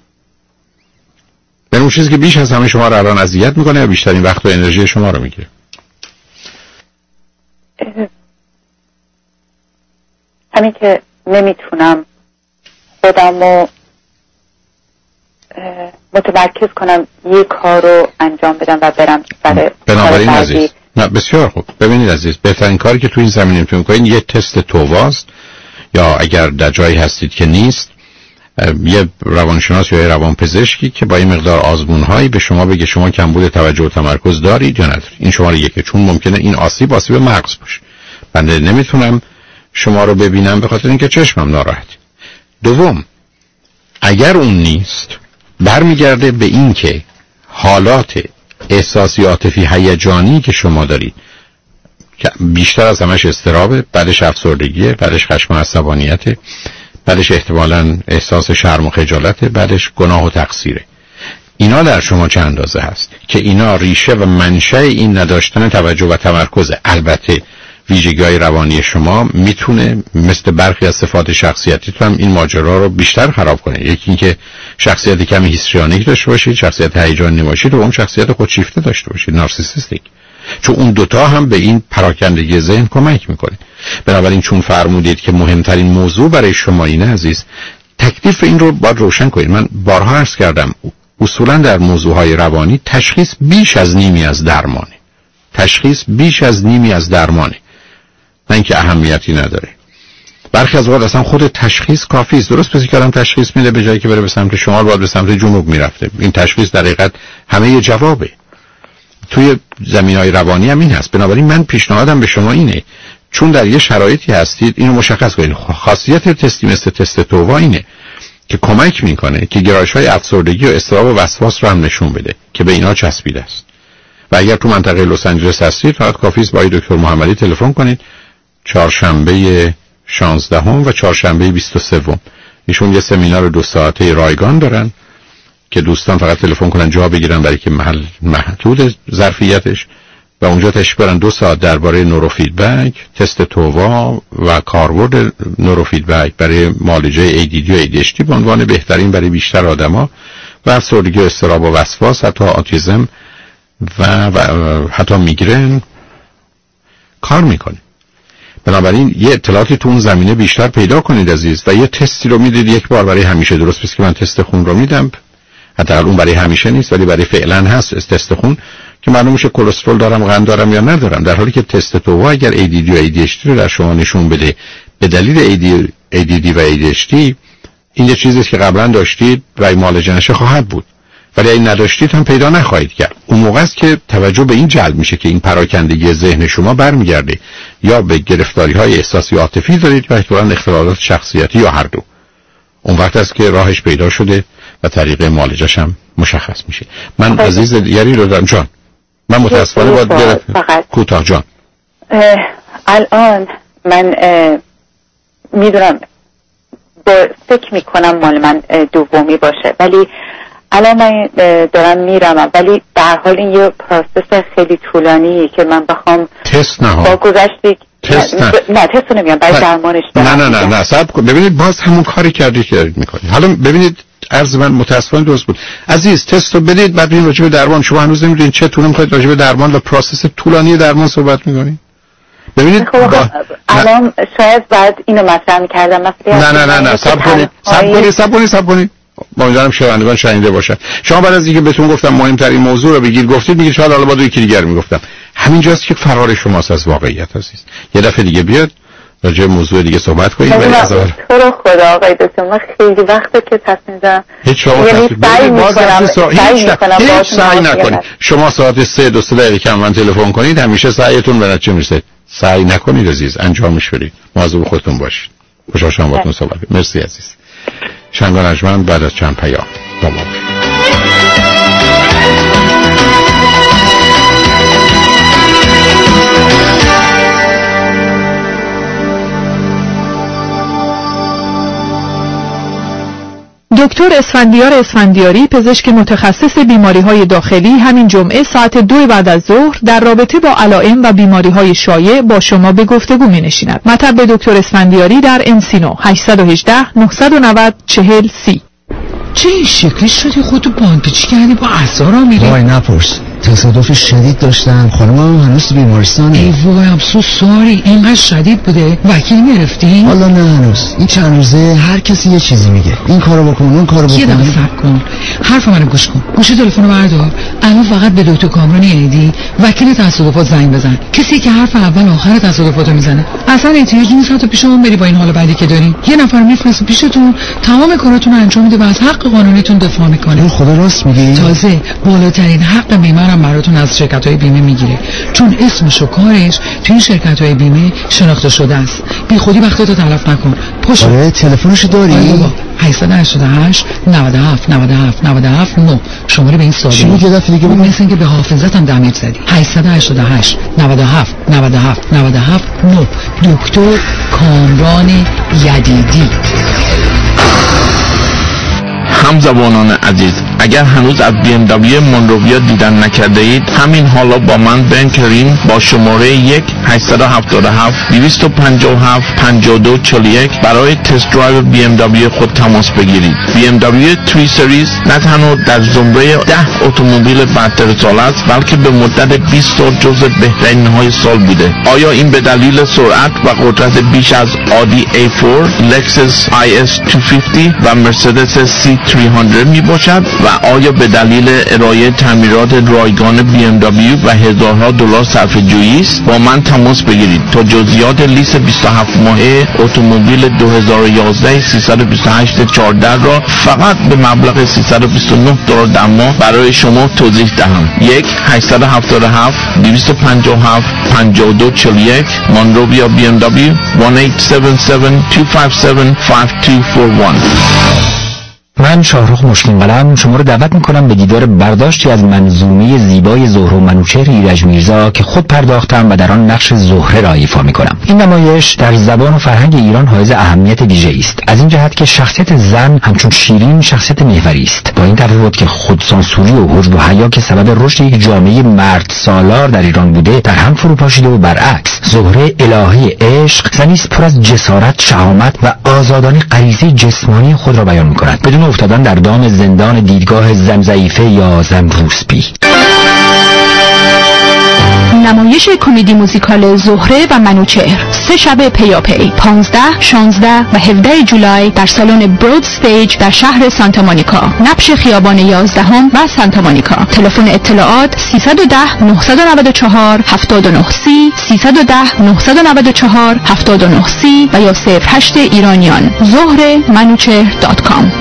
به اون چیزی که بیش از همه شما رو الان اذیت میکنه یا بیشترین وقت و انرژی شما رو میگیره؟ همین که نمیتونم خودم رو متمرکز کنم یه کار رو انجام بدم و برم سر بنابراین عزیز، نه بسیار خوب. ببینید عزیز، بهترین کاری که تو این زمینه میتونید کنید یه تست توواست، یا اگر در جایی هستید که نیست یه روانشناس یا یه روانپزشکی که با این مقدار آزمون‌هایی به شما بگه شما کمبود توجه و تمرکز دارید یا ندارید. این شماره یکه، چون ممکنه این آسیب آسیب مغز باشه. بنده نمیتونم شما رو ببینم به خاطر اینکه چشمم ناراحته. دوم، اگر اون نیست برمیگرده به این که حالات احساسی عاطفی هیجانی که شما دارید که بیشتر از همش اضطرابه، بعدش افسردگیه، بعدش خشم و عصبانیته، بعدش احتمالاً احساس شرم و خجالته، بعدش گناه و تقصیره. اینا در شما چه اندازه هست که اینا ریشه و منشأ این نداشتن توجه و تمرکزه. البته ویژگی‌های روانی شما میتونه مثل برخی از صفات شخصیتیتون هم این ماجرا رو بیشتر خراب کنه. یکی اینکه شخصیت کمی هیستریونیک داشته باشید، شخصیت هیجانی باشید، و اون شخصیت خودشیفته داشته باشید، نارسیسیستیک، چون اون دوتا هم به این پراکندگی ذهن کمک میکنه. بنابراین چون فرمودید که مهمترین موضوع برای شما اینه عزیز، تکلیف این رو باید روشن کنید. من بارها عرض کردم اصولا در موضوعهای روانی تشخیص بیش از نیمی از درمانه. تشخیص بیش از نیمی از درمانه، نه اینکه اهمیتی نداره. برخی از اوقات اصلا خود تشخیص کافی است. درست پسی کردم تشخیص میده به جایی که بره به سمت شمال باید به سمت جنوب میرفته. این تشخیص در حقیقت همه ی جوابه. توی زمینهای روانی هم این هست. بنابراین من پیشنهادم به شما اینه، چون در یه شرایطی هستید اینو مشخص کنید. خاصیت تستی مثل تست تووا اینه که کمک میکنه که گرایش‌های افسردگی و اضطراب و وسواس رو هم نشون بده که به اینا چسبیده است و اگر تو منطقه لس آنجلس هستید فقط کافی است با دکتر محمدی تلفن کنید. چهارشنبه شانزدهم و چهارشنبه بیست و سوم ایشون یه سمینار دو ساعته رایگان دارن که دوستان فقط تلفن کنن جا بگیرن برای که محل محدود ظرفیتش و اونجا تشریف برن دو ساعت درباره نوروفیدبک، تست تووا و کاربرد نوروفیدبک برای معالجه ای دی دی و ای دی اچ دی به عنوان بهترین برای بیشتر آدما و افسردگی و اضطراب و وسواس، حتی آتیسم و, و حتی میگرن کار میکنه. بنابراین یه اطلاعاتی تو اون زمینه بیشتر پیدا کنید عزیز و یه تستی رو میدید یک بار برای همیشه. درست بس که من تست خون رو میدم، حداقل اون برای همیشه نیست ولی برای فعلا هست تست خون که معلوم میشه کلسترول دارم، قند دارم یا ندارم، در حالی که تست تووا اگر ای دی دی و ای دی اچ دی رو در شما نشون بده به دلیل ای دی دی و ای دی اچ دی این یه چیزی که قبلا داشتید و معالجه نشه خواهد بود، ولی اگه نداشتید هم پیدا نخواهید کرد. اون موقع است که توجه به این جلب میشه که این پراکندگی ذهن شما برمیگرده یا به گرفتاری‌های احساسی و عاطفی دارید یا احتمالاً اختلالات شخصیتی یا هر دو. اون وقت است که راهش پیدا شده و طریق معالجه‌ش هم مشخص میشه. من خیلی. عزیز دیگری رو دارم جان. من متأسفانه باید گرفت کوتاه جان. الان من میدونم با فکر میکنم مال من دومی باشه ولی الان من دارم میرم ولی در حال این یه پروسس خیلی طولانیه که من بخوام تست نه با گذشته تست نه نه تست نمیگم برای درمانش نه نه نه نه صبر کن. ببینید باز همون کاری کردید که دارید میکنید. حالا ببینید عرض من متاسفانه درست بود عزیز، تست رو بدید بعد ببینید راجع به درمان. شما هنوز نمیدونید چطور میخواید راجع به درمان و پروسس طولانی درمان صحبت میکنید. ببینید خب با... الان شاید بعد اینو مطرح میکردم مثلا نه نه نه نه صبر کنید صبر کنید صبر کنید صبر کنید امیدوارم شنوندگان شنیده باشن. شما بعد از اینکه بهتون گفتم مهمترین موضوع رو بگید گفتید میگید شاید حالا با یکی دیگر میگفتم. همینجاست که فرار شماست از واقعیت عزیز. یه دفعه دیگه بیاد راجع به موضوع دیگه صحبت کنید. ولی از اول تو رو خدا آقای دکتر من خیلی وقته که تصمیم دارم هیچ شما تصمیم باز هیچ سعی نکنید. شما ساعت سه دو سه دقیقه کم من تلفن کنید همیشه سعیتون به نتیجه میرسه. سعی نکنید عزیز، انجامش بدید. مواظب خودتون باشید. خوشحال شدم باهاتون صحبت کردم. مرسی عزیز. شنگان اجمن بعد از چند پیام با ما باشید. دکتر اسفندیار اسفندیاری پزشک متخصص بیماری‌های داخلی همین جمعه ساعت دو بعد از ظهر در رابطه با علائم و بیماری‌های شایع با شما به گفتگو می‌نشیند. مطب دکتر اسفندیاری در انسینو هشت یک هشت نه نه صفر چهل سی. چه این شکلی شدی خودتو باندپیچی کردی با اعصا را میری؟ وای نپرس، تصادف شدید داشتم. خانمم هنوز بیمارستانه. ای وای ام سو ساری. اینقدر شدید بوده؟ وکیل گرفتی؟ والا نه هنوز. این چند روزه هر کسی یه چیزی میگه. این کارو بکن اون کارو بکن. یه دقیقه صبر کن. حرف منو گوش کن. گوشی تلفنو بردار. الان فقط به دکتر کامران ایدی وکیل تصادفات زنگ بزن. کسی که حرف اول آخر تصادفاتو میزنه. اصلا احتیاج نیست تو پیش اون بری با این حال بعدی که داری. یه نفر میفرسته پیشتون تمام کاراتون رو انجام میده و از حق قانونیتون دفاع میکنه. خدا راست میگی؟ تازه بالاترین حق بیمه هم براتون از شرکت‌های بیمه میگیره چون اسمش و کارش تو این شرکت‌های بیمه شناخته شده است. بی خودی وقتتو تلف نکن. پشت آره تلفنشو داری؟ آره هشت هشت هشت نه هفت نه هفت نه هفت نه شماره به این ساده. چی میگه دفعه دیگه بگو؟ مثل اینکه به حافظت هم دمیر زدی. هشت هشت هشت نه هفت نه هفت نه هفت نه دکتر کامران یدیدی. همزبانان عزیز، اگر هنوز از بی ام دبلیو مونروویا دیدن نکرده اید همین حالا با من بنکرین با شماره یک هشت هفت هفت دو پنج هفت پنج دو چهار یک برای تست درایو بی ام دبلیو خود تماس بگیرید. بی ام دبلیو سه سریز نه تنها در زمره ده اتومبیل برتر سال است بلکه به مدت بیست سال جزو بهترین های سال بوده. آیا این به دلیل سرعت و قدرت بیش از آدی ای چهار، لکسس آی اس دویست و پنجاه و مرسدس سی سیصد می باشد و آیا به دلیل ارائه تعمیرات رایگان بی ام دبلیو و هزارها دلار صرفه جویی است؟ با من تماس بگیرید تا جزئیات لیست بیست و هفت ماهه اتومبیل دو هزار و یازده سیصد و بیست و هشت چهارده را فقط به مبلغ سیصد و بیست و نه دلار در ماه برای شما توضیح دهم. یک هشت هفت هفت دو پنج هفت پنج دو چهار یک مونروویا بی ام دبلیو یک هشت هفت هفت دو پنج هفت پنج دو چهار یک. من شاهرخ مشکین قلم شما رو دعوت میکنم به دیدار برداشتی از منظومه زیبای زهره و منوچهر ایرج میرزا که خود پرداختم و در آن نقش زهره را ایفا میکنم. این نمایش در زبان و فرهنگ ایران حائز اهمیت ویژه‌ای است، از این جهت که شخصیت زن همچون شیرین شخصیت محوری است، با این تفاوت که خودسانسوری و حجب و حیا که سبب رشد یک جامعه مرد سالار در ایران بوده در هم فرو پاشیده و برعکس زهره الهه عشق زنی است پر از جسارت، شهامت و آزادانه غریزه جسمانی خود را بیان میکند بدون افتادن در دام زندان دیدگاه زن ضعیفه یا زن روسپی. نمایش کمدی موزیکال زهره و منوچهر سه شب پیاپی پانزده، شانزده و هفده جولای در سالن برود استیج در شهر سانتا مونیکا، نبش خیابان یازدهم و سانتا مونیکا. تلفن اطلاعات سیصد و ده، نهصد و نود و چهار، هفتاد و نه سی، سیصد و ده، نهصد و نود و چهار، هفتاد و نه سی و یا صفر هشت ایرانیان زهره منوچهر دات کام.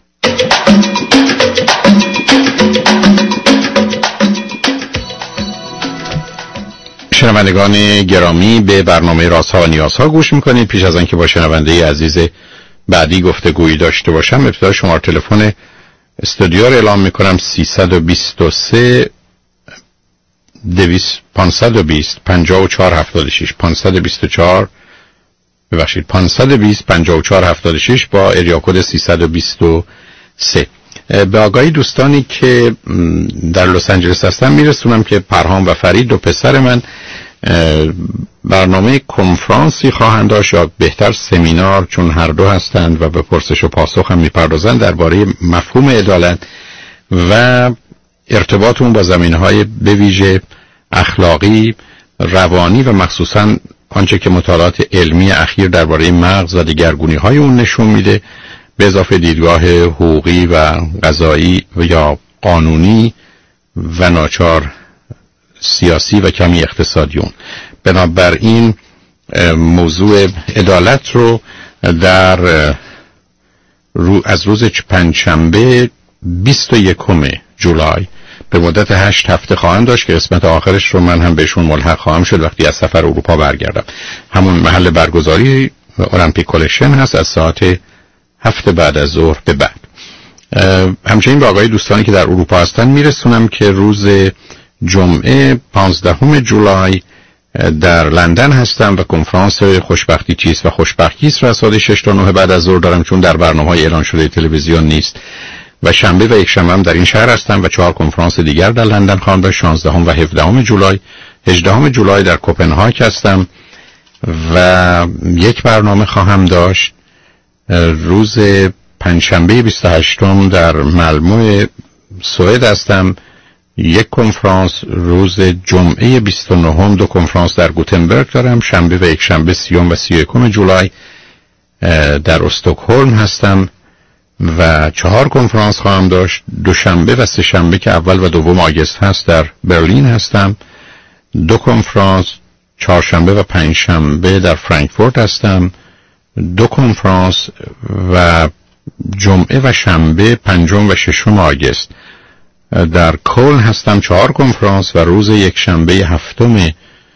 شنوندگان گرامی، به برنامه رازها و نیازها گوش میکنید. پیش از آنکه با شنونده عزیز بعدی گفتگویی داشته باشم، ابتدا شماره تلفن استودیو رو اعلام میکنم: سیصد و بیست و سه دویست پانصد و بیست پنجاه و چهار هفتاد و شش پانصد و بیست و چهار ببخشید پانصد و بیست پنجاه و چهار هفتاد و شش با اریا کد سیصد و بیست و سه. به آگاهی دوستانی که در لس آنجلس هستن میرسونم که پرهام و فرید و پسر من برنامه کنفرانسی خواهند داشت، یا بهتر سمینار، چون هر دو هستند و به پرسش و پاسخ هم میپردازند درباره مفهوم عدالت و ارتباط اون با زمینه‌های به ویژه اخلاقی، روانی و مخصوصاً آنچه که مطالعات علمی اخیر درباره مغز و دگرگونی‌های اون نشون میده، به اضافه دیدگاه حقوقی و قضایی و یا قانونی و ناچار سیاسی و کمی اقتصادی اون. بنابراین موضوع عدالت رو در رو از روز پنجشنبه بیست و یکم جولای به مدت هشت هفته خواهند داشت که قسمت آخرش رو من هم بهشون ملحق خواهم شد وقتی از سفر اروپا برگردم. همون محل برگزاری المپیک کلکشن هست از ساعت هفته بعد از ظهر به بعد. همچنین به آقای دوستانی که در اروپا هستن میرسونم که روز جمعه پانزدهم جولای در لندن هستم و کنفرانس خوشبختی چیست و خوشبختی است را از ساعت شش تا نه بعد از ظهر دارم، چون در برنامه‌های اعلان شده تلویزیون نیست. و شنبه و یک شنبه هم در این شهر هستم و چهار کنفرانس دیگر در لندن خواهم داشت: شانزدهم و هفدهم جولای. هجدهم جولای در کوپنهاگ هستم و یک برنامه خواهم داشت. روز پنجشنبه بیست و هشتم در ملمو سوئد هستم، یک کنفرانس. روز جمعه بیست و نهم دو کنفرانس در گوتنبرگ دارم. شنبه و یک شنبه سیوم و سی و یکم جولای در استکهلم هستم و چهار کنفرانس خواهم داشت. دوشنبه و سه شنبه که اول و دوم آگوست هست در برلین هستم، دو کنفرانس. چهارشنبه و پنجشنبه در فرانکفورت هستم، دو کنفرانس. و جمعه و شنبه پنجم و ششم آگوست در کلن هستم، چهار کنفرانس. و روز یک شنبه هفتم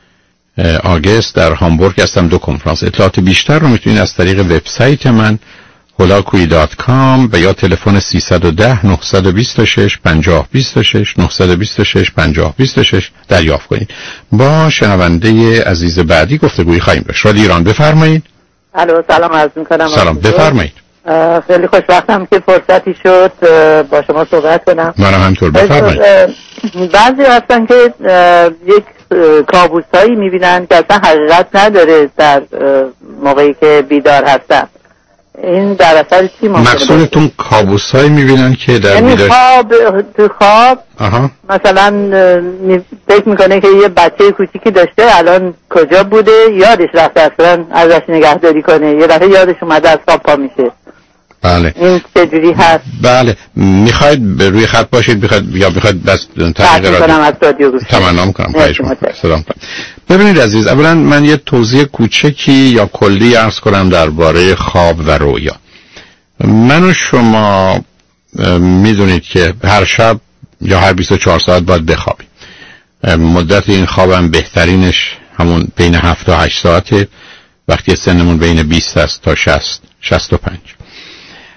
آگوست در هامبورگ هستم، دو کنفرانس. اطلاعات بیشتر رو میتونید از طریق وبسایت من هولاکویی دات کام و یا تلفن سیصد و ده نهصد و بیست و شش پنجاه بیست و شش نهصد و بیست و شش پنجاه بیست و شش دریافت کنید. با شنونده عزیز بعدی گفتگویی خواهیم داشت. رادیو ایران، بفرمایید. الو، سلام عرض می‌کنم. سلام، بفرمایید. خیلی خوشبختم که فرصتی شد با شما صحبت کنم. منم همینطور، بفرمایید. بعضی هستن که یک کابوسایی می‌بینن که اصلا حقیقت نداره در موقعی که بیدار هستن. این در اثر چی ممکنه؟ مقصودتون کابوسایی می‌بینن که در بیدار خواب تو خواب آها. مثلا فکر میکنه که یه بچه کوچیکی داشته، الان کجا بوده یادش رفته، اصلا ازش نگهداری کنه، یه دفعه یادش اومده از خواب پا میشه. بله. این چجوری هست؟ بله. میخواید روی خط باشید بخواید یا میخواید بس طریق رادیو تمنا میکنم. خواهش میکنم. سلام. ببینید عزیز، اولا من یه توضیح کوچکی یا کلی عرض کنم درباره خواب و رویا. من و شما میدونید که هر شب یا هر بیست و چهار ساعت باید بخوابیم. مدت این خوابم بهترینش همون بین هفت تا هشت ساعته، وقتی سنمون بین بیست است تا شصت شصت و پنج.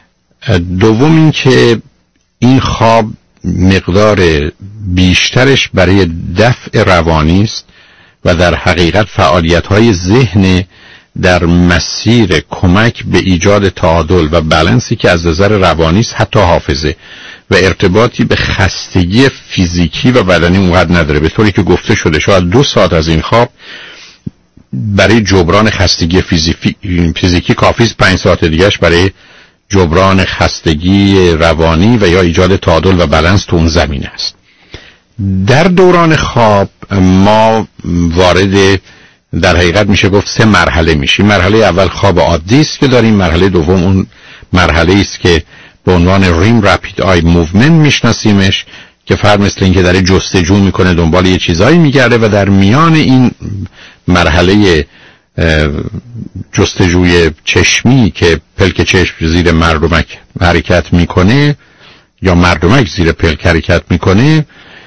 دوم این که این خواب مقدار بیشترش برای دفع روانی است و در حقیقت فعالیت‌های ذهن در مسیر کمک به ایجاد تعادل و بالانسی که از نظر روانی است، حتی حافظه و ارتباطی به خستگی فیزیکی و بدنی اونقدر نداره، به طوری که گفته شده شاید دو ساعت از این خواب برای جبران خستگی فیزیکی, فیزیکی کافی است، پنج ساعت دیگهش برای جبران خستگی روانی و یا ایجاد تعادل و بالانس تو اون زمینه است. در دوران خواب ما وارد در حقیقت میشه گفت سه مرحله میشیم. مرحله اول خواب عادی است که داریم، مرحله دوم اون مرحله است که به عنوان ریم رپید آی موومنت میشناسیمش که فرد مثل این که داره جستجو میکنه، دنبال یه چیزایی میگرده و در میان این مرحله جستجوی چشمی که پلک چشم زیر مردمک حرکت میکنه یا مردمک زیر پلک حرکت میکنه،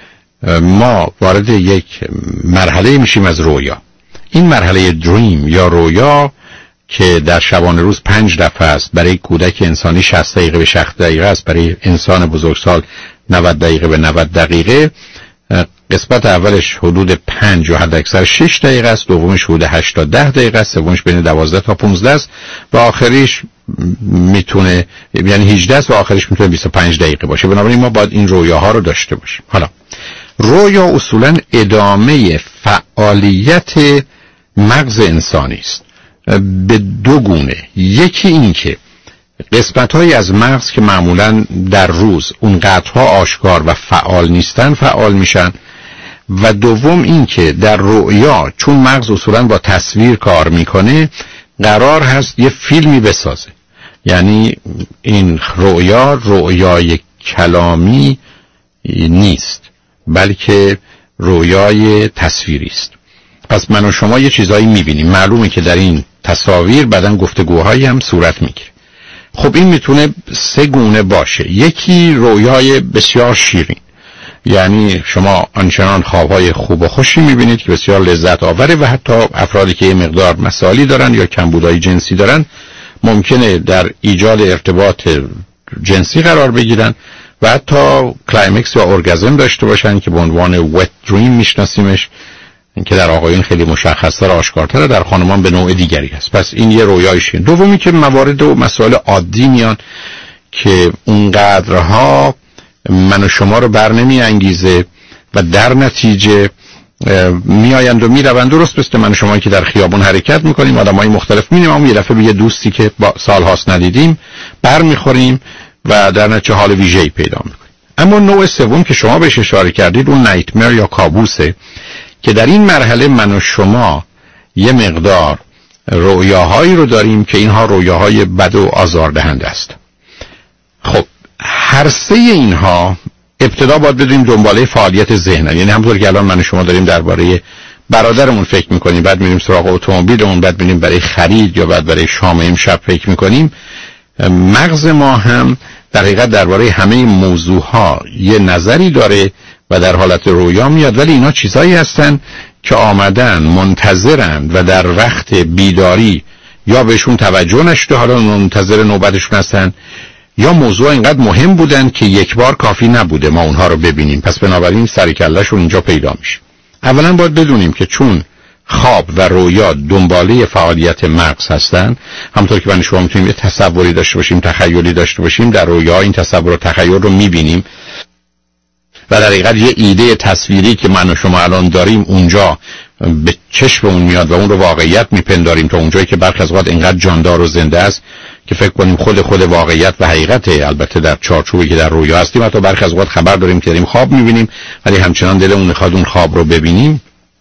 ما وارد یک مرحله میشیم از رویا. این مرحله دریم یا رویا که در شبانه روز پنج دفعه است، برای کودک انسانی شصت دقیقه به شصت دقیقه است، برای انسان بزرگسال نود دقیقه به نود دقیقه. قسمت اولش حدود پنج و حد اکثر شش دقیقه است، دومش حدود هشت تا ده دقیقه است، سومش بین دوازده تا پانزده است و آخریش میتونه یعنی هجده است و آخریش میتونه بیست و پنج دقیقه باشه. بنابراین ما باید این رویاها رو داشته باشیم. حالا رویا اصولا ادامه فعالیت مغز انسانی است به دو گونه. یکی این که قسمت‌هایی از مغز که معمولاً در روز اونقدرها آشکار و فعال نیستن فعال میشن، و دوم این که در رؤیا چون مغز اصولاً با تصویر کار میکنه قرار هست یه فیلمی بسازه، یعنی این رؤیا رؤیای کلامی نیست بلکه رؤیای تصویری است. پس من و شما یه چیزایی میبینیم، معلومه که در این تصاویر بعدن گفتگوهایی هم صورت میگیره. خب این میتونه سه گونه باشه. یکی رویای بسیار شیرین، یعنی شما آنچنان خوابهای خوب و خوشی میبینید که بسیار لذت آوره و حتی افرادی که یه مقدار مسائلی دارن یا کمبودهای جنسی دارن ممکنه در ایجاد ارتباط جنسی قرار بگیرن و حتی کلایمکس یا ارگازم داشته باشن که به عنوان وت دریم میشناسیمش، که در آقایون خیلی مشخص‌تر آشکارتره، در خانمان به نوع دیگری است. پس این یه رویای شیرین. دومی که موارد و مسائل عادی میان که اونقدرها من و شما رو بر نمی انگیزه و در نتیجه میآیند و میروند، درست مثل من و شما که در خیابون حرکت میکنیم، آدمای مختلف میبینیم، اما یه دفعه به یه دوستی که با سالهاست ندیدیم بر میخوریم و در نتیجه حال ویژه‌ای پیدا میکنیم. اما نوع سوم که شما بهش اشاره کردید اون نایتمر یا کابوسه که در این مرحله من و شما یه مقدار رویاهایی رو داریم که اینها رویاهای بد و آزاردهنده است. خب هر سه اینها ابتدا باید بدونیم دنباله فعالیت ذهن، یعنی همونطور که الان من و شما داریم درباره برادرمون فکر میکنیم، بعد میریم سراغ اتومبیلمون، بعد میریم برای خرید یا بعد برای شام امشب فکر میکنیم، مغز ما هم در حقیقت درباره همه موضوعها یه نظری داره و در حالت رویا میاد، ولی اینا چیزایی هستن که آمدن منتظرن و در وقت بیداری یا بهشون توجه نشده حالا منتظر نوبتشون هستن، یا موضوع اینقدر مهم بودن که یک بار کافی نبوده ما اونها رو ببینیم، پس بنابراین سر کله‌شون اینجا پیدا میشه. اولا باید بدونیم که چون خواب و رویا دنباله فعالیت مغز هستن، همونطور که من شما میتونیم یه تصوری داشته باشیم، تخیلی داشته باشیم، در رویا این تصور و تخیل رو میبینیم و در حقیقت یه ایده تصویری که من و شما الان داریم اونجا به چشممون میاد و اون رو واقعیت میپنداریم تا اونجایی که برخی از اوقات اینقدر جاندار و زنده است که فکر کنیم خود خود واقعیت و حقیقته، البته در چارچوبی که در رویا هستیم. حتی برخی از اوقات خبر داریم که داریم خواب میبینیم ولی همچنان دلمون میخواد اون خواب رو ببینیم.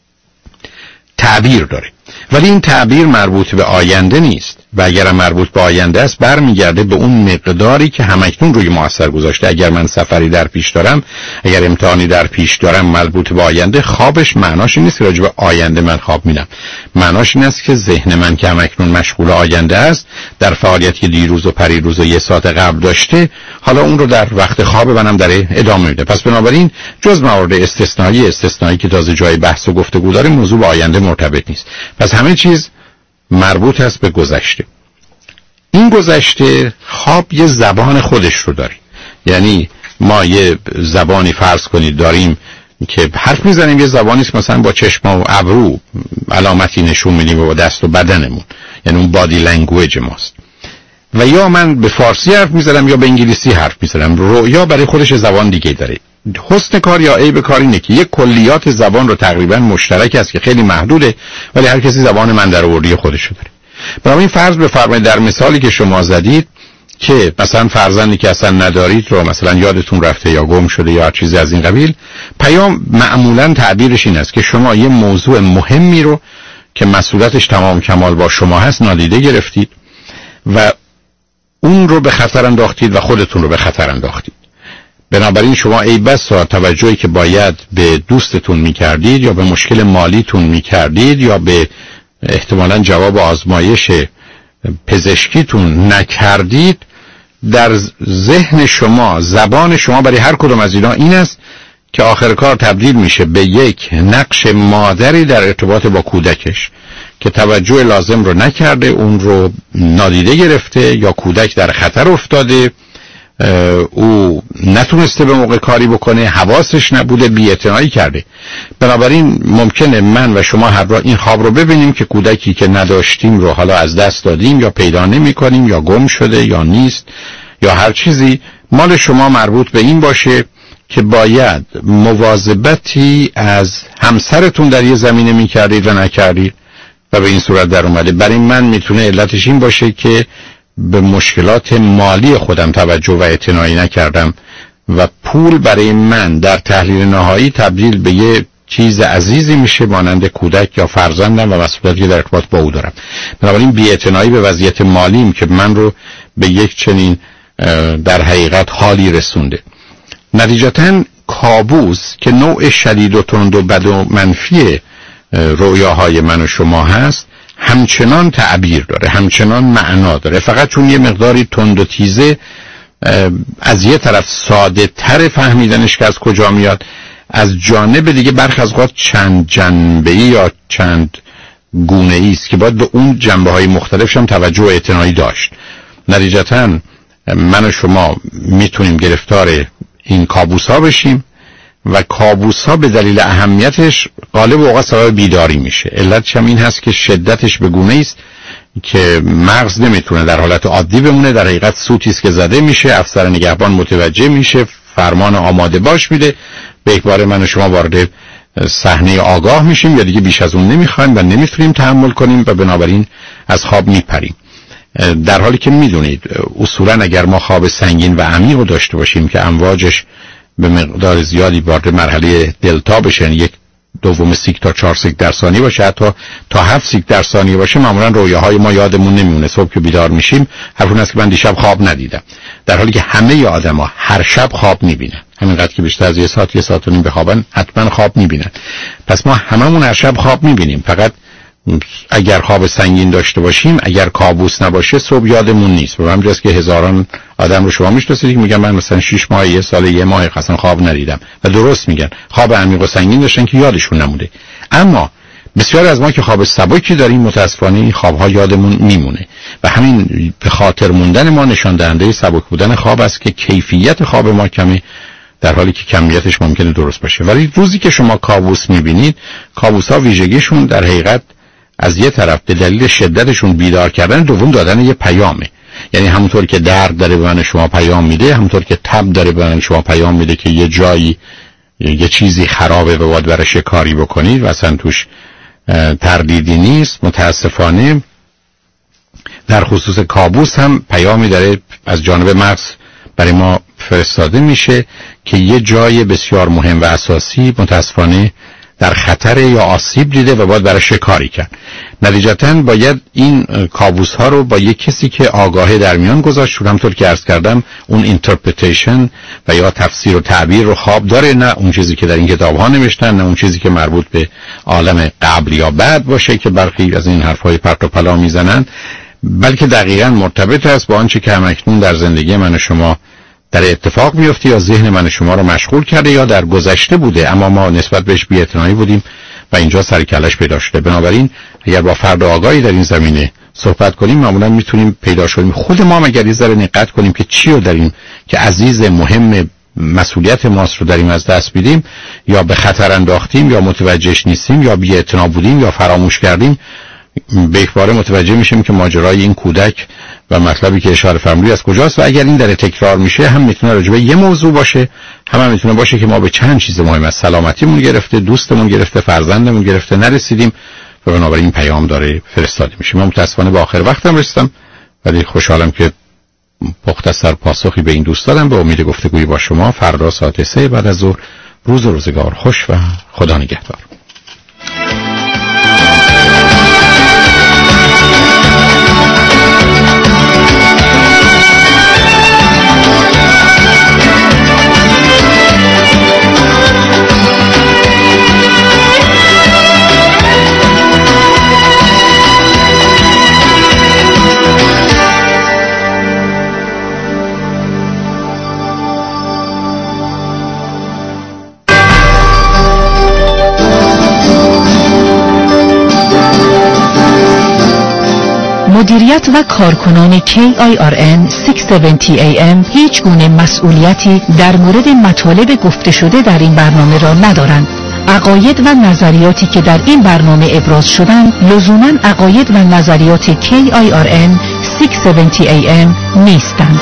تعبیر داره، ولی این تعبیر مربوط به آینده نیست و اگر مربوط به آینده است برمیگرده به اون مقداری که همکنون روی ما اثر گذاشته. اگر من سفری در پیش دارم، اگر امتحانی در پیش دارم مربوط به آینده، خوابش معناش این نیست راجع به آینده من خواب میدم، معناش این است که ذهن من که همکنون مشغول آینده است در فعالیتی که دیروز و پریروز و یه ساعت قبل داشته، حالا اون رو در وقت خواب منم داره ادامه میده. پس بنابراین جز موارد استثنایی استثنایی که تازه جای بحث و گفتگو داره موضوع به آینده مرتبط نیست. پس همه چیز مربوط است به گذشته. این گذشته خواب یه زبان خودش رو داره. یعنی ما یه زبانی فرض کنید داریم که حرف میزنیم، یه زبانیست مثلا با چشم و ابرو علامتی نشون میدیم و با دست و بدنمون، یعنی اون بادی لنگویج ماست. و یا من به فارسی حرف میزنم یا به انگلیسی حرف میزنم. رویا برای خودش زبان دیگه داره. حسن کار یا عیب کار اینه که یک کلیات زبان رو تقریبا مشترک است که خیلی محدوده، ولی هر کسی زبان من درآوردی خودشو داره. برای این فرض بفرمایید در مثالی که شما زدید که مثلا فرزندی که اصلا ندارید رو مثلا یادتون رفته یا گم شده یا چیزی از این قبیل، پیام معمولا تعبیرش این است که شما یه موضوع مهمی رو که مسئولیتش تمام کمال با شما هست نادیده گرفتید و اون رو به خطر انداختید و خودتون رو به خطر انداختید. بنابراین شما ای بسا توجهی که باید به دوستتون میکردید یا به مشکل مالیتون میکردید یا به احتمالاً جواب آزمایش پزشکیتون نکردید، در ذهن شما زبان شما برای هر کدوم از اینا این است که آخر کار تبدیل میشه به یک نقش مادری در ارتباط با کودکش که توجه لازم رو نکرده، اون رو نادیده گرفته یا کودک در خطر افتاده، او نتونسته به موقع کاری بکنه، حواسش نبوده، بی‌اعتنایی کرده. بنابراین ممکنه من و شما هر را این خواب رو ببینیم که کودکی که نداشتیم رو حالا از دست دادیم یا پیدا نمی کنیم یا گم شده یا نیست یا هر چیزی. مال شما مربوط به این باشه که باید مواظبتی از همسرتون در یه زمینه می کردید و نکردید و به این صورت در اومده. برای من میتونه علتش این باشه که به مشکلات مالی خودم توجه و اعتنایی نکردم و پول برای من در تحلیل نهایی تبدیل به یه چیز عزیزی میشه مانند کودک یا فرزندم و مسئولیتی که در ارتباط با او دارم. بنابراین بی‌اعتنایی به وضعیت مالیم که من رو به یک چنین در حقیقت حالی رسونده. نتیجتاً کابوس که نوع شدید و تند و بد و منفی رویاهای من و شما هست همچنان تعبیر داره، همچنان معنا داره، فقط چون یه مقداری تند و تیزه از یه طرف ساده تر فهمیدنش که از کجا میاد، از جانب دیگه برخی از اوقات چند جنبه‌ای یا چند گونه‌ای است که باید به اون جنبه‌های مختلفش هم توجه و اعتنایی داشت. نتیجتاً من و شما میتونیم گرفتار این کابوس‌ها بشیم و کابوس‌ها به دلیل اهمیتش غالب اوقات سبب بیداری میشه. علتش هم این هست که شدتش به گونه‌ای است که مغز نمیتونه در حالت عادی بمونه، در حقیقت سوتی است که زده میشه، افسر نگهبان متوجه میشه، فرمان آماده باش میده، به یک بار من و شما وارد صحنه آگاه میشیم یا دیگه بیش از اون نمیخوایم و نمیتونیم تحمل کنیم و بنابراین از خواب میپریم. در حالی که میدونید اصولا اگر ما خواب سنگین و عمیق رو داشته باشیم که امواجش به مقدار زیادی وارد مرحله دلتا بشن، یک دوم سیک تا چهار سیک در ثانیه باشه، حتی تا هفت سیک در ثانیه باشه، معمولا رویاهای ما یادمون نمیمونه. صبح که بیدار میشیم حرف اون است که من دیشب خواب ندیدم، در حالی که همه آدما هر شب خواب میبینن. همینقدر که بیشتر از یه ساعت یه ساعت و نیم بخوابن حتما خواب میبینن. پس ما هممون هر شب خواب میبینیم، فقط اگر خواب سنگین داشته باشیم، اگر کابوس نباشه، صبح یادمون نیست. به همین جاست که هزاران آدم رو شما میشناسید که میگن من مثلا شش ماه، یه سال، یه ماه اصلا خواب ندیدم و درست میگن، خواب عمیق و سنگین داشتن که یادشون نموده. اما بسیار از ما که خواب سبکی داریم متاسفانه این خوابها یادمون میمونه و همین به خاطر موندن ما نشان دهنده سبک بودن خواب است که کیفیت خواب ما کمه، در حالی که کمیتش ممکنه درست باشه. ولی روزی که شما کابوس میبینید، کابوس‌ها ویژگیشون در حقیقت از یه طرف به دلیل شدتشون بیدار کردن، دوم دادن یه پیامه. یعنی همونطور که درد داره به من شما پیام میده، همونطور که تب داره به من شما پیام میده که یه جایی یه چیزی خرابه و باید برش کاری بکنید و اصلا توش تردیدی نیست. متاسفانه در خصوص کابوس هم پیامی داره از جانب مغز برای ما فرستاده میشه که یه جای بسیار مهم و اساسی متاسفانه در خطر یا آسیب دیده و باید برش کاری کرد. نتیجتاً باید این کابوس ها رو با یک کسی که آگاهه در میان گذاشت. همونطور که عرض کردم اون اینترپریتیشن و یا تفسیر و تعبیر رو خواب داره، نه اون چیزی که در این کتاب ها نوشتن، نه اون چیزی که مربوط به عالم قبل یا بعد باشه که برخی از این حرف های پرت و پلا میزنن، بلکه دقیقاً مرتبط است با آنچه که همکنون در زندگی من و شما در اتفاق میفته یا ذهن من و شما رو مشغول کرده یا در گذشته بوده اما ما نسبت بهش بی‌اعتنایی بودیم و اینجا سر کلش پیدا شده. بنابراین اگر با فرد آگاهی در این زمینه صحبت کنیم معمولا میتونیم پیدا کنیم. خود ما اگر یه ذره دقت کنیم که چی رو داریم که عزیز مهم مسئولیت ماست رو داریم از دست میدیم، یا به خطر انداختیم، یا متوجهش نیستیم، یا بی‌اعتنا بودیم، یا فراموش کردیم، به یک باره متوجه میشیم که ماجرای این کودک و مطلبی که اشاره فرمودید از کجاست. و اگر این در تکرار میشه هم میتونه راجع به یه موضوع باشه، هم, هم میتونه باشه که ما به چند چیز مهم از سلامتیمون گرفته، دوستمون گرفته، فرزندمون گرفته نرسیدیم و بنابراین این پیام داره فرستاده میشه. من متاسفانه به آخر وقتم رسیدم، ولی خوشحالم که مختصر پاسخی به این دوست دادم. به امید گفتگوی با شما فردا ساعت سه بعد از ظهر. روز و روزگار خوش و خدا نگهدار. مدیریت و کارکنان کی آی آر ان ششصد و هفتاد ای ام هیچ گونه مسئولیتی در مورد مطالب گفته شده در این برنامه را ندارند. عقاید و نظریاتی که در این برنامه ابراز شدند لزوماً عقاید و نظریات کی آی آر ان ششصد و هفتاد ای ام نیستند.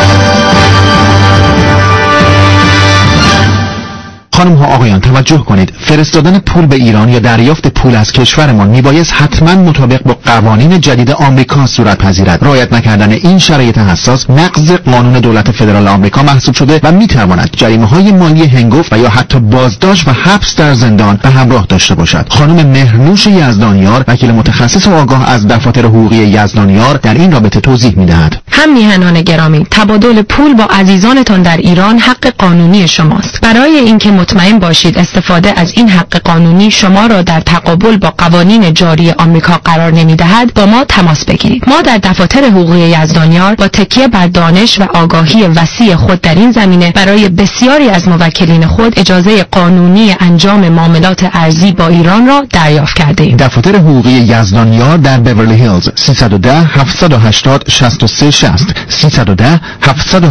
خانم ها آقایان توجه کنید، فرستادن پول به ایران یا دریافت پول از کشورمان میبایست حتما مطابق با قوانین جدید آمریکا صورت پذیرد. رعایت نکردن این شرایط حساس نقض قانون دولت فدرال آمریکا محسوب شده و میتواند جریمه های مالی هنگفت و یا حتی بازداشت و حبس در زندان به همراه داشته باشد. خانم مهرنوش یزدانیار، وکیل متخصص و آگاه از دفاتر حقوقی یزدانیار، در این رابطه توضیح میدهد. هم میهنان گرامی، تبادل پول با عزیزانتان در ایران حق قانونی شماست. برای اینکه مطمئن باشید استفاده از این حق قانونی شما را در تقابل با قوانین جاری آمریکا قرار نمی‌دهد، با ما تماس بگیرید. ما در دفاتر حقوقی یزدانیار با تکیه بر دانش و آگاهی وسیع خود در این زمینه برای بسیاری از موکلین خود اجازه قانونی انجام معاملات ارزی با ایران را دریافت کرده‌ایم. دفاتر حقوقی یزدانیار در بیورلی هیلز سیصد و ده هفتصد و هشتاد شصت و سه شصت سیصد و ده هفتصد